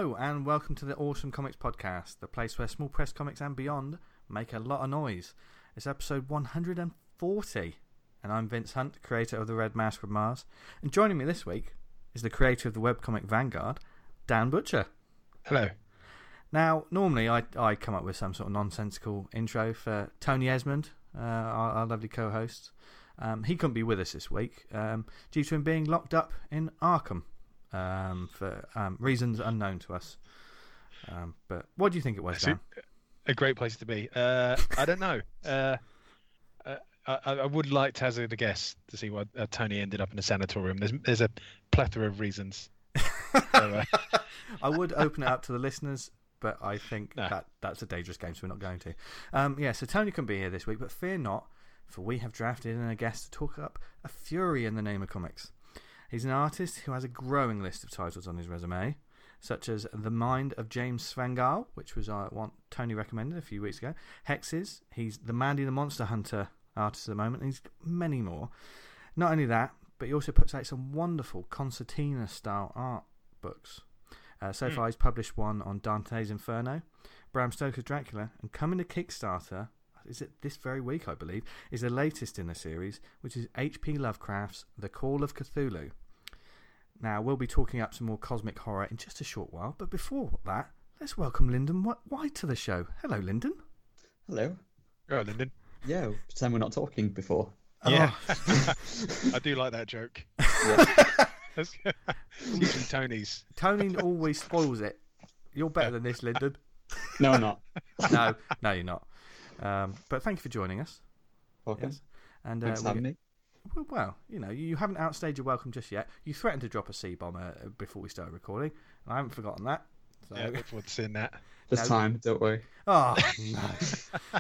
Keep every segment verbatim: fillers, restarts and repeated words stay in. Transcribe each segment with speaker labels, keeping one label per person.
Speaker 1: Hello and welcome to the Awesome Comics Podcast, the place where small press comics and beyond make a lot of noise. It's episode one hundred forty, and I'm Vince Hunt, creator of The Red Mask from Mars, and joining me this week is the creator of the webcomic Vanguard, Dan Butcher.
Speaker 2: Hello.
Speaker 1: Now, normally I, I come up with some sort of nonsensical intro for Tony Esmond, uh, our, our lovely co-host. Um, he couldn't be with us this week um, due to him being locked up in Arkham. Um, for um, reasons unknown to us. Um, but what do you think it was, Dan?
Speaker 2: A, a great place to be. Uh, I don't know. Uh, uh, I, I would like to hazard a guess to see why uh, Tony ended up in a sanatorium. There's, there's a plethora of reasons. so, uh...
Speaker 1: I would open it up to the listeners, but I think
Speaker 2: no.
Speaker 1: that that's a dangerous game, so we're not going to. Um, yeah, so Tony can be here this week, but fear not, for we have drafted in a guest to talk up a fury in the name of comics. He's an artist who has a growing list of titles on his resume, such as The Mind of James Svangal, which was uh, one Tony recommended a few weeks ago. Hexes, he's the Mandy the Monster Hunter artist at the moment, and he's got many more. Not only that, but he also puts out some wonderful concertina-style art books. Uh, so
Speaker 2: mm.
Speaker 1: far, he's published one on Dante's Inferno, Bram Stoker's Dracula, and coming to Kickstarter, is it this very week, I believe, is the latest in the series, which is H P Lovecraft's The Call of Cthulhu. Now, we'll be talking up some more cosmic horror in just a short while, but before that, let's welcome Lyndon White to the show. Hello, Lyndon.
Speaker 3: Hello.
Speaker 2: Oh, Lyndon.
Speaker 3: Yeah, pretend we're not talking before.
Speaker 2: Yeah. Oh. I do like that joke. Yeah. That's usually Tony's.
Speaker 1: Tony always spoils it. You're better than this, Lyndon.
Speaker 3: No, I'm not.
Speaker 1: no, no, you're not. Um, but thank you for joining us.
Speaker 3: Welcome.
Speaker 1: Yes. And, uh,
Speaker 3: Thanks for having me.
Speaker 1: Well, you know, you haven't outstayed your welcome just yet. You threatened to drop a C-bomb uh, before we started recording, and I haven't forgotten that. So.
Speaker 2: Yeah, look forward to seeing that.
Speaker 3: This
Speaker 1: no.
Speaker 3: time, don't worry.
Speaker 1: Oh, no.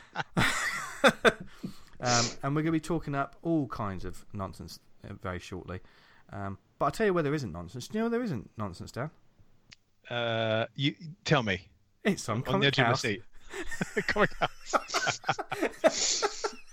Speaker 1: um, and we're going to be talking up all kinds of nonsense uh, very shortly. Um, but I'll tell you where there isn't nonsense. Do you know where there isn't nonsense, Dan?
Speaker 2: Uh, you tell me.
Speaker 1: It's on,
Speaker 2: on
Speaker 1: Comic
Speaker 2: the edge
Speaker 1: House.
Speaker 2: of the seat. Comic House.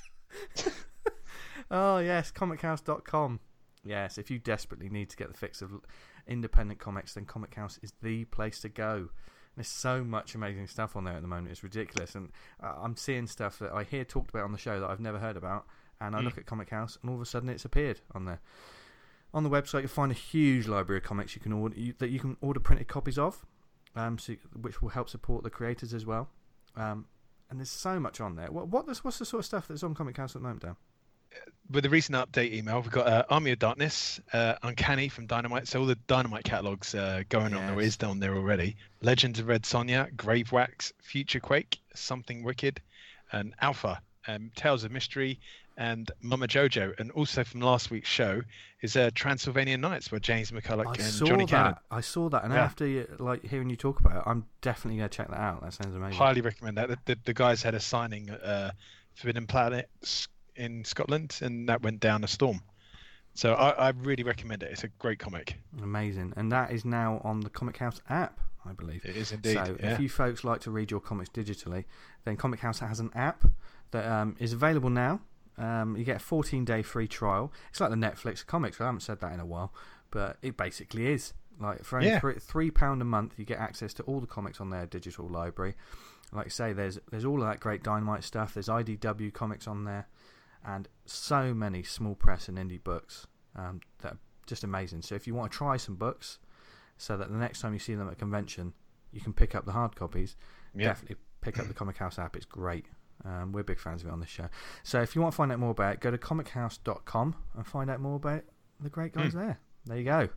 Speaker 1: Oh, yes, comic house dot com. Yes, if you desperately need to get the fix of independent comics, then Comic House is the place to go. There's so much amazing stuff on there at the moment. It's ridiculous. And uh, I'm seeing stuff that I hear talked about on the show that I've never heard about. And I mm. look at Comic House, and all of a sudden it's appeared on there. On the website, you'll find a huge library of comics you can order, you, that you can order printed copies of, um, so, which will help support the creators as well. Um, and there's so much on there. What, what What's the sort of stuff that's on Comic House at the moment, Dan?
Speaker 2: With the recent update email, we've got uh, Army of Darkness, uh, Uncanny from Dynamite. So all the Dynamite catalogues uh, going
Speaker 1: yes.
Speaker 2: on, or is on there already. Legends of Red Sonja, Grave Wax, Future Quake, Something Wicked, and Alpha, um, Tales of Mystery, and Mama Jojo. And also from last week's show is uh, Transylvanian Nights, where James McCulloch
Speaker 1: I
Speaker 2: and
Speaker 1: saw
Speaker 2: Johnny
Speaker 1: that.
Speaker 2: Cannon.
Speaker 1: I saw that, and
Speaker 2: yeah.
Speaker 1: after you, like hearing you talk about it, I'm definitely going to check that out. That sounds amazing.
Speaker 2: Highly recommend that. The, the, the guys had a signing at uh, Forbidden Planet in Scotland, and that went down a storm. So I, I really recommend it. It's a great comic.
Speaker 1: Amazing. And that is now on the Comic House app, I believe.
Speaker 2: It is indeed.
Speaker 1: So
Speaker 2: yeah.
Speaker 1: if you folks like to read your comics digitally, then Comic House has an app that um, is available now. Um, you get a fourteen day free trial. It's like the Netflix comics. I haven't said that in a while, but it basically is. Like for only
Speaker 2: yeah.
Speaker 1: three, three pound a month, you get access to all the comics on their digital library. Like I say, there's there's all of that great Dynamite stuff. There's I D W comics on there, and so many small press and indie books um, that are just amazing. So if you want to try some books, so that the next time you see them at a convention, you can pick up the hard copies. Yeah. Definitely pick up the Comic House app. It's great. Um, we're big fans of it on this show. So if you want to find out more about it, go to comic house dot com and find out more about the great guys mm. there. There you go.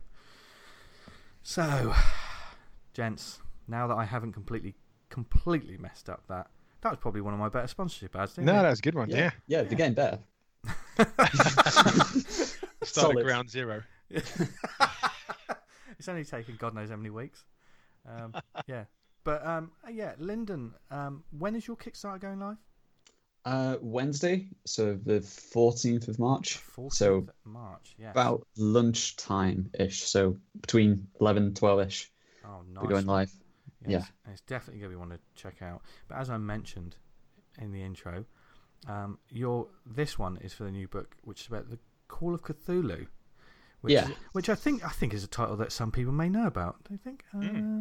Speaker 1: So, gents, now that I haven't completely, completely messed up that, that was probably one of my better sponsorship ads, didn't
Speaker 2: No,
Speaker 1: it?
Speaker 2: that was a good one, yeah.
Speaker 3: Yeah, yeah they're getting better.
Speaker 2: Start at ground zero.
Speaker 1: It's only taken God knows how many weeks. Um, yeah. But, um, yeah, Lyndon, um, when is your Kickstarter going live?
Speaker 3: Uh, Wednesday, so the fourteenth of March.
Speaker 1: fourteenth
Speaker 3: so
Speaker 1: of March, yeah.
Speaker 3: About lunchtime-ish, so between eleven and twelve-ish.
Speaker 1: Oh, nice.
Speaker 3: We're going live.
Speaker 1: Yes,
Speaker 3: yeah.
Speaker 1: It's definitely going to be one to check out. But as I mentioned in the intro, um, your this one is for the new book, which is about the Call of Cthulhu. Which
Speaker 3: yeah.
Speaker 1: Is, which I think I think is a title that some people may know about. Do you think?
Speaker 2: Mm.
Speaker 1: Um,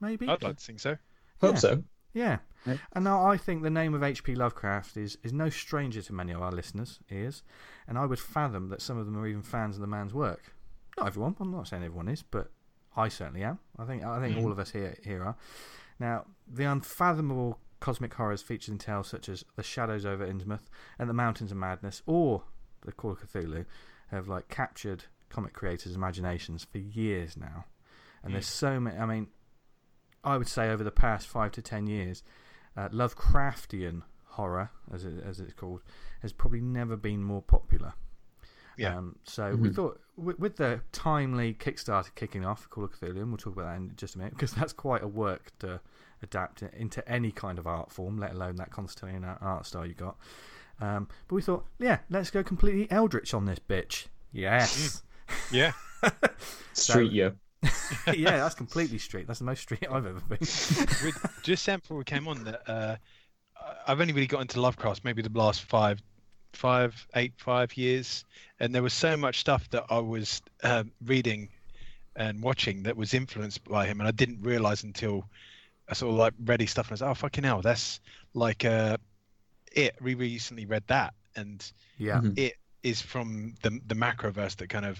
Speaker 1: maybe.
Speaker 2: I'd like to think so.
Speaker 3: Hope
Speaker 1: Yeah.
Speaker 3: so.
Speaker 1: Yeah.
Speaker 3: Yeah.
Speaker 1: And now I think the name of H P Lovecraft is, is no stranger to many of our listeners' ears, and I would fathom that some of them are even fans of the man's work. Not everyone. I'm not saying everyone is, but I certainly am. I think I think
Speaker 2: Mhm.
Speaker 1: all of us here here are. Now, the unfathomable cosmic horrors featured in tales such as The Shadows over Innsmouth and The Mountains of Madness, or The Call of Cthulhu, have like captured comic creators' imaginations for years now. And
Speaker 2: Mm.
Speaker 1: there's so many. I mean, I would say over the past five to ten years, uh, Lovecraftian horror, as it, as it's called, has probably never been more popular.
Speaker 2: Yeah.
Speaker 1: Um, so we
Speaker 3: Mhm.
Speaker 1: thought, with, with the timely Kickstarter kicking off, Call of Cthulhu, and we'll talk about that in just a minute, because that's quite a work to adapt it into any kind of art form, let alone that Constantine art style you got. Um, but we thought, yeah, let's go completely eldritch on this bitch. Yes.
Speaker 2: Yeah.
Speaker 3: Street yo.
Speaker 1: Yeah, that's completely street. That's the most street I've ever been.
Speaker 2: We just said before we came on that uh, I've only really got into Lovecraft maybe the last five, five, eight, five years, and there was so much stuff that I was um, reading and watching that was influenced by him, and I didn't realize until I sort of like read his stuff and I was, oh fucking hell, that's like uh, it. We recently read that, and
Speaker 1: Yeah.
Speaker 3: Mhm.
Speaker 2: it is from the the macroverse that kind of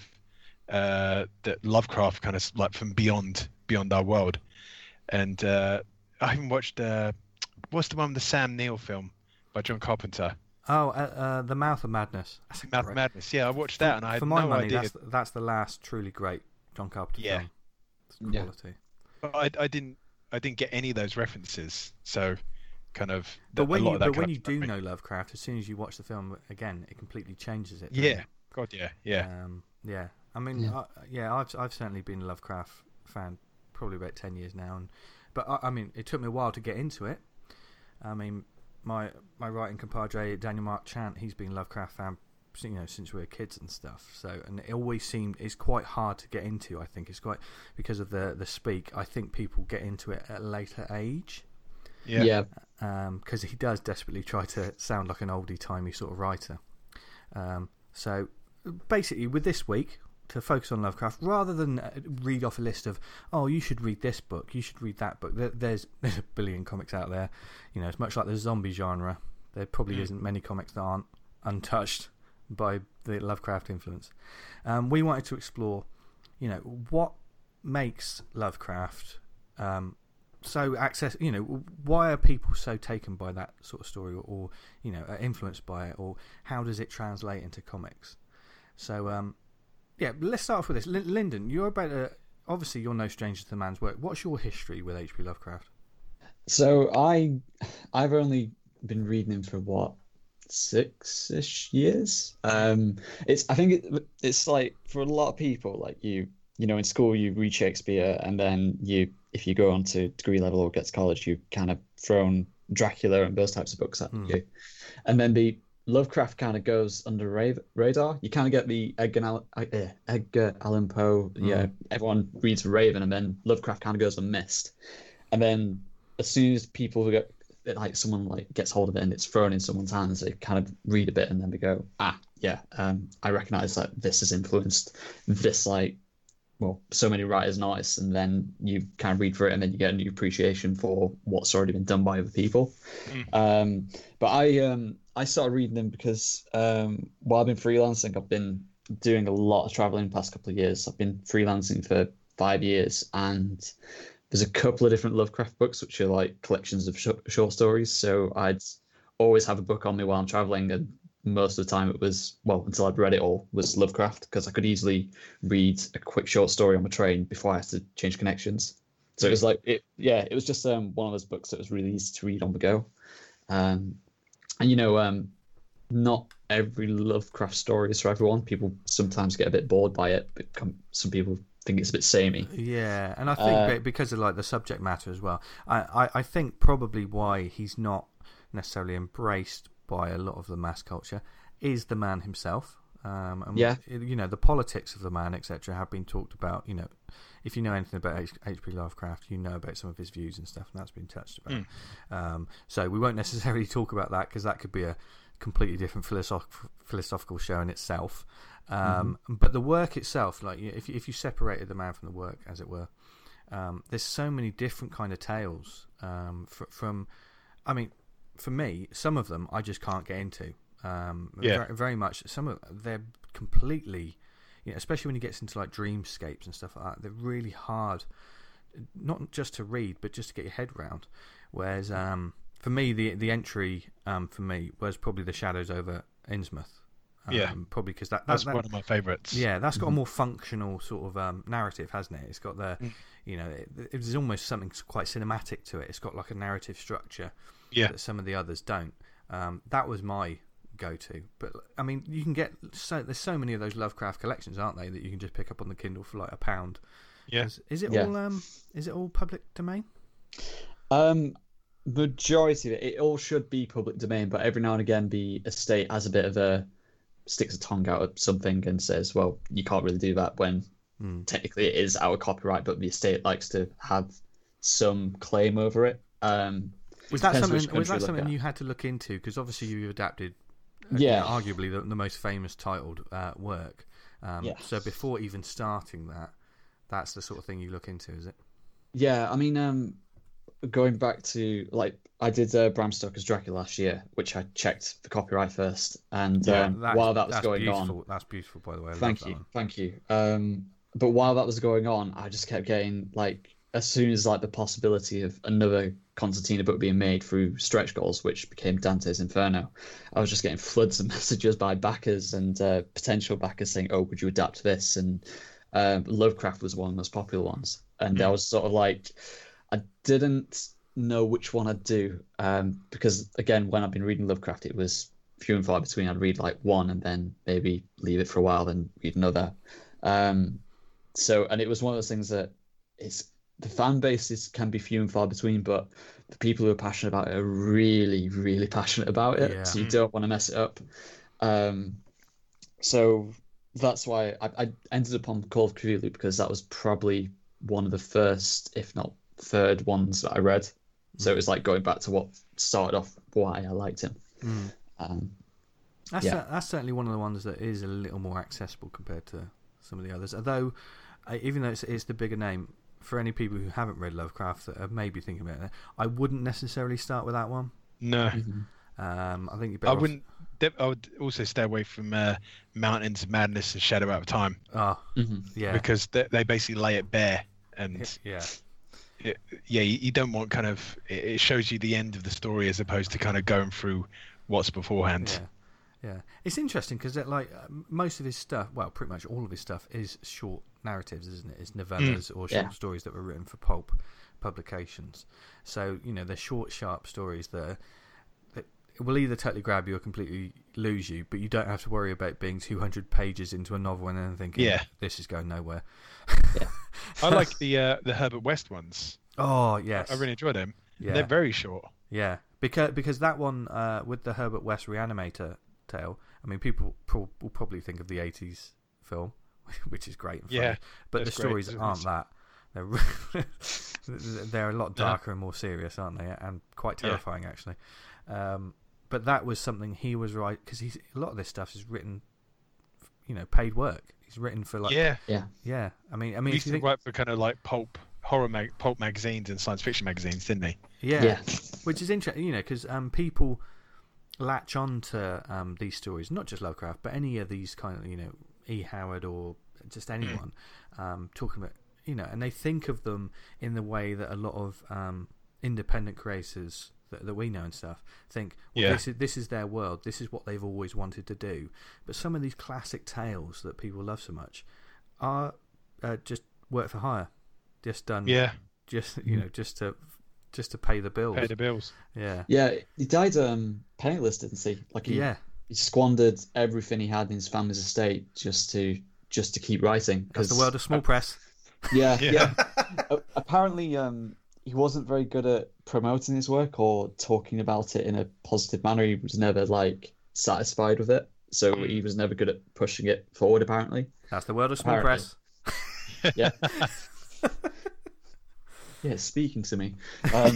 Speaker 2: uh, that Lovecraft kind of like from beyond beyond our world, and uh, I haven't watched uh, what's the one with the Sam Neill film by John Carpenter,
Speaker 1: Oh, uh, uh, The Mouth of Madness. That's a
Speaker 2: Mouth
Speaker 1: great-
Speaker 2: Madness. Yeah, I watched that and I had
Speaker 1: For my
Speaker 2: no
Speaker 1: money,
Speaker 2: idea.
Speaker 1: that's that's the last truly great John Carpenter
Speaker 2: Yeah.
Speaker 1: film. It's
Speaker 3: Yeah.
Speaker 1: quality.
Speaker 2: But I, I didn't I didn't get any of those references, so kind of.
Speaker 1: But
Speaker 2: a
Speaker 1: when
Speaker 2: lot
Speaker 1: you
Speaker 2: of that
Speaker 1: but
Speaker 2: kind
Speaker 1: when
Speaker 2: of
Speaker 1: you
Speaker 2: stuck
Speaker 1: do
Speaker 2: me.
Speaker 1: know Lovecraft, as soon as you watch the film again, it completely changes it. doesn't
Speaker 2: Yeah,
Speaker 1: it?
Speaker 2: God, yeah, yeah.
Speaker 1: Um, yeah. I mean,
Speaker 3: Yeah.
Speaker 1: I, yeah, I've I've certainly been a Lovecraft fan probably about ten years now, and but I, I mean, it took me a while to get into it. I mean, my my writing compadre Daniel Mark Chant, he's been a Lovecraft fan, you know, since we were kids and stuff. So, and it always seemed it's quite hard to get into. I think it's quite because of the the speak. I think people get into it at a later age.
Speaker 2: yeah,
Speaker 3: Yeah.
Speaker 1: Because he does desperately try to sound like an oldie timey sort of writer. Um, so basically, with this week, to focus on Lovecraft, rather than uh, read off a list of, oh, you should read this book, you should read that book. There, there's there's a billion comics out there. You know, it's much like the zombie genre. There probably
Speaker 2: Mm.
Speaker 1: isn't many comics that aren't untouched by the Lovecraft influence. Um, we wanted to explore, you know, what makes Lovecraft um, so access. You know, why are people so taken by that sort of story, or, or you know, are influenced by it, or how does it translate into comics? So, um, yeah, let's start off with this. L- Lyndon, you're about to, obviously you're no stranger to the man's work. What's your history with H P Lovecraft?
Speaker 3: So I, I've only been reading him for what, six-ish years. Um, it's I think it, it's like for a lot of people, like you, you know, in school you read Shakespeare, and then you, if you go on to degree level or get to college, you kind of thrown Dracula and those types of books at
Speaker 1: Hmm.
Speaker 3: you, and then the Lovecraft kind of goes under ra- radar. You kind of get the Edgar Allan, uh, Edgar Allan Poe. Yeah, everyone reads Raven, and then Lovecraft kind of goes unmissed. And then as soon as people get like someone like gets hold of it and it's thrown in someone's hands, they kind of read a bit and then they go, ah, yeah, um, I recognize that this has influenced this, like, well, so many writers and artists, and then you kind of read through it and then you get a new appreciation for what's already been done by other people.
Speaker 2: Mm.
Speaker 3: Um, but I um I started reading them because um while I've been freelancing, I've been doing a lot of traveling the past couple of years. I've been freelancing for five years, and there's a couple of different Lovecraft books which are like collections of sh- short stories. So I'd always have a book on me while I'm traveling, and most of the time it was, well, until I'd read it all, was Lovecraft, because I could easily read a quick short story on the train before I had to change connections. So it was like, it, yeah, it was just um, one of those books that was really easy to read on the go. Um, and, you know, um, not every Lovecraft story is for everyone. People sometimes get a bit bored by it, but some people think it's a bit samey.
Speaker 1: Yeah, and I think
Speaker 3: Uh,
Speaker 1: be- because of like the subject matter as well, I, I, I think probably why he's not necessarily embraced by a lot of the mass culture is the man himself. Um, and,
Speaker 3: Yeah.
Speaker 1: you know, the politics of the man, et cetera, have been talked about. You know, if you know anything about H P Lovecraft, you know about some of his views and stuff, and that's been touched about. Um, so we won't necessarily talk about that because that could be a completely different philosoph- philosophical show in itself. Um, But the work itself, like if if you separated the man from the work, as it were, um, there's so many different kind of tales um, fr- from. I mean, for me, some of them I just can't get into. Um,
Speaker 2: Yeah.
Speaker 1: very, very much. Some of they're completely, you know, especially when you get into like dreamscapes and stuff like that. They're really hard, not just to read, but just to get your head around. Whereas um, for me, the the entry um, for me was probably the Shadows over Innsmouth. Um,
Speaker 2: Yeah.
Speaker 1: probably because that, that
Speaker 2: That's
Speaker 1: that,
Speaker 2: one of my favourites.
Speaker 1: yeah, that's got a more functional sort of um, narrative, hasn't it? It's got the,
Speaker 2: Mm.
Speaker 1: you know, it, it's almost something quite cinematic to it. It's got like a narrative structure
Speaker 2: Yeah.
Speaker 1: that some of the others don't. Um, that was my go-to. But I mean, you can get so there's so many of those Lovecraft collections, aren't they, that you can just pick up on the Kindle for like a pound.
Speaker 2: Yeah.
Speaker 1: Is, is it
Speaker 3: Yeah.
Speaker 1: all um is it all public domain?
Speaker 3: Um, majority of it, it all should be public domain, but every now and again, the estate has a bit of a sticks a tongue out at something and says, "Well, you can't really do that," when
Speaker 1: Mm.
Speaker 3: technically it is our copyright, but the estate likes to have some claim over it. Um,
Speaker 1: Was that
Speaker 3: depends which
Speaker 1: something? Was
Speaker 3: country
Speaker 1: that
Speaker 3: you look
Speaker 1: something
Speaker 3: at.
Speaker 1: you had to look into? Because obviously you adapted, uh,
Speaker 3: Yeah.
Speaker 1: you know, arguably the, the most famous titled uh, work. Um,
Speaker 3: Yeah.
Speaker 1: So before even starting that, that's the sort of thing you look into, is it?
Speaker 3: Yeah, I mean, um, going back to like I did uh, Bram Stoker's Dracula last year, which I checked the copyright first, and
Speaker 2: Yeah,
Speaker 3: um,
Speaker 1: That
Speaker 3: while
Speaker 1: is-
Speaker 3: that was
Speaker 1: that's
Speaker 3: going
Speaker 1: beautiful.
Speaker 3: on,
Speaker 1: That's beautiful, by the way. I
Speaker 3: thank
Speaker 1: love that
Speaker 3: you,
Speaker 1: one.
Speaker 3: thank you. Um, but while that was going on, I just kept getting like, as soon as like the possibility of another Constantina book being made through stretch goals, which became Dante's Inferno, I was just getting floods of messages by backers and uh, potential backers saying, "Oh, would you adapt this?" And um, Lovecraft was one of the most popular ones, and I was sort of like, I didn't know which one I'd do, um, because again, when I've been reading Lovecraft, it was few and far between. I'd read like one and then maybe leave it for a while, then read another. Um, so, and it was one of those things that it's the fan bases can be few and far between, but the people who are passionate about it are really, really passionate about it.
Speaker 1: Yeah.
Speaker 3: So you don't want to mess it up. Um, so that's why I, I ended up on Call of Cthulhu, because that was probably one of the first, if not third, ones that I read. So it was like going back to what started off why I liked him.
Speaker 1: Mm.
Speaker 3: Um,
Speaker 1: That's
Speaker 3: Yeah.
Speaker 1: cer- that's certainly one of the ones that is a little more accessible compared to some of the others. Although, uh, even though it's, it's the bigger name, for any people who haven't read Lovecraft that are maybe thinking about it, I wouldn't necessarily start with that one.
Speaker 2: No,
Speaker 1: Um, I think you're
Speaker 2: I
Speaker 1: better.
Speaker 2: wouldn't. de- I would also stay away from uh, Mountains of Madness and Shadow Out of Time,
Speaker 1: Off. Oh,
Speaker 3: mhm.
Speaker 1: yeah,
Speaker 2: because they, they basically lay it bare, and
Speaker 1: yeah,
Speaker 2: it, yeah, you, you don't want kind of. It, it shows you the end of the story as opposed to kind of going through what's beforehand.
Speaker 1: yeah, yeah. It's interesting because like uh, most of his stuff, well, pretty much all of his stuff is short narratives, isn't it? It's novellas or short
Speaker 3: Yeah.
Speaker 1: stories that were written for pulp publications. So you know, they're short, sharp stories that, are, that will either totally grab you or completely lose you. But you don't have to worry about being two hundred pages into a novel and then thinking,
Speaker 2: Yeah.
Speaker 1: this is going nowhere.
Speaker 2: I like the uh, the Herbert West ones.
Speaker 1: Oh yes,
Speaker 2: I really enjoyed them.
Speaker 1: yeah.
Speaker 2: They're very short.
Speaker 1: Yeah, because because that one uh, with the Herbert West Reanimator tale, I mean, people pro- will probably think of the eighties film, which is great and funny,
Speaker 2: Yeah,
Speaker 1: but the
Speaker 2: that's great,
Speaker 1: stories
Speaker 2: isn't
Speaker 1: aren't
Speaker 2: it?
Speaker 1: that. They're they're a lot darker and more serious, aren't they? And quite
Speaker 2: Yeah.
Speaker 1: terrifying, actually. Um, but that was something he was right, because he's a lot of this stuff is written, you know, paid work. He's written for like
Speaker 2: yeah,
Speaker 1: yeah. I mean, I
Speaker 2: he
Speaker 1: mean, if
Speaker 2: used
Speaker 1: you
Speaker 2: to
Speaker 1: think,
Speaker 2: write for kind of like pulp horror mag- pulp magazines and science fiction magazines, didn't he?
Speaker 1: yeah,
Speaker 3: Yeah.
Speaker 1: which is interesting, you know, because um, people latch on to um, these stories, not just Lovecraft, but any of these kind of, you know, E. Howard or just anyone um, talking about, you know, and they think of them in the way that a lot of um, independent creators that, that we know and stuff think, well,
Speaker 2: Yeah.
Speaker 1: this is this is their world, this is what they've always wanted to do. But some of these classic tales that people love so much are uh, just work for hire, just done,
Speaker 2: Yeah,
Speaker 1: just you know, just to just to pay the bills.
Speaker 2: pay the bills.
Speaker 1: Yeah,
Speaker 3: Yeah, he died um, penniless, didn't he? Like he,
Speaker 1: yeah.
Speaker 3: he squandered everything he had in his family's estate just to just to keep writing.
Speaker 1: That's the
Speaker 3: 'cause-
Speaker 1: world of small press.
Speaker 3: Yeah,
Speaker 2: Yeah.
Speaker 3: yeah. A- Apparently, um, he wasn't very good at promoting his work or talking about it in a positive manner. He was never like satisfied with it, so he was never good at pushing it forward. Apparently,
Speaker 1: That's the world of small
Speaker 3: Apparently.
Speaker 1: press.
Speaker 3: yeah. Yeah, speaking to me. Um,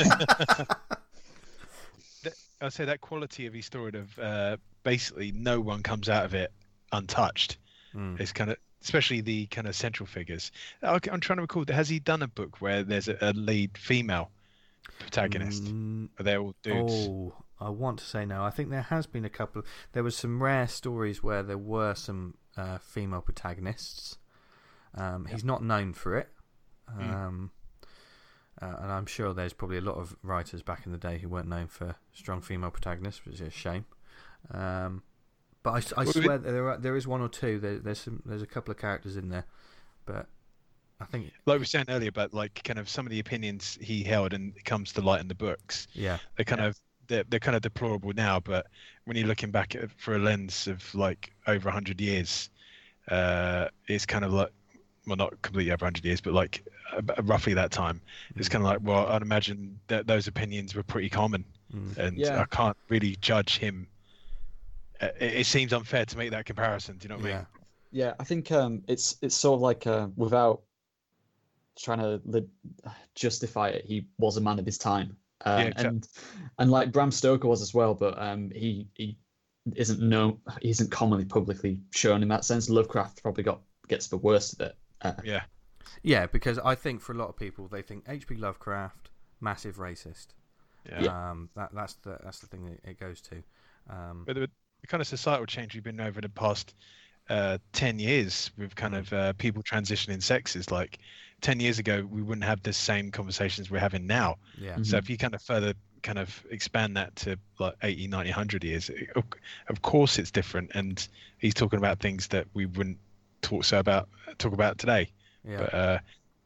Speaker 2: I'd say that quality of his story of uh, basically no one comes out of it untouched.
Speaker 1: Mm.
Speaker 2: It's kind of especially the kind of central figures. I- I'm trying to recall. Has he done a book where there's a, a lead female protagonist?
Speaker 1: Mm,
Speaker 2: Are they all dudes?
Speaker 1: oh, I want to say no. I think there has been a couple. Of, there was some rare stories where there were some uh, female protagonists. Um,
Speaker 2: Yeah.
Speaker 1: He's not known for it.
Speaker 2: Mm.
Speaker 1: Um, uh, and I'm sure there's probably a lot of writers back in the day who weren't known for strong female protagonists, which is a shame. Um, but I, I
Speaker 2: Well, we-
Speaker 1: swear that there are, there is one or two. There, there's some. There's a couple of characters in there, but I think
Speaker 2: Like we were saying earlier about like kind of some of the opinions he held and it comes to light in the books.
Speaker 1: yeah,
Speaker 2: They're kind of they're, they're kind of deplorable now, but when you're looking back at, for a lens of like over a hundred years, uh, it's kind of like, well, not completely over a hundred years, but like uh, roughly that time. It's kind of like, well, I'd imagine that those opinions were pretty common,
Speaker 1: Mm.
Speaker 2: and
Speaker 3: Yeah.
Speaker 2: I can't really judge him. Uh, It, it seems unfair to make that comparison. Do you know what I
Speaker 1: yeah,
Speaker 2: mean?
Speaker 3: Yeah, I think um, it's it's sort of like uh, without trying to li- justify it, he was a man of his time, um,
Speaker 2: Yeah, exact-
Speaker 3: and and like Bram Stoker was as well, but um, he he isn't known, he isn't commonly publicly shown in that sense. Lovecraft probably got gets the worst of it. Uh,
Speaker 2: Yeah.
Speaker 1: yeah. Because I think for a lot of people, they think H P Lovecraft, massive racist.
Speaker 2: Yeah.
Speaker 1: Um, that that's the that's the thing that it goes to. Um,
Speaker 2: But the, the kind of societal change we've been over the past uh, ten years with kind
Speaker 1: Mm.
Speaker 2: of uh, people transitioning sexes, like ten years ago, we wouldn't have the same conversations we're having now.
Speaker 1: yeah,
Speaker 3: Mhm.
Speaker 2: So if you kind of further kind of expand that to like eighty, ninety, one hundred years, it- of, of course it's different. And he's talking about things that we wouldn't talk so about talk about today.
Speaker 1: yeah,
Speaker 2: But uh,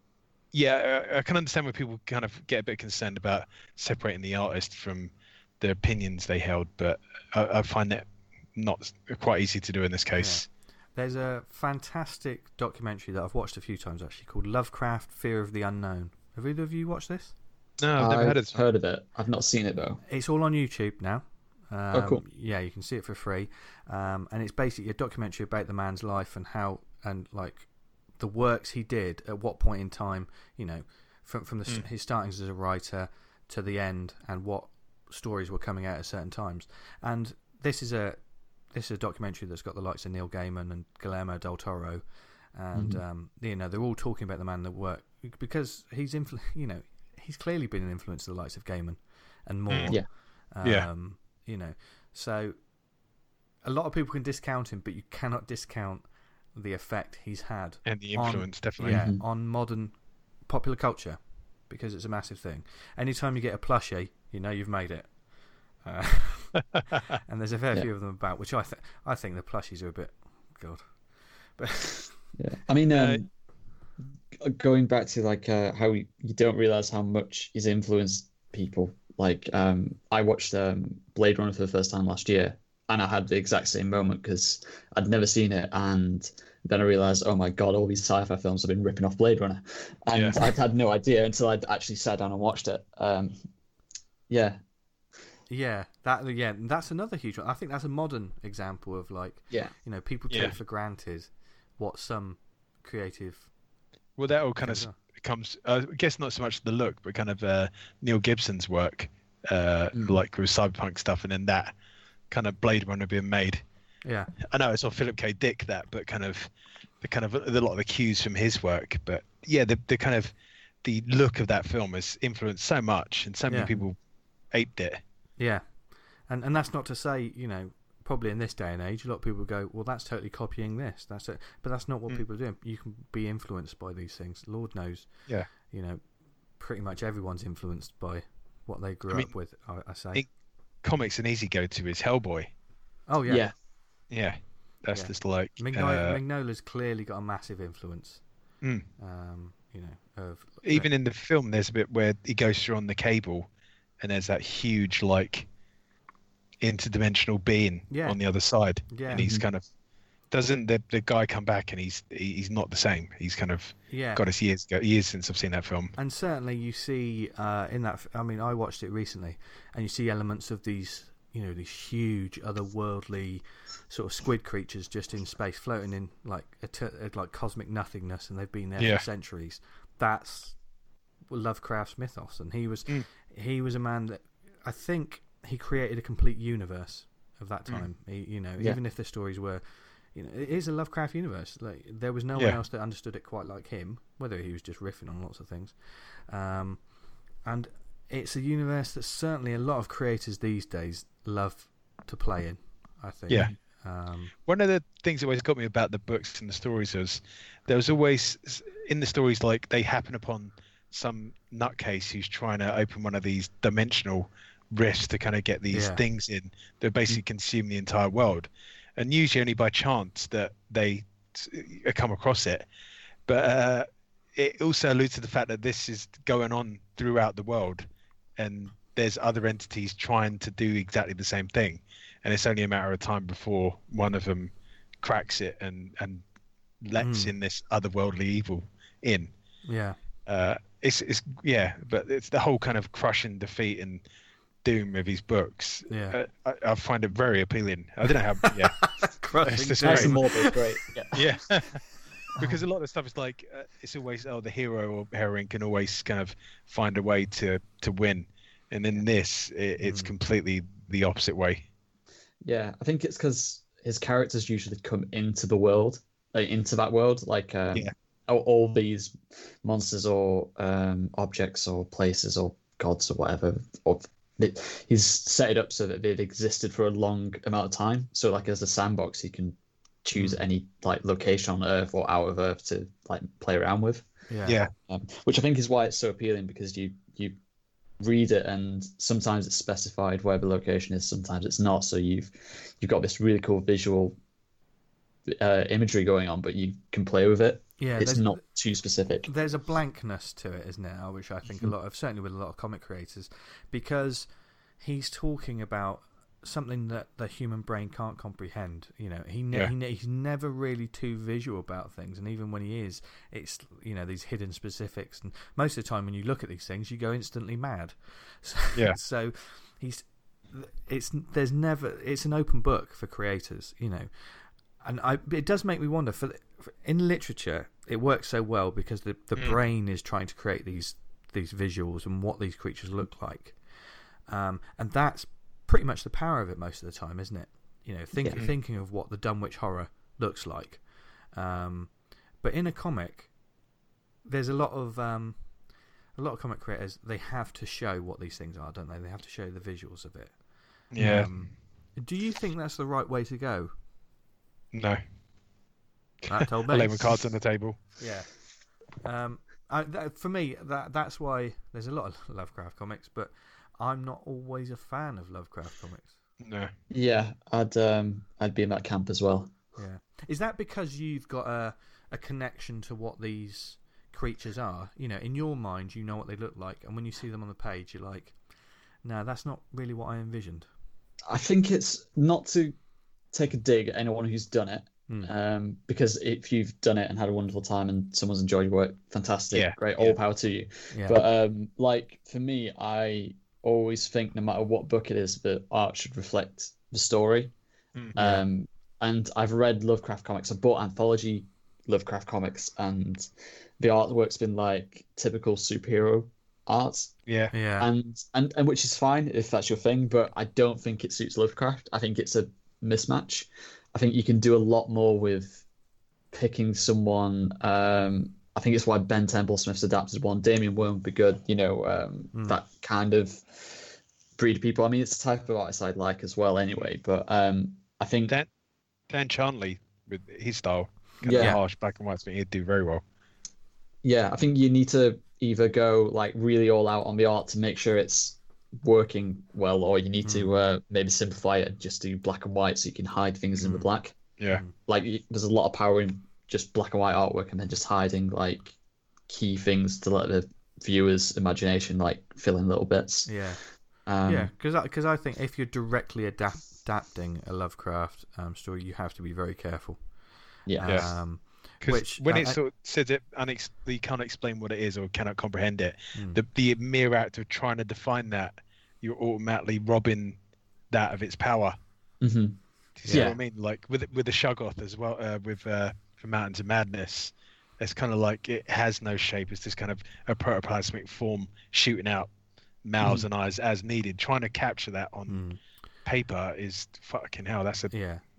Speaker 2: yeah, I, I can understand where people kind of get a bit concerned about separating the artist from the opinions they held, but I, I find that not s- quite easy to do in this case.
Speaker 1: There's a fantastic documentary that I've watched a few times actually called Lovecraft: Fear of the Unknown. Have either of you watched this?
Speaker 2: No, I've never heard of this.
Speaker 3: heard of it. I've not seen it though.
Speaker 1: It's all on YouTube now. Um,
Speaker 3: cool.
Speaker 1: Yeah, you can see it for free, um, and it's basically a documentary about the man's life and how and like the works he did at what point in time. You know, from from the,
Speaker 2: Mm.
Speaker 1: his startings as a writer to the end, and what stories were coming out at certain times. And this is a this is a documentary that's got the likes of Neil Gaiman and Guillermo del Toro, and
Speaker 3: Mhm.
Speaker 1: um, you know they're all talking about the man that work because he's influ- you know he's clearly been an influence to the likes of Gaiman and more.
Speaker 2: Mm.
Speaker 3: Yeah.
Speaker 1: Um,
Speaker 2: Yeah.
Speaker 1: You know, so a lot of people can discount him, but you cannot discount the effect he's had
Speaker 2: And the
Speaker 1: on-
Speaker 2: influence, definitely.
Speaker 1: yeah,
Speaker 3: Mhm.
Speaker 1: on modern popular culture because it's a massive thing. Anytime you get a plushie, you know you've made it. Uh, and there's a fair
Speaker 3: Yeah.
Speaker 1: few of them about, which I th- I think the plushies are a bit, God, but
Speaker 3: Yeah, I mean,
Speaker 2: Uh,
Speaker 3: um, g- going back to like uh, how you you don't realize how much he's influenced people. Like, um, I watched um, Blade Runner for the first time last year, and I had the exact same moment because I'd never seen it, and then I realized, oh my god, all these sci-fi films have been ripping off Blade Runner, and
Speaker 2: Yeah.
Speaker 3: I'd had no idea until I'd actually sat down and watched it. Um, yeah,
Speaker 1: yeah, that yeah, that's another huge one. I think that's a modern example of like
Speaker 3: yeah,
Speaker 1: you know people
Speaker 2: Yeah.
Speaker 1: take for granted what some creative
Speaker 2: Well, that all kind of
Speaker 1: things are.
Speaker 2: comes, uh, I guess, not so much the look, but kind of uh, Neil Gibson's work, uh,
Speaker 3: Mm.
Speaker 2: like with cyberpunk stuff, and then that kind of Blade Runner being made.
Speaker 1: Yeah,
Speaker 2: I know it's all Philip K. Dick, that, but kind of the kind of a lot of the cues from his work. But yeah, the the kind of the look of that film has influenced so much, and so many
Speaker 1: Yeah.
Speaker 2: people aped it.
Speaker 1: yeah, and and that's not to say you know probably in this day and age a lot of people go, well, that's totally copying this, that's it, but that's not what
Speaker 2: Mm.
Speaker 1: people are doing. You can be influenced by these things. Lord knows,
Speaker 2: Yeah.
Speaker 1: you know, pretty much everyone's influenced by what they grew
Speaker 2: I mean,
Speaker 1: up with. I, I say,
Speaker 2: it- Comics an easy go to is Hellboy.
Speaker 1: oh yeah,
Speaker 3: yeah,
Speaker 2: Yeah, that's
Speaker 1: Yeah.
Speaker 2: just like
Speaker 1: Mignola,
Speaker 2: uh,
Speaker 1: Mignola's clearly got a massive influence.
Speaker 2: Mm.
Speaker 1: Um, you know, of
Speaker 2: even in the film. There's a bit where he goes through on the cable, and there's that huge like interdimensional being
Speaker 1: Yeah.
Speaker 2: on the other side,
Speaker 1: yeah,
Speaker 2: and he's
Speaker 3: Mhm.
Speaker 2: kind of doesn't the the guy come back, and he's he- he's not the same. He's kind of
Speaker 1: yeah.
Speaker 2: got us years ago, years since I've seen that film.
Speaker 1: And certainly you see uh, in that. I mean, I watched it recently, and you see elements of these, you know, these huge otherworldly sort of squid creatures just in space, floating in like a t- like cosmic nothingness, and they've been there
Speaker 2: Yeah.
Speaker 1: for centuries. That's Lovecraft's mythos, and he was
Speaker 2: Mm.
Speaker 1: he was a man that I think he created a complete universe of that
Speaker 2: Mm.
Speaker 1: time. He, you know,
Speaker 3: Yeah.
Speaker 1: even if the stories were, you know, it is a Lovecraft universe. Like there was no
Speaker 2: Yeah.
Speaker 1: one else that understood it quite like him, whether he was just riffing on lots of things. Um, and it's a universe that certainly a lot of creators these days love to play in, I think.
Speaker 2: Yeah.
Speaker 1: Um,
Speaker 2: One of the things that always got me about the books and the stories was there was always in the stories like they happen upon some nutcase who's trying to open one of these dimensional rifts to kind of get these
Speaker 1: Yeah.
Speaker 2: things in that basically consume the entire world, and usually only by chance that they uh, come across it. But uh, it also alludes to the fact that this is going on throughout the world, and there's other entities trying to do exactly the same thing, and it's only a matter of time before one of them cracks it and and lets
Speaker 1: Mm.
Speaker 2: in this otherworldly evil in.
Speaker 1: yeah.
Speaker 2: Uh, it's it's yeah, but it's the whole kind of crushing defeat and doom of his books.
Speaker 1: Yeah.
Speaker 2: Uh, I, I find it very appealing. I don't know how. Yeah,
Speaker 1: Crushing
Speaker 2: It's just
Speaker 1: doom.
Speaker 3: That's the
Speaker 2: great.
Speaker 3: morbid, is great. Yeah.
Speaker 2: yeah. Because a lot of the stuff is like uh, it's always oh the hero or heroine can always kind of find a way to to win, and in this it, it's
Speaker 1: Mm.
Speaker 2: completely the opposite way.
Speaker 3: Yeah, I think it's because his characters usually come into the world, like, into that world, like um,
Speaker 2: Yeah.
Speaker 3: all, all these monsters or um, objects or places or gods or whatever. Or it, he's set it up so that they've existed for a long amount of time. So, like as a sandbox, he can choose any like location on Earth or out of Earth to like play around with.
Speaker 1: Yeah.
Speaker 2: Yeah,
Speaker 3: Um, which I think is why it's so appealing, because you you read it and sometimes it's specified where the location is, sometimes it's not. So you've you've got this really cool visual uh, imagery going on, but you can play with it.
Speaker 1: Yeah,
Speaker 3: It's
Speaker 1: there's-
Speaker 3: not too specific.
Speaker 1: There's a blankness to it, isn't there? Which I think a lot of, certainly with a lot of comic creators, because he's talking about something that the human brain can't comprehend. You know, he, ne-
Speaker 2: Yeah.
Speaker 1: he ne- he's never really too visual about things, and even when he is, it's, you know, these hidden specifics. And most of the time, when you look at these things, you go instantly mad. So,
Speaker 2: Yeah.
Speaker 1: so he's it's there's never it's an open book for creators, you know. And I, it does make me wonder. For, for in literature, it works so well because the, the
Speaker 2: Mm.
Speaker 1: brain is trying to create these these visuals and what these creatures look like, um, and that's pretty much the power of it most of the time, isn't it? You know, think,
Speaker 3: Yeah.
Speaker 1: thinking of what the Dunwich Horror looks like. Um, but in a comic, there's a lot of um, a lot of comic creators. They have to show what these things are, don't they? They have to show the visuals of it.
Speaker 2: yeah,
Speaker 1: Um, do you think that's the right way to go?
Speaker 2: no.
Speaker 1: That told
Speaker 2: I
Speaker 1: me.
Speaker 2: lay my cards on the table.
Speaker 1: Yeah. Um, I, that, for me, that that's why there's a lot of Lovecraft comics, but I'm not always a fan of Lovecraft comics.
Speaker 2: No.
Speaker 3: Yeah, I'd um I'd be in that camp as well.
Speaker 1: Yeah. Is that because you've got a a connection to what these creatures are? You know, in your mind, you know what they look like, and when you see them on the page, you're like, no, that's not really what I envisioned.
Speaker 3: I think it's not to take a dig at anyone who's done it,
Speaker 1: Hmm.
Speaker 3: um, because if you've done it and had a wonderful time and someone's enjoyed your work, fantastic,
Speaker 2: Yeah,
Speaker 3: great,
Speaker 2: yeah.
Speaker 3: all power to you.
Speaker 1: Yeah.
Speaker 3: But um, like for me, I always think no matter what book it is, the art should reflect the story.
Speaker 2: Mm.
Speaker 3: Um, and I've read Lovecraft comics. I bought anthology Lovecraft comics, and the artwork's been like typical superhero art,
Speaker 2: Yeah.
Speaker 1: yeah.
Speaker 3: and and and which is fine if that's your thing. But I don't think it suits Lovecraft. I think it's a mismatch. I think you can do a lot more with picking someone. Um, I think it's why Ben Temple-Smith's adapted one. Damien Worm would be good. You know, um,
Speaker 1: Mm.
Speaker 3: that kind of breed of people. I mean, it's the type of artist I'd like as well, anyway. But um, I think
Speaker 2: Dan Dan Charnley with his style, kind
Speaker 3: Yeah.
Speaker 2: of harsh black and white, but he'd do very well.
Speaker 3: yeah, I think you need to either go like really all out on the art to make sure it's working well, or you need to uh, maybe simplify it and just do black and white so you can hide things in the
Speaker 1: Mm.
Speaker 3: black.
Speaker 2: Yeah.
Speaker 3: Like y- there's a lot of power in just black and white artwork and then just hiding like key things to let the viewer's imagination like fill in little bits.
Speaker 1: Yeah.
Speaker 3: Um,
Speaker 1: Yeah, because I, 'cause I think if you're directly adapt, adapting a Lovecraft um, story, you have to be very careful.
Speaker 3: yeah,
Speaker 2: Yeah.
Speaker 1: Um,
Speaker 2: Because
Speaker 1: Which,
Speaker 2: when
Speaker 1: uh,
Speaker 2: it
Speaker 1: I-
Speaker 2: sort of says it, unex- you can't explain what it is or cannot comprehend it.
Speaker 1: Mm.
Speaker 2: The the mere act of trying to define that, you're automatically robbing that of its power.
Speaker 3: hmm
Speaker 2: Do you see
Speaker 3: Yeah.
Speaker 2: what I mean? Like with with the Shoggoth as well, uh, with uh, for Mountains of Madness, it's kind of like it has no shape. It's just kind of a protoplasmic form shooting out mouths
Speaker 3: Mhm.
Speaker 2: and eyes as needed. Trying to capture that on
Speaker 1: Mm.
Speaker 2: paper is fucking hell. That's a
Speaker 1: Yeah.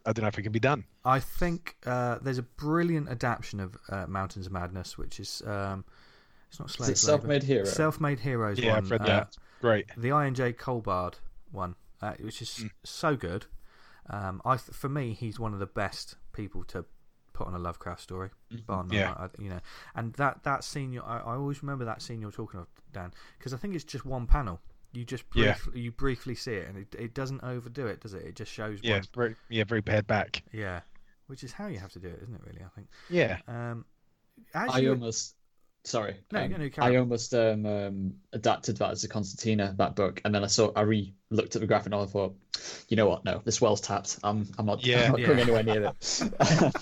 Speaker 2: I don't know if it can be done.
Speaker 1: I think uh, there's a brilliant adaptation of uh, Mountains of Madness, which is um, it's not Slave
Speaker 3: Is it Self-Made Hero?
Speaker 1: Self-Made Heroes.
Speaker 2: Yeah,
Speaker 1: one.
Speaker 2: I've read
Speaker 1: uh,
Speaker 2: that. Great.
Speaker 1: The I N J Colbard one, uh, which is
Speaker 2: Mm.
Speaker 1: so good. Um, I th- for me, he's one of the best people to put on a Lovecraft story.
Speaker 3: Mhm.
Speaker 1: Bar none,
Speaker 2: Yeah.
Speaker 1: I, you know, and that that scene, you- I, I always remember that scene you're talking of, Dan, because I think it's just one panel. You just
Speaker 2: Yeah.
Speaker 1: brief, you briefly see it, and it, it doesn't overdo it, does it? It just shows.
Speaker 2: Yeah,
Speaker 1: one.
Speaker 2: it's very, yeah, very pared back.
Speaker 1: Yeah, which is how you have to do it, isn't it? Really, I think.
Speaker 2: Yeah.
Speaker 1: Um, as
Speaker 3: I
Speaker 1: you,
Speaker 3: almost, sorry,
Speaker 1: No,
Speaker 3: um,
Speaker 1: no, no, carry
Speaker 3: I
Speaker 1: on.
Speaker 3: almost um, um, adapted that as a concertina, that book, and then I saw, I re looked at the graphic novel, and thought, you know what? No, this well's tapped. I'm, I'm not,
Speaker 2: Yeah,
Speaker 3: I'm not
Speaker 1: yeah.
Speaker 3: going anywhere near it.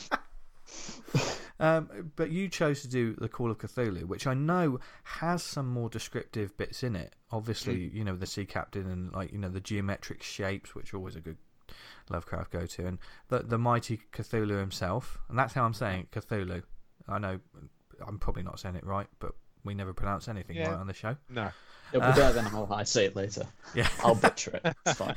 Speaker 1: Um, but you chose to do the Call of Cthulhu, which I know has some more descriptive bits in it. Obviously,
Speaker 3: Mm.
Speaker 1: you know, the sea captain and like you know the geometric shapes, which are always a good Lovecraft go to, and the the mighty Cthulhu himself, and that's how I'm saying it, Cthulhu. I know I'm probably not saying it right, but we never pronounce anything
Speaker 2: Yeah.
Speaker 1: right on the show.
Speaker 2: No.
Speaker 3: It'll be better than how I say it later.
Speaker 1: Yeah.
Speaker 3: I'll butcher it. It's fine.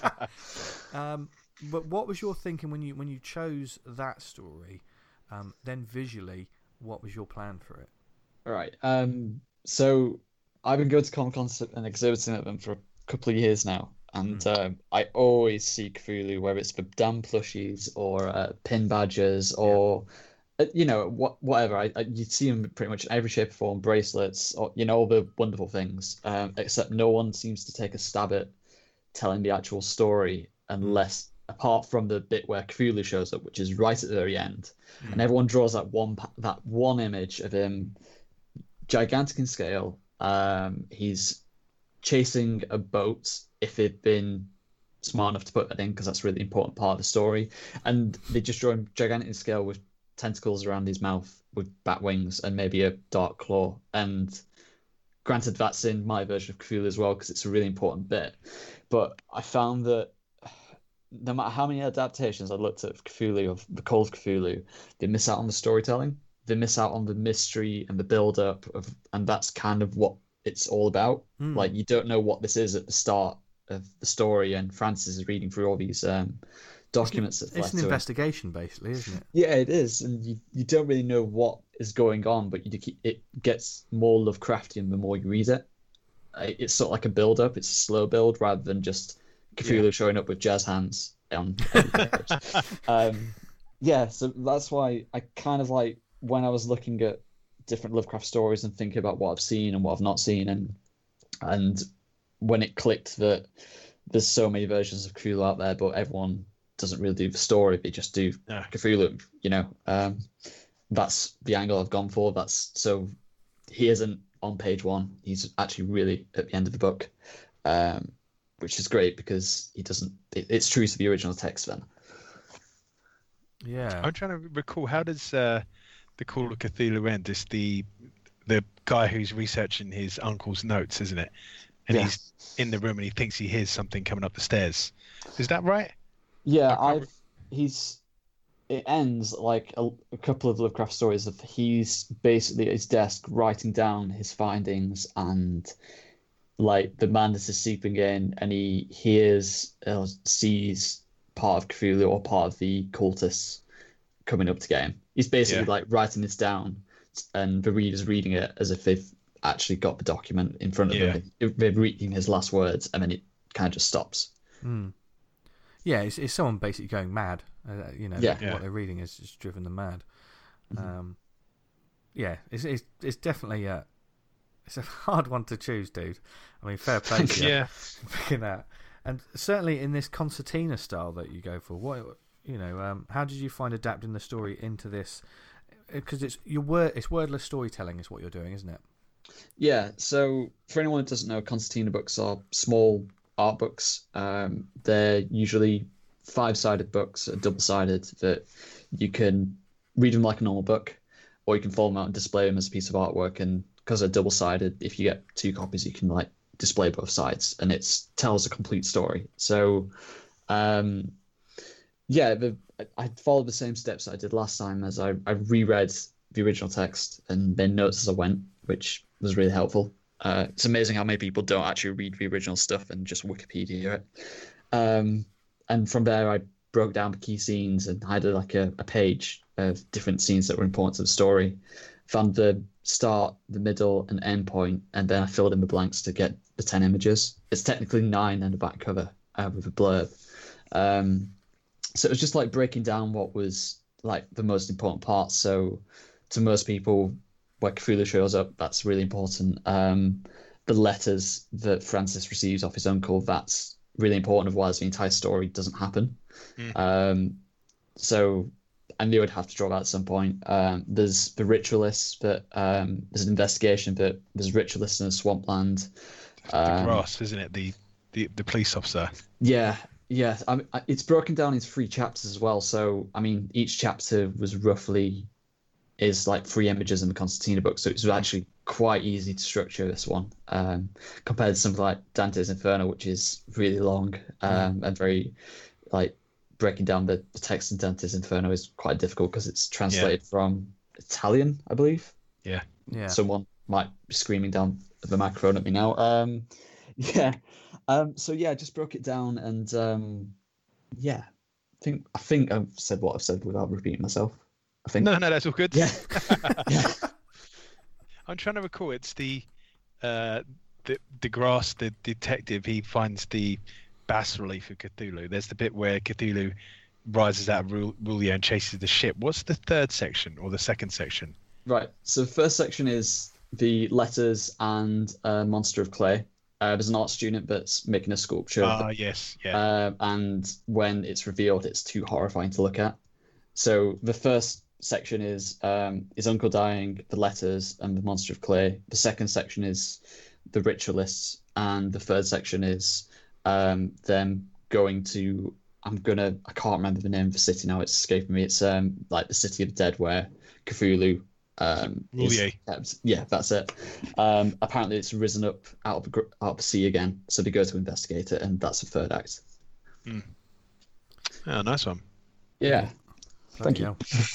Speaker 1: Um, but what was your thinking when you when you chose that story? Um, then visually, what was your plan for it?
Speaker 3: All right. Um, so I've been going to Comic Con and exhibiting at them for a couple of years now, and um, I always see Cthulhu, whether it's for damn plushies or uh, pin badges or uh, you know what, whatever. I, I you see them pretty much in every shape or form, bracelets, or you know all the wonderful things. Um, except no one seems to take a stab at telling the actual story unless. Apart from the bit where Cthulhu shows up, which is right at the very end,
Speaker 1: Mm.
Speaker 3: and everyone draws that one pa- that one image of him, gigantic in scale. Um, he's chasing a boat. If they'd been smart enough to put that in, because that's a really important part of the story, and they just draw him gigantic in scale with tentacles around his mouth, with bat wings, and maybe a dark claw. And granted, that's in my version of Cthulhu as well, because it's a really important bit. But I found that. No matter how many adaptations I looked at of Cthulhu, of the Call of Cthulhu, they miss out on the storytelling. They miss out on the mystery and the build-up of, and that's kind of what it's all about.
Speaker 1: Mm.
Speaker 3: Like you don't know what this is at the start of the story, and Francis is reading through all these um, documents. That's
Speaker 1: It's
Speaker 3: left
Speaker 1: an
Speaker 3: to him.
Speaker 1: investigation, basically, isn't it?
Speaker 3: Yeah, it is, and you, you don't really know what is going on, but you do keep, it gets more Lovecraftian the more you read it. Uh, It's sort of like a build-up. It's a slow build rather than just Cthulhu
Speaker 2: Yeah.
Speaker 3: showing up with jazz hands on every page. um, yeah, so that's why I kind of like when I was looking at different Lovecraft stories and thinking about what I've seen and what I've not seen, and and when it clicked that there's so many versions of Cthulhu out there, but everyone doesn't really do the story; they just do
Speaker 2: No.
Speaker 3: Cthulhu. You know, um, that's the angle I've gone for. That's so he isn't on page one; he's actually really at the end of the book. Um, which is great because he doesn't. It, it's true to the original text. Then
Speaker 1: Yeah.
Speaker 2: I'm trying to recall, how does uh, the Call of Cthulhu end? It's the the guy who's researching his uncle's notes, isn't it? And
Speaker 3: Yeah.
Speaker 2: he's in the room and he thinks he hears something coming up the stairs. Is that right?
Speaker 3: yeah,
Speaker 2: I can't
Speaker 3: I've he's. It ends like a, a couple of Lovecraft stories of he's basically at his desk writing down his findings, and like the madness is seeping in, and he hears or sees part of Cthulhu or part of the cultists coming up to get him. He's basically
Speaker 2: Yeah.
Speaker 3: like writing this down, and the reader's reading it as if they've actually got the document in front of
Speaker 2: Yeah.
Speaker 3: them. They're reading his last words, and then it kind of just stops.
Speaker 1: Mm. Yeah, it's, it's someone basically going mad. Uh, you know,
Speaker 3: Yeah.
Speaker 1: what
Speaker 2: Yeah.
Speaker 1: they're reading is just driven them mad.
Speaker 3: Mhm.
Speaker 1: Um, yeah, it's, it's it's definitely a it's a hard one to choose, dude. I mean, fair play to you
Speaker 2: Yeah.
Speaker 1: for picking that. And certainly in this concertina style that you go for, what you know, um, how did you find adapting the story into this? Because it's your word, it's wordless storytelling, is what you're doing, isn't it?
Speaker 3: Yeah, so for anyone that doesn't know, concertina books are small art books. Um, they're usually five-sided books, uh, double-sided, that you can read them like a normal book, or you can fold them out and display them as a piece of artwork. And because they're double-sided, if you get two copies, you can like display both sides, and it tells a complete story. So, um, yeah, the, I followed the same steps that I did last time, as I, I reread the original text and then notes as I went, which was really helpful. Uh, it's amazing how many people don't actually read the original stuff and just Wikipedia it. Um, and from there, I broke down the key scenes and had a, like a, a page of different scenes that were important to the story. Found the start, the middle, and end point, and then I filled in the blanks to get the ten images. It's technically nine and a back cover uh, with a blurb. Um, so it was just like breaking down what was like the most important parts. So to most people, where Cthulhu shows up, that's really important. Um, the letters that Francis receives off his uncle, that's really important, otherwise the entire story doesn't happen. Mm. Um, so I knew I'd have to draw that at some point. Um, there's the ritualists, but um, there's an investigation, but there's ritualists in a swampland.
Speaker 2: Um, the grass, isn't it? The, the the police officer.
Speaker 3: Yeah, yeah. I mean, it's broken down into three chapters as well. So I mean, each chapter was roughly is like three images in the Constantina book, so it was actually quite easy to structure this one um, compared to something like Dante's Inferno, which is really long um, and very like breaking down the, the text in Dante's Inferno is quite difficult because it's translated yeah. from Italian, I believe.
Speaker 2: Yeah,
Speaker 1: yeah.
Speaker 3: Someone might be screaming down the microphone at me now. Um, yeah. Um, so yeah, I just broke it down and um, yeah, I think I think I've said what I've said without repeating myself. I think.
Speaker 2: No, no, that's all good.
Speaker 3: Yeah. yeah.
Speaker 2: I'm trying to recall. It's the uh, the DeGrasse, the detective. He finds the bas relief of Cthulhu. There's the bit where Cthulhu rises out of Rulio and chases the ship. What's the third section or the second section?
Speaker 3: Right. So the first section is the letters and a monster of clay. Uh, there's an art student that's making a sculpture.
Speaker 2: Ah, uh, yes, yeah.
Speaker 3: Uh, and when it's revealed, it's too horrifying to look at. So the first section is um, his uncle dying, the letters, and the monster of clay. The second section is the ritualists, and the third section is um, them going to. I'm gonna. I can't remember the name of the city now. It's escaping me. It's um like the city of the dead where Cthulhu. Um, is kept. Yeah, that's it. Um, apparently, it's risen up out of the, out of the sea again. So they go to investigate it, and that's the third act.
Speaker 2: Mm. Oh, nice one.
Speaker 3: Yeah. Thank you.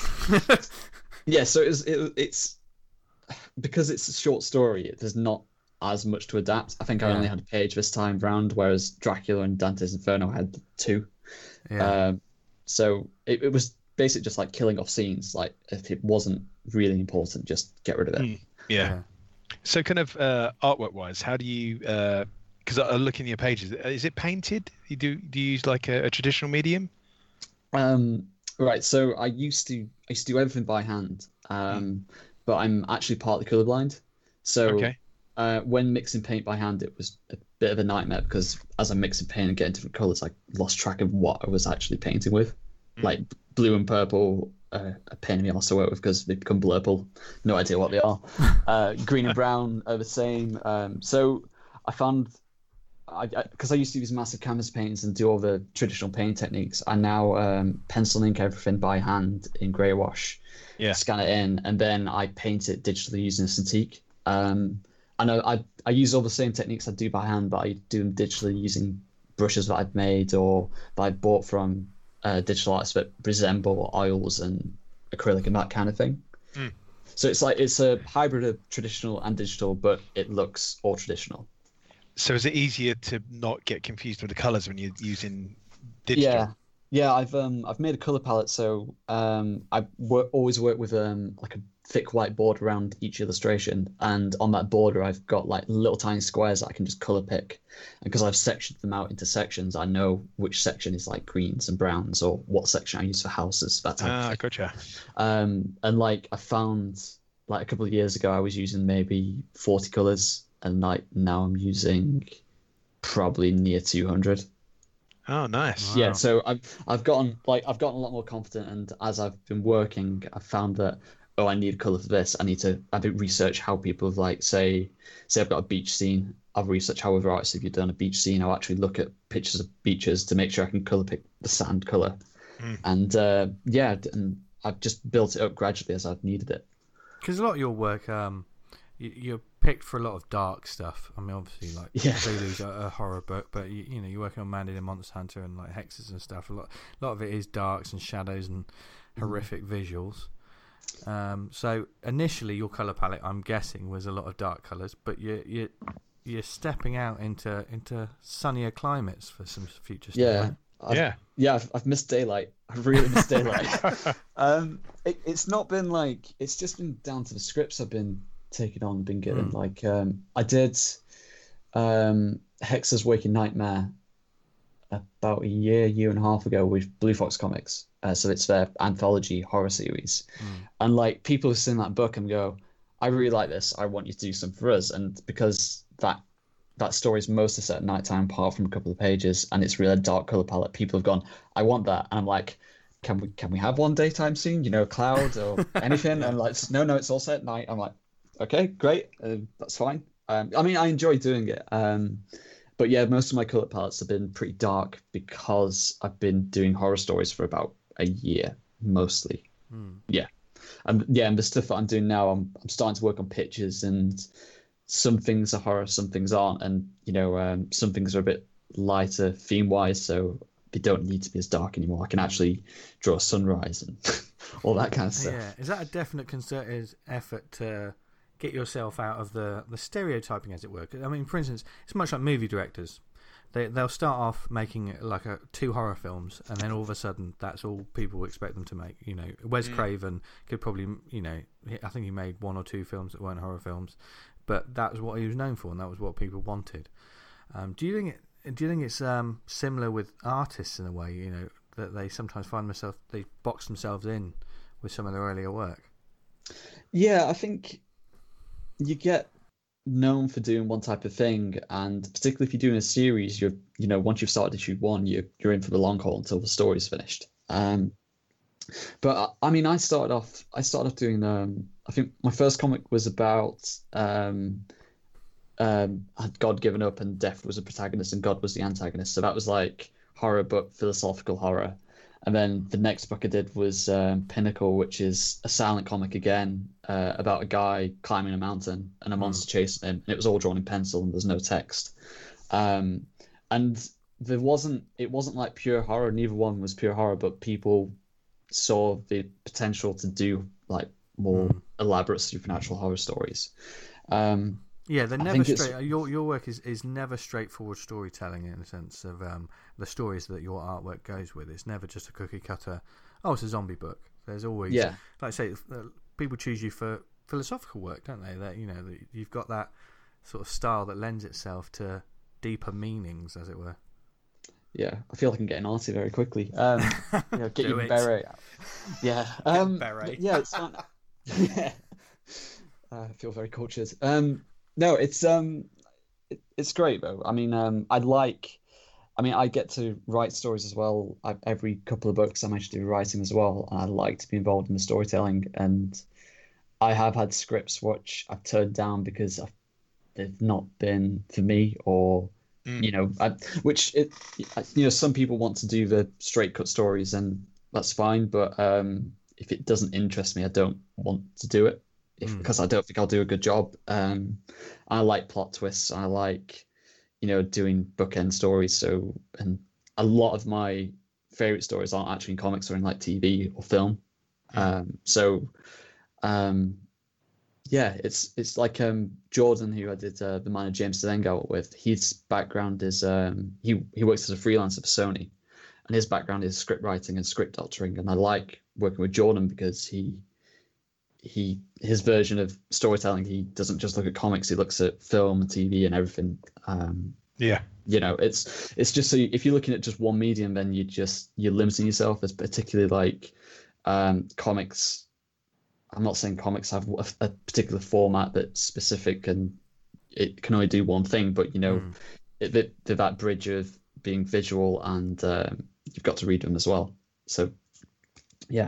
Speaker 3: yeah, so it's it, it's because it's a short story. There's not as much to adapt. I think I yeah. only had a page this time round, whereas Dracula and Dante's Inferno had two. Yeah. Um, so it, it was basically just like killing off scenes. Like if it wasn't really important, just get rid of it.
Speaker 2: Mm, yeah. yeah. So kind of uh, artwork-wise, how do you? Because uh, I look in your pages. Is it painted? You do do you use like a, a traditional medium?
Speaker 3: Um. Right, so I used to I used to do everything by hand, um, mm. but I'm actually partly colorblind. So
Speaker 2: okay.
Speaker 3: uh, when mixing paint by hand, it was a bit of a nightmare because as I'm mixing paint and getting different colors, I lost track of what I was actually painting with. Mm. Like blue and purple, uh, a pain in the arse to work with because they become blurple. No idea what they are. uh, green and brown are the same. Um, so I found. Because I, I, I used to use massive canvas paints and do all the traditional paint techniques, I now um, pencil ink everything by hand in grey wash,
Speaker 2: yeah.
Speaker 3: scan it in, and then I paint it digitally using a Cintiq. Um, I know I I use all the same techniques I do by hand, but I do them digitally using brushes that I've made or that I bought from uh, digital artists that resemble oils and acrylic and that kind of thing.
Speaker 2: Mm.
Speaker 3: So it's like it's a hybrid of traditional and digital, but it looks all traditional.
Speaker 2: So is it easier to not get confused with the colors when you're using digital?
Speaker 3: Yeah, yeah. I've um I've made a color palette, so um I work, always work with um like a thick white border around each illustration, and on that border I've got like little tiny squares that I can just color pick, and because I've sectioned them out into sections, I know which section is like greens and browns or what section I use for houses. That type
Speaker 2: ah,
Speaker 3: of thing.
Speaker 2: Gotcha.
Speaker 3: Um, and like I found like a couple of years ago, I was using maybe forty colors. And like now I'm using probably near two hundred.
Speaker 2: Oh, nice.
Speaker 3: Wow. Yeah, so I've I've gotten like I've gotten a lot more confident, and as I've been working, I've found that oh, I need colour for this. I need to I do research how people have like say say I've got a beach scene. I've researched how other artists have done a beach scene. I'll actually look at pictures of beaches to make sure I can colour pick the sand colour. Mm. And uh, yeah, and I've just built it up gradually as I've needed it.
Speaker 1: Because a lot of your work, um, you, you're picked for a lot of dark stuff. I mean, obviously, like
Speaker 3: yeah.
Speaker 1: Cthulhu's a, a horror book, but you, you know, you're working on Mandy the Monster Hunter and like hexes and stuff. A lot, a lot of it is darks and shadows and horrific mm. visuals. Um, so initially, your color palette, I'm guessing, was a lot of dark colors, but you you you're stepping out into into sunnier climates for some future stuff.
Speaker 3: Yeah,
Speaker 1: right?
Speaker 3: I've,
Speaker 2: Yeah.
Speaker 3: yeah, I've, I've missed Daylight. I've really missed Daylight. um, it, it's not been like it's just been down to the scripts I've been taking on, been getting.
Speaker 1: Mm.
Speaker 3: Like um, I did um, Hexa's Waking Nightmare about a year, year and a half ago with Blue Fox Comics. Uh, so it's their anthology horror series,
Speaker 1: Mm.
Speaker 3: and like people have seen that book and go, "I really like this. I want you to do something for us." And because that that story is mostly set at nighttime, apart from a couple of pages, and it's really a dark color palette, people have gone, "I want that," and I'm like, "Can we can we have one daytime scene? You know, a cloud or anything?"
Speaker 1: Yeah.
Speaker 3: And like, "No, no, it's all set at night." I'm like, "Okay, great, uh, that's fine." Um, I mean, I enjoy doing it. Um, but yeah, most of my color palettes have been pretty dark because I've been doing horror stories for about a year, mostly.
Speaker 1: Mm.
Speaker 3: Yeah, and yeah, and the stuff that I'm doing now, I'm I'm starting to work on pictures, and some things are horror, some things aren't, and you know, um, some things are a bit lighter theme wise, so they don't need to be as dark anymore. I can actually draw a sunrise and all that kind of stuff.
Speaker 1: Yeah, is that a definite concerted effort to get yourself out of the, the stereotyping, as it were? 'Cause, I mean, for instance, it's much like movie directors. They they'll start off making like a two horror films, and then all of a sudden, that's all people expect them to make. You know, Wes
Speaker 2: Mm.
Speaker 1: Craven could probably, you know, he- I think he made one or two films that weren't horror films, but that was what he was known for, and that was what people wanted. Um, do you think it, do you think it's um, similar with artists in a way? You know, that they sometimes find themselves they box themselves in with some of their earlier work.
Speaker 3: Yeah, I think you get known for doing one type of thing, and particularly if you're doing a series, you're you know once you've started issue one, you're you're in for the long haul until the story's finished. Um, but I, I mean, I started off I started off doing um, I think my first comic was about um, um, had God given up and Death was a protagonist and God was the antagonist. So that was like horror, but philosophical horror. And then the next book I did was um, Pinnacle, which is a silent comic again uh, about a guy climbing a mountain and a monster chasing him. And it was all drawn in pencil and there's no text. Um, and there wasn't, it wasn't like pure horror. Neither one was pure horror, but people saw the potential to do like more
Speaker 1: Mm.
Speaker 3: elaborate supernatural horror stories. Um,
Speaker 1: Yeah, they're
Speaker 3: I
Speaker 1: never
Speaker 3: think it's-
Speaker 1: straight. Your your work is, is never straightforward storytelling in the sense of um, the stories that your artwork goes with. It's never just a cookie cutter. Oh, it's a zombie book. There's always,
Speaker 3: Yeah.
Speaker 1: like I say, uh, people choose you for philosophical work, don't they? That you know, that you've got that sort of style that lends itself to deeper meanings, as it were.
Speaker 3: Yeah, I feel like I'm getting arty very quickly. Um, you know, get
Speaker 1: Do
Speaker 3: your
Speaker 1: it.
Speaker 3: beret out. Yeah. Um,
Speaker 1: beret.
Speaker 3: Yeah, it's fun. Yeah. Uh, I feel very cultured. Um, no, it's um, it, it's great though. I mean, um, I like. I mean, I get to write stories as well. I, every couple of books, I manage to do writing as well, and I like to be involved in the storytelling. And I have had scripts which I've turned down because I've, they've not been for me, or
Speaker 2: Mm.
Speaker 3: you know, I, which it, you know, some people want to do the straight cut stories, and that's fine. But um, if it doesn't interest me, I don't want to do it if,
Speaker 1: Mm.
Speaker 3: because I don't think I'll do a good job. Um, I like plot twists. I like, you know, doing bookend stories. So, and a lot of my favorite stories aren't actually in comics or in like T V or film.
Speaker 2: Mm.
Speaker 3: Um, so, um, yeah, it's it's like um, Jordan, who I did uh, the Man of James Stengel with. His background is um, he he works as a freelancer for Sony, and his background is script writing and script doctoring. And I like working with Jordan because he he his version of storytelling. He doesn't just look at comics; he looks at film and T V and everything. Um,
Speaker 2: Yeah.
Speaker 3: you know, it's it's just so you, if you're looking at just one medium, then you just you're limiting yourself. As particularly like um, comics. I'm not saying comics have a, a particular format that's specific and it can only do one thing, but you know,
Speaker 1: Mm.
Speaker 3: it, they're, they're that bridge of being visual and um, you've got to read them as well. So, yeah.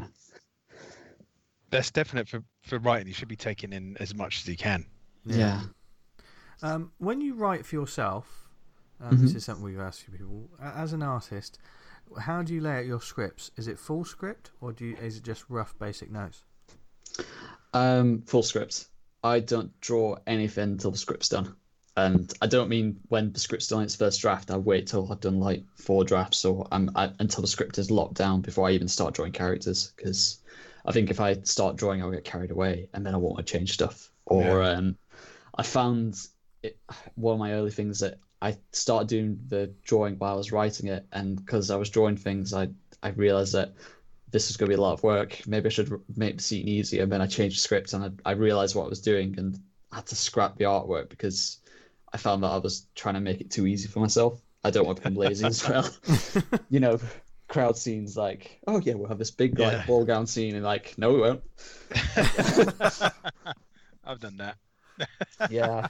Speaker 2: That's definite for, for writing. You should be taking in as much as you can.
Speaker 3: Yeah.
Speaker 1: Um, when you write for yourself, um, this
Speaker 3: Mhm.
Speaker 1: is something we've asked you people. a- As an artist, how do you lay out your scripts? Is it full script, or do you, is it just rough, basic notes?
Speaker 3: Um, full script. I don't draw anything until the script's done. And I don't mean when the script's done its first draft. I wait till I've done like four drafts, or I'm I, until the script is locked down before I even start drawing characters. Because I think if I start drawing, I'll get carried away, and then I won't want to change stuff. Or
Speaker 2: Yeah.
Speaker 3: um, I found it, one of my early things that I started doing the drawing while I was writing it, and because I was drawing things, I I realized that this was going to be a lot of work. Maybe I should make the scene easier. And then I changed the script, and I, I realized what I was doing, and I had to scrap the artwork because I found that I was trying to make it too easy for myself. I don't want to become lazy as well. You know, crowd scenes like, oh yeah, we'll have this big
Speaker 2: Yeah.
Speaker 3: like ball gown scene, and like, no, we won't.
Speaker 2: I've done that.
Speaker 3: Yeah.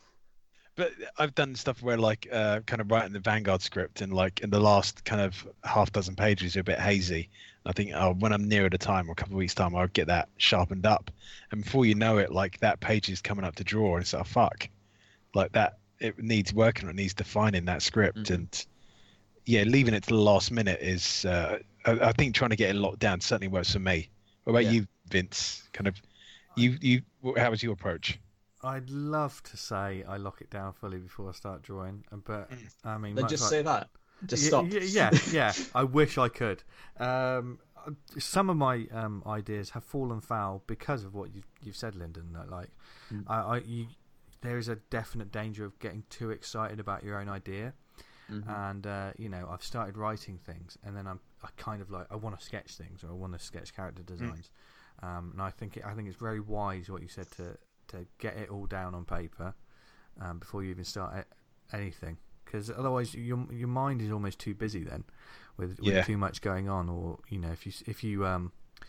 Speaker 2: But I've done stuff where like uh, kind of writing the Vanguard script and like in the last kind of half dozen pages are a bit hazy. I think oh, when I'm nearer the time or a couple of weeks time, I'll get that sharpened up. And before you know it, like that page is coming up to draw and it's like, fuck, like that, it needs working, it needs defining that script.
Speaker 3: Mm-hmm.
Speaker 2: And yeah, leaving it to the last minute is, uh, I, I think trying to get it locked down certainly works for me. What about
Speaker 3: Yeah.
Speaker 2: you, Vince? Kind of, you, you, how was your approach?
Speaker 1: I'd love to say I lock it down fully before I start drawing, but I mean,
Speaker 3: Then
Speaker 1: much
Speaker 3: just
Speaker 1: like-
Speaker 3: say that. Just
Speaker 1: Y-
Speaker 3: stop.
Speaker 1: y- Yeah, yeah. I wish I could. Um, some of my um, ideas have fallen foul because of what you, you've said, Lyndon. That like,
Speaker 3: Mm.
Speaker 1: I, I you, there is a definite danger of getting too excited about your own idea,
Speaker 3: Mhm.
Speaker 1: and uh, you know, I've started writing things, and then I'm I kind of like I want to sketch things or I want to sketch character designs, um, and I think it, I think it's very wise what you said to to get it all down on paper um, before you even start a- anything. Because otherwise, your your mind is almost too busy then, with, with
Speaker 2: Yeah.
Speaker 1: too much going on. Or you know, if you if you um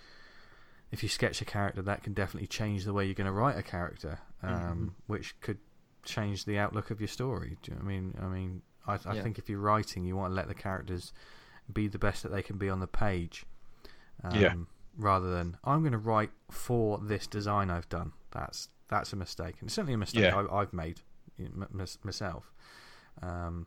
Speaker 1: if you sketch a character, that can definitely change the way you're going to write a character, um,
Speaker 3: Mhm.
Speaker 1: which could change the outlook of your story. Do you know what I mean? I mean, I, I
Speaker 3: Yeah.
Speaker 1: think if you're writing, you want to let the characters be the best that they can be on the page, um,
Speaker 2: Yeah.
Speaker 1: rather than I'm going to write for this design I've done. That's that's a mistake, and it's certainly a mistake
Speaker 2: Yeah.
Speaker 1: I, I've made you know, m- m- myself. Um,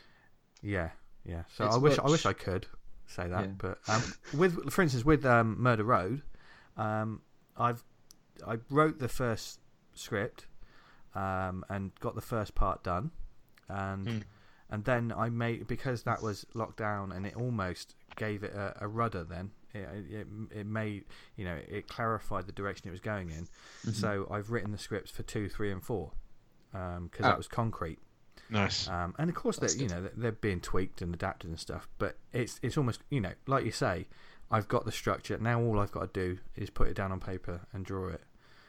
Speaker 1: yeah, yeah. So
Speaker 3: It's
Speaker 1: I wish I
Speaker 3: much-
Speaker 1: wish I could say that,
Speaker 3: Yeah.
Speaker 1: but um, with for instance with um, Murder Road, um, I've I wrote the first script um, and got the first part done, and
Speaker 2: Mm.
Speaker 1: and then I made because that was locked down and it almost gave it a, a rudder. Then it, it it made you know it clarified the direction it was going in.
Speaker 3: Mm-hmm.
Speaker 1: So I've written the scripts for two, three, and four because
Speaker 3: Oh.
Speaker 1: that was concrete.
Speaker 2: Nice.
Speaker 1: Um, and of course, they're
Speaker 3: That's
Speaker 1: you
Speaker 3: good.
Speaker 1: know they're- they're being tweaked and adapted and stuff. But it's it's almost you know like you say, I've got the structure now. All I've got to do is put it down on paper and draw it.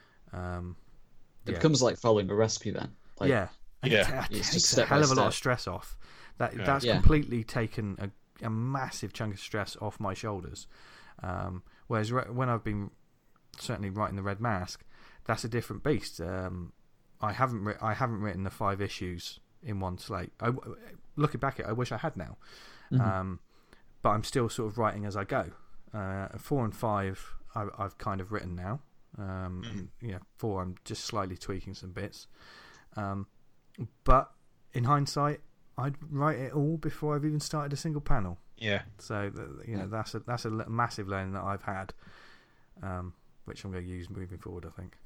Speaker 1: Um,
Speaker 3: It
Speaker 1: yeah.
Speaker 3: becomes like following a recipe then. Like,
Speaker 1: yeah, and
Speaker 2: Yeah.
Speaker 1: it, ta-
Speaker 3: It's
Speaker 1: takes
Speaker 3: just
Speaker 1: a
Speaker 3: step
Speaker 1: hell
Speaker 3: by
Speaker 1: of a lot of
Speaker 3: step.
Speaker 1: stress off. That
Speaker 2: Yeah.
Speaker 1: that's
Speaker 3: Yeah.
Speaker 1: completely taken a, a massive chunk of stress off my shoulders. Um, whereas re- when I've been certainly writing the Red Mask, that's a different beast. Um, I haven't ri- I haven't written the five issues in one slate. I, looking back at it, I wish I had now.
Speaker 3: Mhm.
Speaker 1: Um, but I'm still sort of writing as I go. Uh, four and five, I, I've kind of written now. Um,
Speaker 2: Mhm.
Speaker 1: and, yeah, four, I'm just slightly tweaking some bits. Um, but in hindsight, I'd write it all before I've even started a single panel.
Speaker 2: Yeah.
Speaker 1: So th- you know,
Speaker 3: Yeah.
Speaker 1: that's a that's a le- massive learning that I've had, um, which I'm going to use moving forward. I think.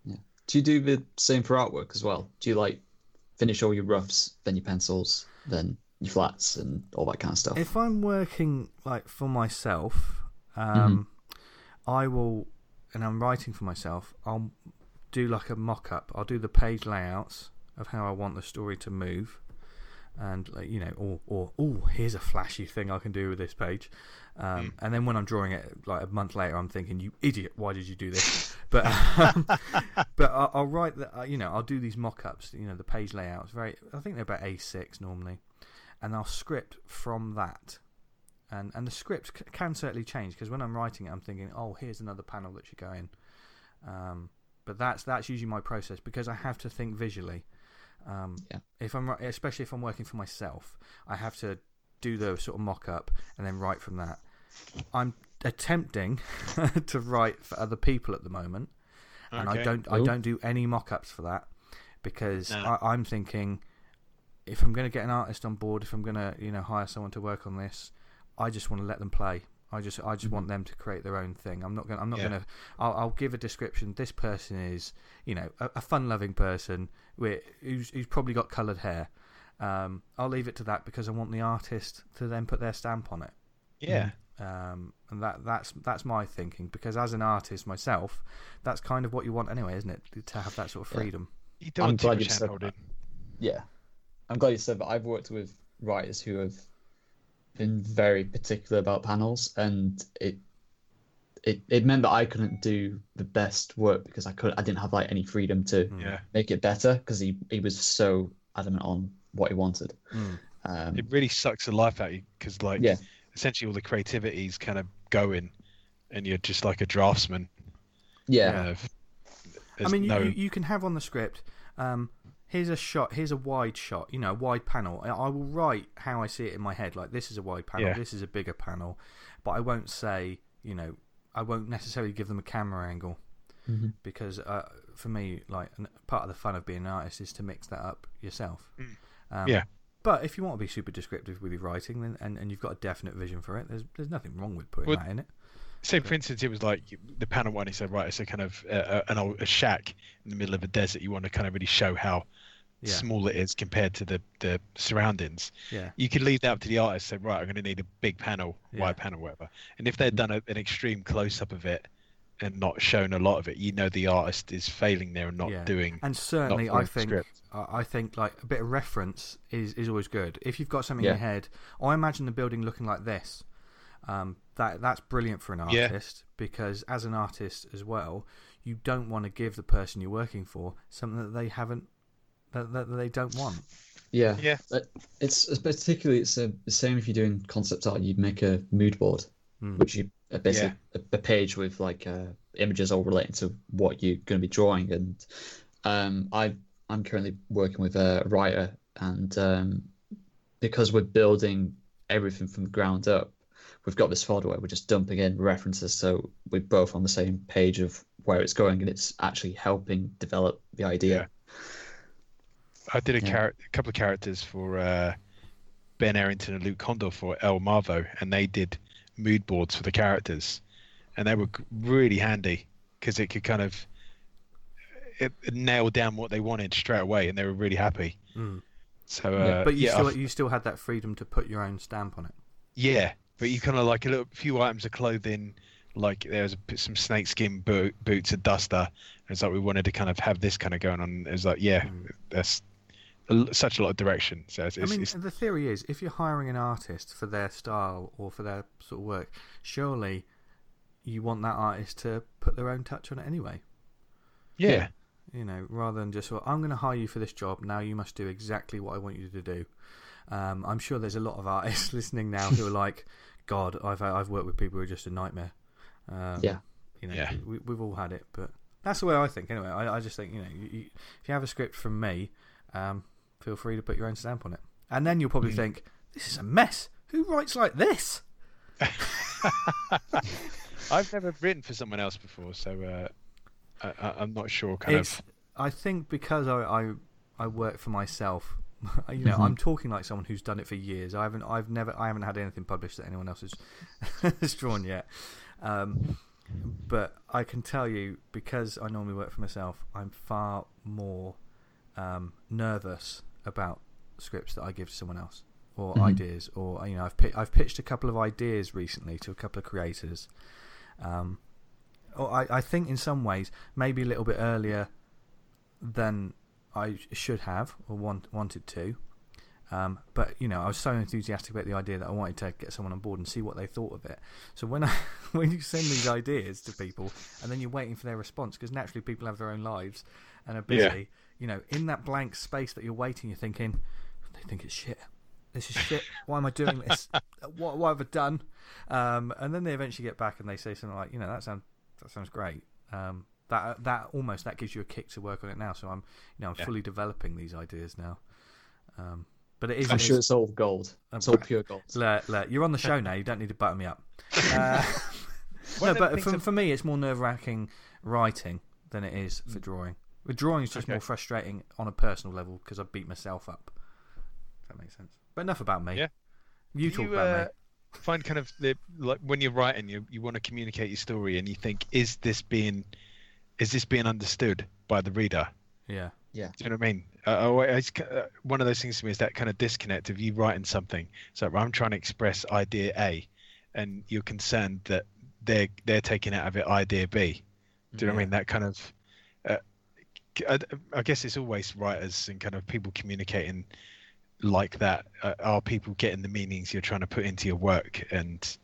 Speaker 3: Do you do the same for artwork as well? Do you like finish all your roughs, then your pencils, then your flats, and all that kind of stuff?
Speaker 1: If I'm working like for myself, um, I will, and I'm writing for myself. I'll do like a mock-up. I'll do the page layouts of how I want the story to move, and like, you know, or or oh, here's a flashy thing I can do with this page. Um,
Speaker 2: Mm.
Speaker 1: And then when I'm drawing it, like a month later, I'm thinking, "You idiot! Why did you do this?" But um, but I'll, I'll write the, uh, you know, I'll do these mock-ups. You know, the page layouts. Very, I think they're about A six normally, and I'll script from that. And and the script c- can certainly change because when I'm writing it, I'm thinking, "Oh, here's another panel that should go in." Um, but that's that's usually my process because I have to think visually. Um,
Speaker 3: Yeah.
Speaker 1: If I'm ri- especially if I'm working for myself, I have to do the sort of mock-up and then write from that. I'm attempting to write for other people at the moment, and I
Speaker 2: Okay.
Speaker 1: don't I
Speaker 3: Cool.
Speaker 1: don't do any mock-ups for that because
Speaker 2: No.
Speaker 1: I, I'm thinking if I'm going to get an artist on board, if I'm going to you know hire someone to work on this, I just want to let them play. I just I just want them to create their own thing. I'm not going I'm not
Speaker 2: Yeah.
Speaker 1: going to I'll, I'll give a description. This person is you know a, a fun-loving person with, who's who's probably got coloured hair. Um, I'll leave it to that because I want the artist to then put their stamp on it.
Speaker 2: Yeah.
Speaker 1: Um, and that that's that's my thinking because as an artist myself, that's kind of what you want anyway, isn't it? To have that sort of
Speaker 3: Yeah.
Speaker 1: freedom.
Speaker 2: You don't
Speaker 3: I'm
Speaker 2: want too
Speaker 3: glad
Speaker 2: much
Speaker 3: you said
Speaker 2: hand holding.
Speaker 3: Yeah. I'm glad you said that. I've worked with writers who have been very particular about panels, and it it, it meant that I couldn't do the best work because I could I didn't have like any freedom to
Speaker 2: Yeah.
Speaker 3: make it better because he, he was so adamant on what he wanted.
Speaker 1: Mm.
Speaker 3: Um,
Speaker 2: It really sucks the life out of you because, like,
Speaker 3: Yeah.
Speaker 2: essentially all the creativity is kind of going, and you're just like a draftsman.
Speaker 3: yeah,
Speaker 2: Kind of,
Speaker 1: I
Speaker 2: there's
Speaker 1: mean,
Speaker 2: no,
Speaker 1: you, you can have on the script, um, here's a shot, here's a wide shot, you know, a wide panel. I, I will write how I see it in my head, like this is a wide panel,
Speaker 2: Yeah.
Speaker 1: this is a bigger panel, but I won't say, you know, I won't necessarily give them a camera angle
Speaker 3: Mhm.
Speaker 1: because uh, for me, like an- part of the fun of being an artist is to mix that up yourself.
Speaker 2: Mm.
Speaker 1: Um,
Speaker 2: Yeah.
Speaker 1: But if you want to be super descriptive with your writing, then and, and you've got a definite vision for it, there's there's nothing wrong with putting
Speaker 2: Well,
Speaker 1: that in it.
Speaker 2: say for instance, it was like the panel one. He said, right, it's a kind of uh, an old a shack in the middle of a desert. You want to kind of really show how
Speaker 1: Yeah.
Speaker 2: small it is compared to the the surroundings.
Speaker 1: Yeah.
Speaker 2: You could leave that up to the artist. Say, right, I'm going to need a big panel,
Speaker 1: Yeah.
Speaker 2: wide panel, whatever. And if they'd done a, an extreme close up of it and not shown a lot of it, you know the artist is failing there and not
Speaker 1: Yeah.
Speaker 2: doing.
Speaker 1: And certainly,
Speaker 2: not
Speaker 1: I
Speaker 2: following the
Speaker 1: think
Speaker 2: script.
Speaker 1: I I think like a bit of reference is, is always good. If you've got something
Speaker 3: Yeah.
Speaker 1: in your head, I imagine the building looking like this. Um, that that's brilliant for an
Speaker 2: Yeah.
Speaker 1: artist because as an artist as well, you don't want to give the person you're working for something that they haven't that, that they don't want.
Speaker 3: yeah,
Speaker 2: Yeah.
Speaker 3: But It's, it's particularly it's uh, the same if you're doing concept art. You'd make a mood board,
Speaker 1: Mm.
Speaker 3: which you uh, basically a, a page with like uh, images all relating to what you're going to be drawing. And um, I I'm currently working with a writer, and um, because we're building everything from the ground up, we've got this folder where we're just dumping in references, so we're both on the same page of where it's going, and it's actually helping develop the idea.
Speaker 2: I did a,
Speaker 3: Yeah.
Speaker 2: char- a couple of characters for uh, Ben Errington and Luke Condor for El Marvo, and they did mood boards for the characters, and they were g- really handy because it could kind of it, it nailed down what they wanted straight away, and they were really happy.
Speaker 1: Mm.
Speaker 2: So, uh,
Speaker 1: Yeah, but you
Speaker 2: yeah,
Speaker 1: still
Speaker 2: I've-
Speaker 1: you still had that freedom to put your own stamp on it.
Speaker 2: yeah, but you kind of like a little few items of clothing. Like there was a, p- some snakeskin boot, boots, a duster. And it's like we wanted to kind of have this kind of going on. It was like, yeah,
Speaker 1: Mm.
Speaker 2: that's a l- such a lot of direction. So it's,
Speaker 1: I
Speaker 2: it's,
Speaker 1: mean,
Speaker 2: it's
Speaker 1: the theory is if you're hiring an artist for their style or for their sort of work, surely you want that artist to put their own touch on it anyway.
Speaker 2: yeah,
Speaker 1: You know, rather than just, well, I'm going to hire you for this job. Now you must do exactly what I want you to do. Um, I'm sure there's a lot of artists listening now who are like, God, I've I've worked with people who are just a nightmare. Um,
Speaker 3: Yeah.
Speaker 1: You know,
Speaker 2: Yeah.
Speaker 1: we, we've all had it, but that's the way I think. Anyway, I, I just think you know, you, you, if you have a script from me, um, feel free to put your own stamp on it, and then you'll probably
Speaker 2: Mm.
Speaker 1: think, this is a mess. Who writes like this?
Speaker 2: I've never written for someone else before, so uh, I, I- I'm not sure. Kind
Speaker 1: It's,
Speaker 2: of.
Speaker 1: I think because I, I I work for myself. You know,
Speaker 3: Mhm.
Speaker 1: I'm talking like someone who's done it for years. I haven't, I've never, I haven't had anything published that anyone else has, has drawn yet. Um, but I can tell you, because I normally work for myself, I'm far more um, nervous about scripts that I give to someone else or
Speaker 3: Mhm.
Speaker 1: ideas. Or you know, I've pi- I've pitched a couple of ideas recently to a couple of creators. Um, or I, I think in some ways maybe a little bit earlier than I should have or want, wanted to. Um, but you know, I was so enthusiastic about the idea that I wanted to get someone on board and see what they thought of it. So when I, when you send these ideas to people and then you're waiting for their response, because naturally people have their own lives and are busy.
Speaker 2: Yeah.
Speaker 1: You know, in that blank space that you're waiting, you're thinking, they think it's shit. This is shit. Why am I doing this? What, what have I done? Um, and then they eventually get back and they say something like, you know, that sounds that sounds great. Um, that that almost that gives you a kick to work on it now. So I'm, you know, I'm
Speaker 2: Yeah.
Speaker 1: fully developing these ideas now. Um, but it is.
Speaker 3: I'm
Speaker 1: it
Speaker 3: sure
Speaker 1: is-
Speaker 3: it's all gold.
Speaker 1: Um,
Speaker 3: It's all pure gold.
Speaker 1: Look, look, you're on the show now. You don't need to butter me up. Uh,
Speaker 2: One
Speaker 1: no,
Speaker 2: of the
Speaker 1: but
Speaker 2: things
Speaker 1: for,
Speaker 2: that-
Speaker 1: for me, it's more nerve wracking writing than it is for drawing. With drawing, it's just
Speaker 2: Okay.
Speaker 1: more frustrating on a personal level because I beat myself up. If that makes sense. But enough about me.
Speaker 2: Yeah.
Speaker 1: You
Speaker 2: Do
Speaker 1: talk
Speaker 2: you,
Speaker 1: about
Speaker 2: uh,
Speaker 1: me.
Speaker 2: find kind of the like when you're writing, you you want to communicate your story, and you think, is this being is this being understood by the reader?
Speaker 1: Yeah.
Speaker 2: Do you know what I mean? Uh, I always- uh, one of those things to me is that kind of disconnect of you writing something. So I'm trying to express idea A, and you're concerned that they're they're taking out of it idea B. Do you know what I
Speaker 1: Yeah.
Speaker 2: mean? That kind of. Uh, I, I guess it's always writers and kind of people communicating like that? Uh, are people getting the meanings you're trying to put into your work? And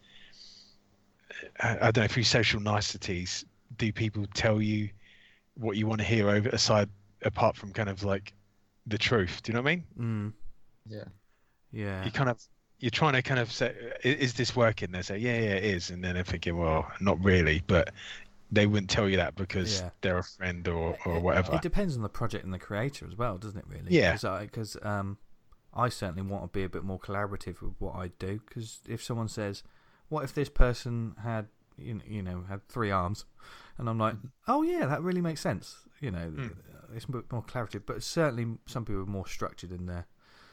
Speaker 2: I, I don't know, through social niceties, do people tell you what you want to hear over aside apart from kind of like the truth? Do you know what I mean?
Speaker 1: Mm.
Speaker 3: Yeah.
Speaker 1: Yeah.
Speaker 2: You kind of you're trying to kind of say, is this working? They say, yeah, yeah, it is, and then they're thinking, well, not really, but they wouldn't tell you that because
Speaker 1: Yeah.
Speaker 2: they're a friend or, or
Speaker 1: It-
Speaker 2: whatever.
Speaker 1: It depends on the project and the creator as well, doesn't it? Really?
Speaker 2: Yeah.
Speaker 1: Because um, I certainly want to be a bit more collaborative with what I do. Because if someone says, "What if this person had, you know, you know, had three arms?" and I'm like, "Oh yeah, that really makes sense." You know,
Speaker 2: Mm.
Speaker 1: it's a bit more collaborative. But certainly, some people are more structured in their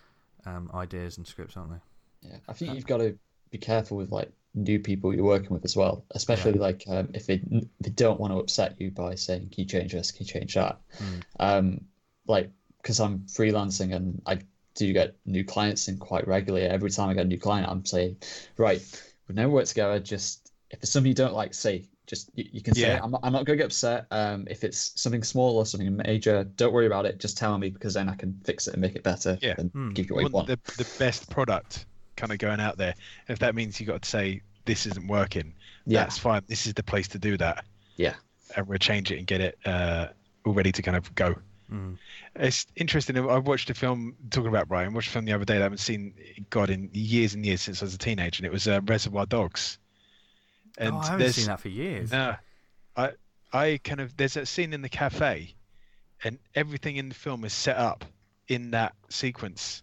Speaker 1: um, ideas and scripts, aren't they?
Speaker 3: Yeah, I think you've got to be careful with like new people you're working with as well, especially like um, if they they don't want to upset you by saying, "Can you change this? Can you change that?"
Speaker 1: Mm.
Speaker 3: Um, like because I'm freelancing and I do get new clients in quite regularly. Every time I get a new client, I'm saying, "Right, we've never worked together. Just if there's something you don't like, say just you, you can say
Speaker 2: Yeah.
Speaker 3: it. I'm not, I'm not going to get upset. Um, if it's something small or something major, don't worry about it. Just tell me because then I can fix it and make it better
Speaker 2: Yeah.
Speaker 3: and
Speaker 1: Hmm.
Speaker 3: give you
Speaker 2: You
Speaker 3: what you
Speaker 2: want
Speaker 3: want."
Speaker 2: the, the best product kind of going out there. And if that means you got to say, this isn't working,
Speaker 3: Yeah.
Speaker 2: that's fine. This is the place to do that.
Speaker 3: Yeah.
Speaker 2: And we'll change it and get it uh, all ready to kind of go.
Speaker 1: Mm.
Speaker 2: It's interesting. I watched a film talking about Brian. I watched a film the other day that I haven't seen God in years and years since I was a teenager, and it was uh, Reservoir Dogs. And
Speaker 1: oh, I haven't
Speaker 2: there's,
Speaker 1: seen that for years.
Speaker 2: No, I I kind of there's a scene in the cafe, and everything in the film is set up in that sequence.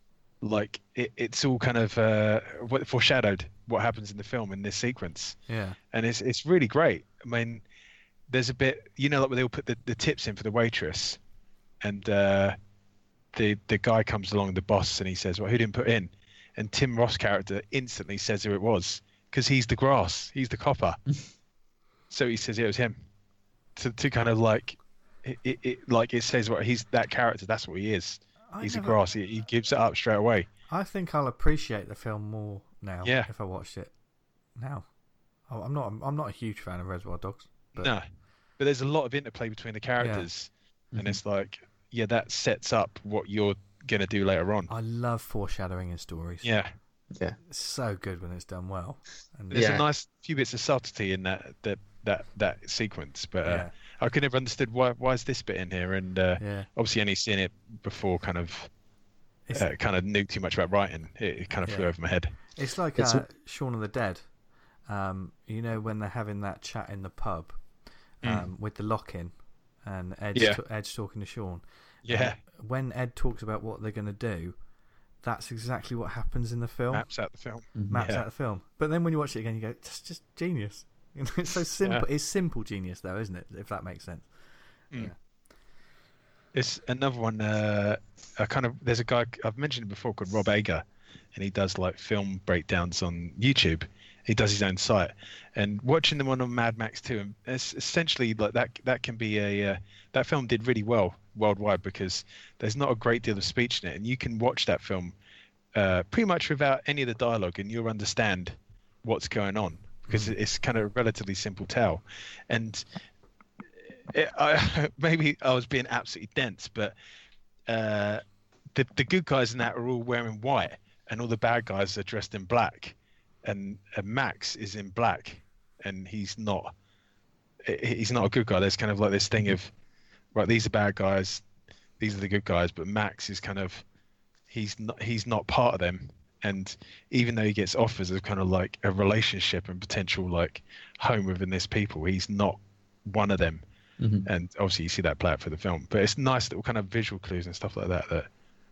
Speaker 2: Like it, it's all kind of uh, what foreshadowed what happens in the film in this sequence,
Speaker 1: Yeah.
Speaker 2: and it's it's really great. I mean, there's a bit, you know, like where they'll put the, the tips in for the waitress, and uh, the the guy comes along, the boss, and he says, "Well, who didn't put in?" And Tim Roth's character instantly says who it was because he's the grass, he's the copper. So he says it was him. To to kind of like, it, it, it like it says what he's that character. That's what he is.
Speaker 1: I
Speaker 2: He's
Speaker 1: never-
Speaker 2: a grass. He, he gives it up straight away.
Speaker 1: I think I'll appreciate the film more now.
Speaker 2: Yeah.
Speaker 1: If I watched it now. Oh, I'm not. I'm not a huge fan of Reservoir Dogs. But
Speaker 2: No, but there's a lot of interplay between the characters, and it's like, yeah, that sets up what you're gonna do later on.
Speaker 1: I love foreshadowing in stories.
Speaker 2: Yeah,
Speaker 3: Yeah.
Speaker 1: It's so good when it's done well. And
Speaker 2: there's
Speaker 3: Yeah.
Speaker 2: a nice few bits of subtlety in that that that that sequence, but uh,
Speaker 1: yeah,
Speaker 2: I could never understood why why is this bit in here, and uh,
Speaker 1: yeah.
Speaker 2: obviously only seen it before, kind of
Speaker 1: It's,
Speaker 2: uh, kind of knew too much about writing. It, it kind of flew
Speaker 1: Yeah.
Speaker 2: over my head.
Speaker 1: it's like
Speaker 3: It's-
Speaker 1: uh, Shaun of the Dead. Um, you know when they're having that chat in the pub um, with the lock-in, and Ed's,
Speaker 2: Yeah.
Speaker 1: t- Ed's talking to Sean.
Speaker 2: Yeah,
Speaker 1: And when Ed talks about what they're going to do, that's exactly what happens in the film.
Speaker 2: maps out the film.
Speaker 1: Maps
Speaker 2: Yeah.
Speaker 1: out the film. But then when you watch it again, you go, "That's just genius." You know, it's so simple.
Speaker 2: Yeah.
Speaker 1: It's simple genius, though, isn't it? If that makes sense.
Speaker 2: It's another one. Uh, a kind of there's a guy I've mentioned before called Rob Ager, and he does like film breakdowns on YouTube. He does his own site, and watching the one on Mad Max two, and it's essentially like that. That can be a uh, that film did really well worldwide because there's not a great deal of speech in it, and you can watch that film uh, pretty much without any of the dialogue, and you'll understand what's going on because
Speaker 1: Mm.
Speaker 2: it's kind of a relatively simple tale, and it, I, maybe I was being absolutely dense, but uh, the the good guys in that are all wearing white, and all the bad guys are dressed in black, and, and Max is in black, and he's not. he- He's not a good guy. There's kind of like this thing of, right, these are bad guys, these are the good guys, but Max is kind of, he's not he's not part of them, and even though he gets offers of kind of like a relationship and potential like home within this people, he's not one of them.
Speaker 3: Mhm.
Speaker 2: And obviously you see that play out for the film, but it's nice little kind of visual clues and stuff like that that,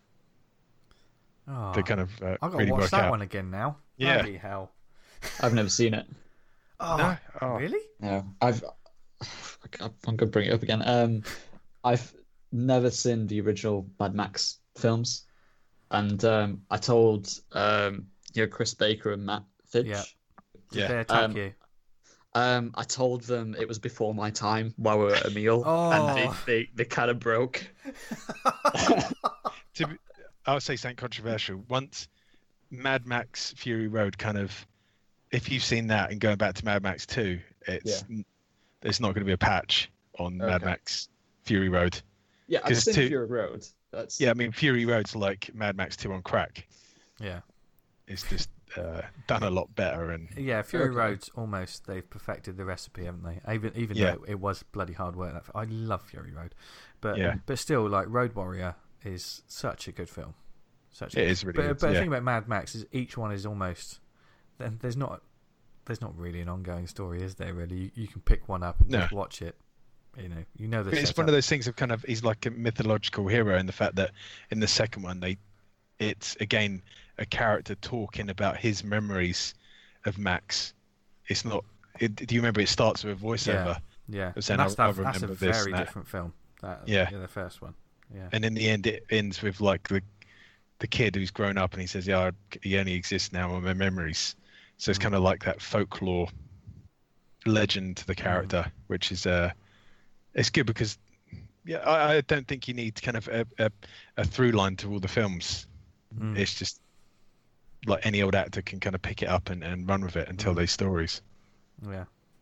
Speaker 1: Oh,
Speaker 2: that kind of uh,
Speaker 1: I've got to
Speaker 2: really
Speaker 1: watch
Speaker 2: work
Speaker 1: that
Speaker 2: out.
Speaker 1: one again now.
Speaker 2: Yeah.
Speaker 1: Bloody hell.
Speaker 3: I've never seen it.
Speaker 1: Oh,
Speaker 2: No? Oh.
Speaker 1: really?
Speaker 3: No, I've. I'm going to bring it up again. Um, I've never seen the original Mad Max films, and um, I told um, you know, Chris Baker and Matt Fitch.
Speaker 1: Yeah. Did
Speaker 2: Yeah.
Speaker 1: they attack
Speaker 3: Um,
Speaker 1: you?
Speaker 3: Um, I told them it was before my time while we were at a meal,
Speaker 1: Oh.
Speaker 3: and they, they, they kind of broke.
Speaker 2: To be, I would say something controversial. Once Mad Max Fury Road kind of, if you've seen that and going back to Mad Max two, it's there's not going to be a patch on Mad
Speaker 3: Okay.
Speaker 2: Max Fury Road.
Speaker 3: Yeah, I've
Speaker 2: 'Cause
Speaker 3: seen
Speaker 2: two-
Speaker 3: Fury Road. That's
Speaker 2: Yeah, I mean, Fury Road's like Mad Max two on crack.
Speaker 1: Yeah.
Speaker 2: It's just uh, done a lot better, and
Speaker 1: Yeah, Fury
Speaker 3: Okay.
Speaker 1: Road's almost, they've perfected the recipe, haven't they? Even even
Speaker 2: Yeah.
Speaker 1: though it was bloody hard work. that- I love Fury Road, but
Speaker 2: Yeah.
Speaker 1: but still, like Road Warrior is such a good film. Such a
Speaker 2: it is really
Speaker 1: But,
Speaker 2: good.
Speaker 1: but the
Speaker 2: yeah.
Speaker 1: thing about Mad Max is each one is almost there- there's not there's not really an ongoing story, is there? Really, you, you can pick one up and
Speaker 2: No.
Speaker 1: just watch it. You know, you know the.
Speaker 2: It's one of those things of kind of he's like a mythological hero in the fact that in the second one they, it's again a character talking about his memories of Max. It's not. It, do you remember? It starts with a voiceover,
Speaker 1: Yeah,
Speaker 2: was
Speaker 1: and
Speaker 2: saying,
Speaker 1: that's,
Speaker 2: "I- I
Speaker 1: that, that's a
Speaker 2: remember this
Speaker 1: very
Speaker 2: and that."
Speaker 1: different film. That,
Speaker 2: Yeah.
Speaker 1: the first one. Yeah,
Speaker 2: and in the end it ends with like the, the kid who's grown up and he says, "Yeah, he only exists now in my memories." So it's
Speaker 1: Mm.
Speaker 2: kind of like that folklore legend to the character, which is uh, it's good because yeah, I, I don't think you need kind of a, a, a through line to all the films.
Speaker 1: Mm.
Speaker 2: It's just like any old actor can kind of pick it up and, and run with it and tell
Speaker 1: Mm.
Speaker 2: these stories.
Speaker 1: yeah.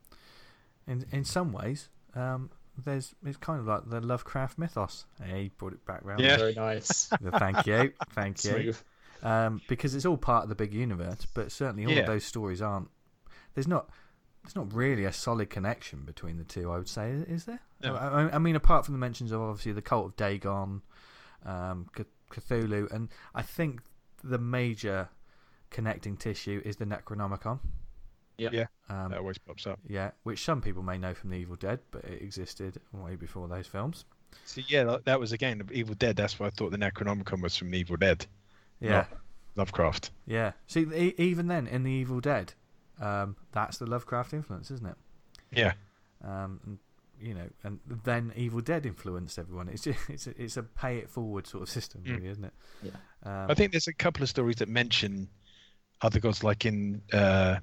Speaker 1: In in some ways, um, there's it's kind of like the Lovecraft mythos. Hey, you brought it back round.
Speaker 2: Yeah.
Speaker 3: very nice.
Speaker 1: Thank you, thank you.
Speaker 3: Smooth.
Speaker 1: Um, because it's all part of the big universe, but certainly all
Speaker 2: Yeah.
Speaker 1: of those stories aren't. There's not. There's not really a solid connection between the two. I would say, is there?
Speaker 2: No.
Speaker 1: I, I- I mean, apart from the mentions of obviously the Cult of Dagon, um, C- Cthulhu, and I think the major connecting tissue is the Necronomicon.
Speaker 3: Yeah.
Speaker 2: Yeah.
Speaker 1: Um,
Speaker 2: That always pops up.
Speaker 1: yeah, which some people may know from The Evil Dead, but it existed way before those films.
Speaker 2: So yeah, that, that was again Evil Dead. That's why I thought the Necronomicon was from Evil Dead,
Speaker 1: Yeah,
Speaker 2: not Lovecraft.
Speaker 1: yeah. See, e- even then in The Evil Dead, um, that's the Lovecraft influence, isn't it?
Speaker 2: Yeah.
Speaker 1: Um, and, you know, and then Evil Dead influenced everyone. It's just, it's a, it's a pay it forward sort of system,
Speaker 2: Mm.
Speaker 1: really, isn't it?
Speaker 3: Yeah.
Speaker 1: Um,
Speaker 2: I think there's a couple of stories that mention other gods, like in uh,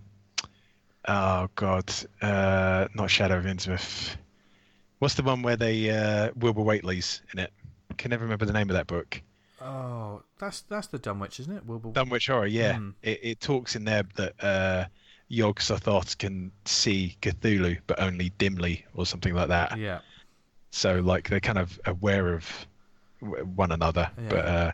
Speaker 2: oh god, uh, not Shadow of Innsmouth. What's the one where they uh, Wilbur Whateley's in it? I can never remember the name of that book.
Speaker 1: Oh, that's that's the Dunwich, isn't it? Wilbur.
Speaker 2: Dunwich Horror, yeah.
Speaker 1: Hmm.
Speaker 2: It, it talks in there that uh, Yog-Sothoth can see Cthulhu, but only dimly, or something like that.
Speaker 1: Yeah.
Speaker 2: So, like, they're kind of aware of w- one another.
Speaker 1: Yeah.
Speaker 2: But uh,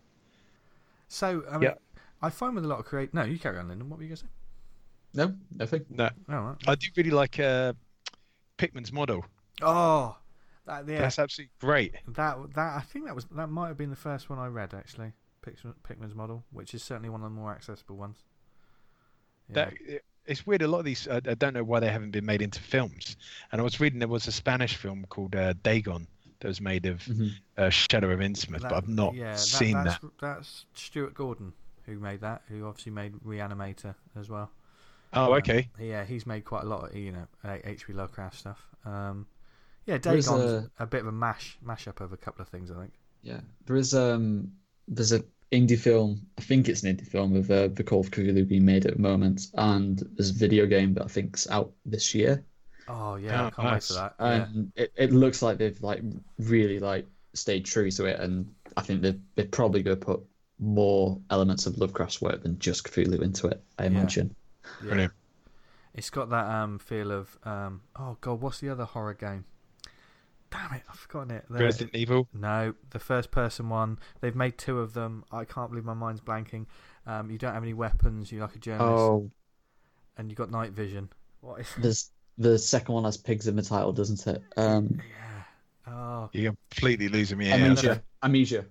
Speaker 1: So, I mean,
Speaker 2: Yeah.
Speaker 1: I find with a lot of create. No, you carry on, Lyndon. What were you going to say?
Speaker 3: No, nothing.
Speaker 2: no,
Speaker 1: Oh, right.
Speaker 2: I do really like uh, Pickman's model.
Speaker 1: Oh, that yeah.
Speaker 2: That's absolutely great.
Speaker 1: That that I think that was that might have been the first one I read actually. Pickman, Pickman's model, which is certainly one of the more accessible ones. Yeah.
Speaker 2: That it's weird. A lot of these, I, I don't know why they haven't been made into films. And I was reading there was a Spanish film called uh, Dagon that was made of
Speaker 3: Mhm.
Speaker 2: uh, Shadow of Innsmouth,
Speaker 1: That-
Speaker 2: but I've not
Speaker 1: yeah, that-
Speaker 2: seen
Speaker 1: that's,
Speaker 2: that.
Speaker 1: That's Stuart Gordon who made that. Who obviously made Reanimator as well.
Speaker 2: Oh,
Speaker 1: Um,
Speaker 2: okay.
Speaker 1: Yeah, he's made quite a lot of you know H P Lovecraft stuff. Um, yeah,
Speaker 3: There is
Speaker 1: Dagon's
Speaker 3: a-
Speaker 1: a... bit of a mash mashup of a couple of things, I think.
Speaker 3: Yeah, there is um, there's an indie film. I think it's an indie film of uh, the Call of Cthulhu being made at the moment, and there's a video game that I think's out this year.
Speaker 1: Oh yeah, I
Speaker 2: Oh,
Speaker 1: can't
Speaker 2: nice.
Speaker 1: wait for that. Yeah.
Speaker 3: And it, it looks like they've like really like stayed true to it, and I think they're they're probably going to put more elements of Lovecraft's work than just Cthulhu into it. I
Speaker 1: Yeah.
Speaker 3: imagine.
Speaker 1: Yeah.
Speaker 2: Brilliant.
Speaker 1: It's got that um feel of um oh god, what's the other horror game? Damn it, I've forgotten it. The-
Speaker 2: Resident Evil.
Speaker 1: No, the first person one. They've made two of them. I can't believe my mind's blanking. Um, you don't have any weapons. You're like a journalist,
Speaker 3: Oh,
Speaker 1: and you got night vision. What is?
Speaker 3: there's the second one has pigs in the title, doesn't it? Um,
Speaker 1: Yeah. Oh.
Speaker 2: You're completely losing me. out.
Speaker 3: Amnesia. Amnesia.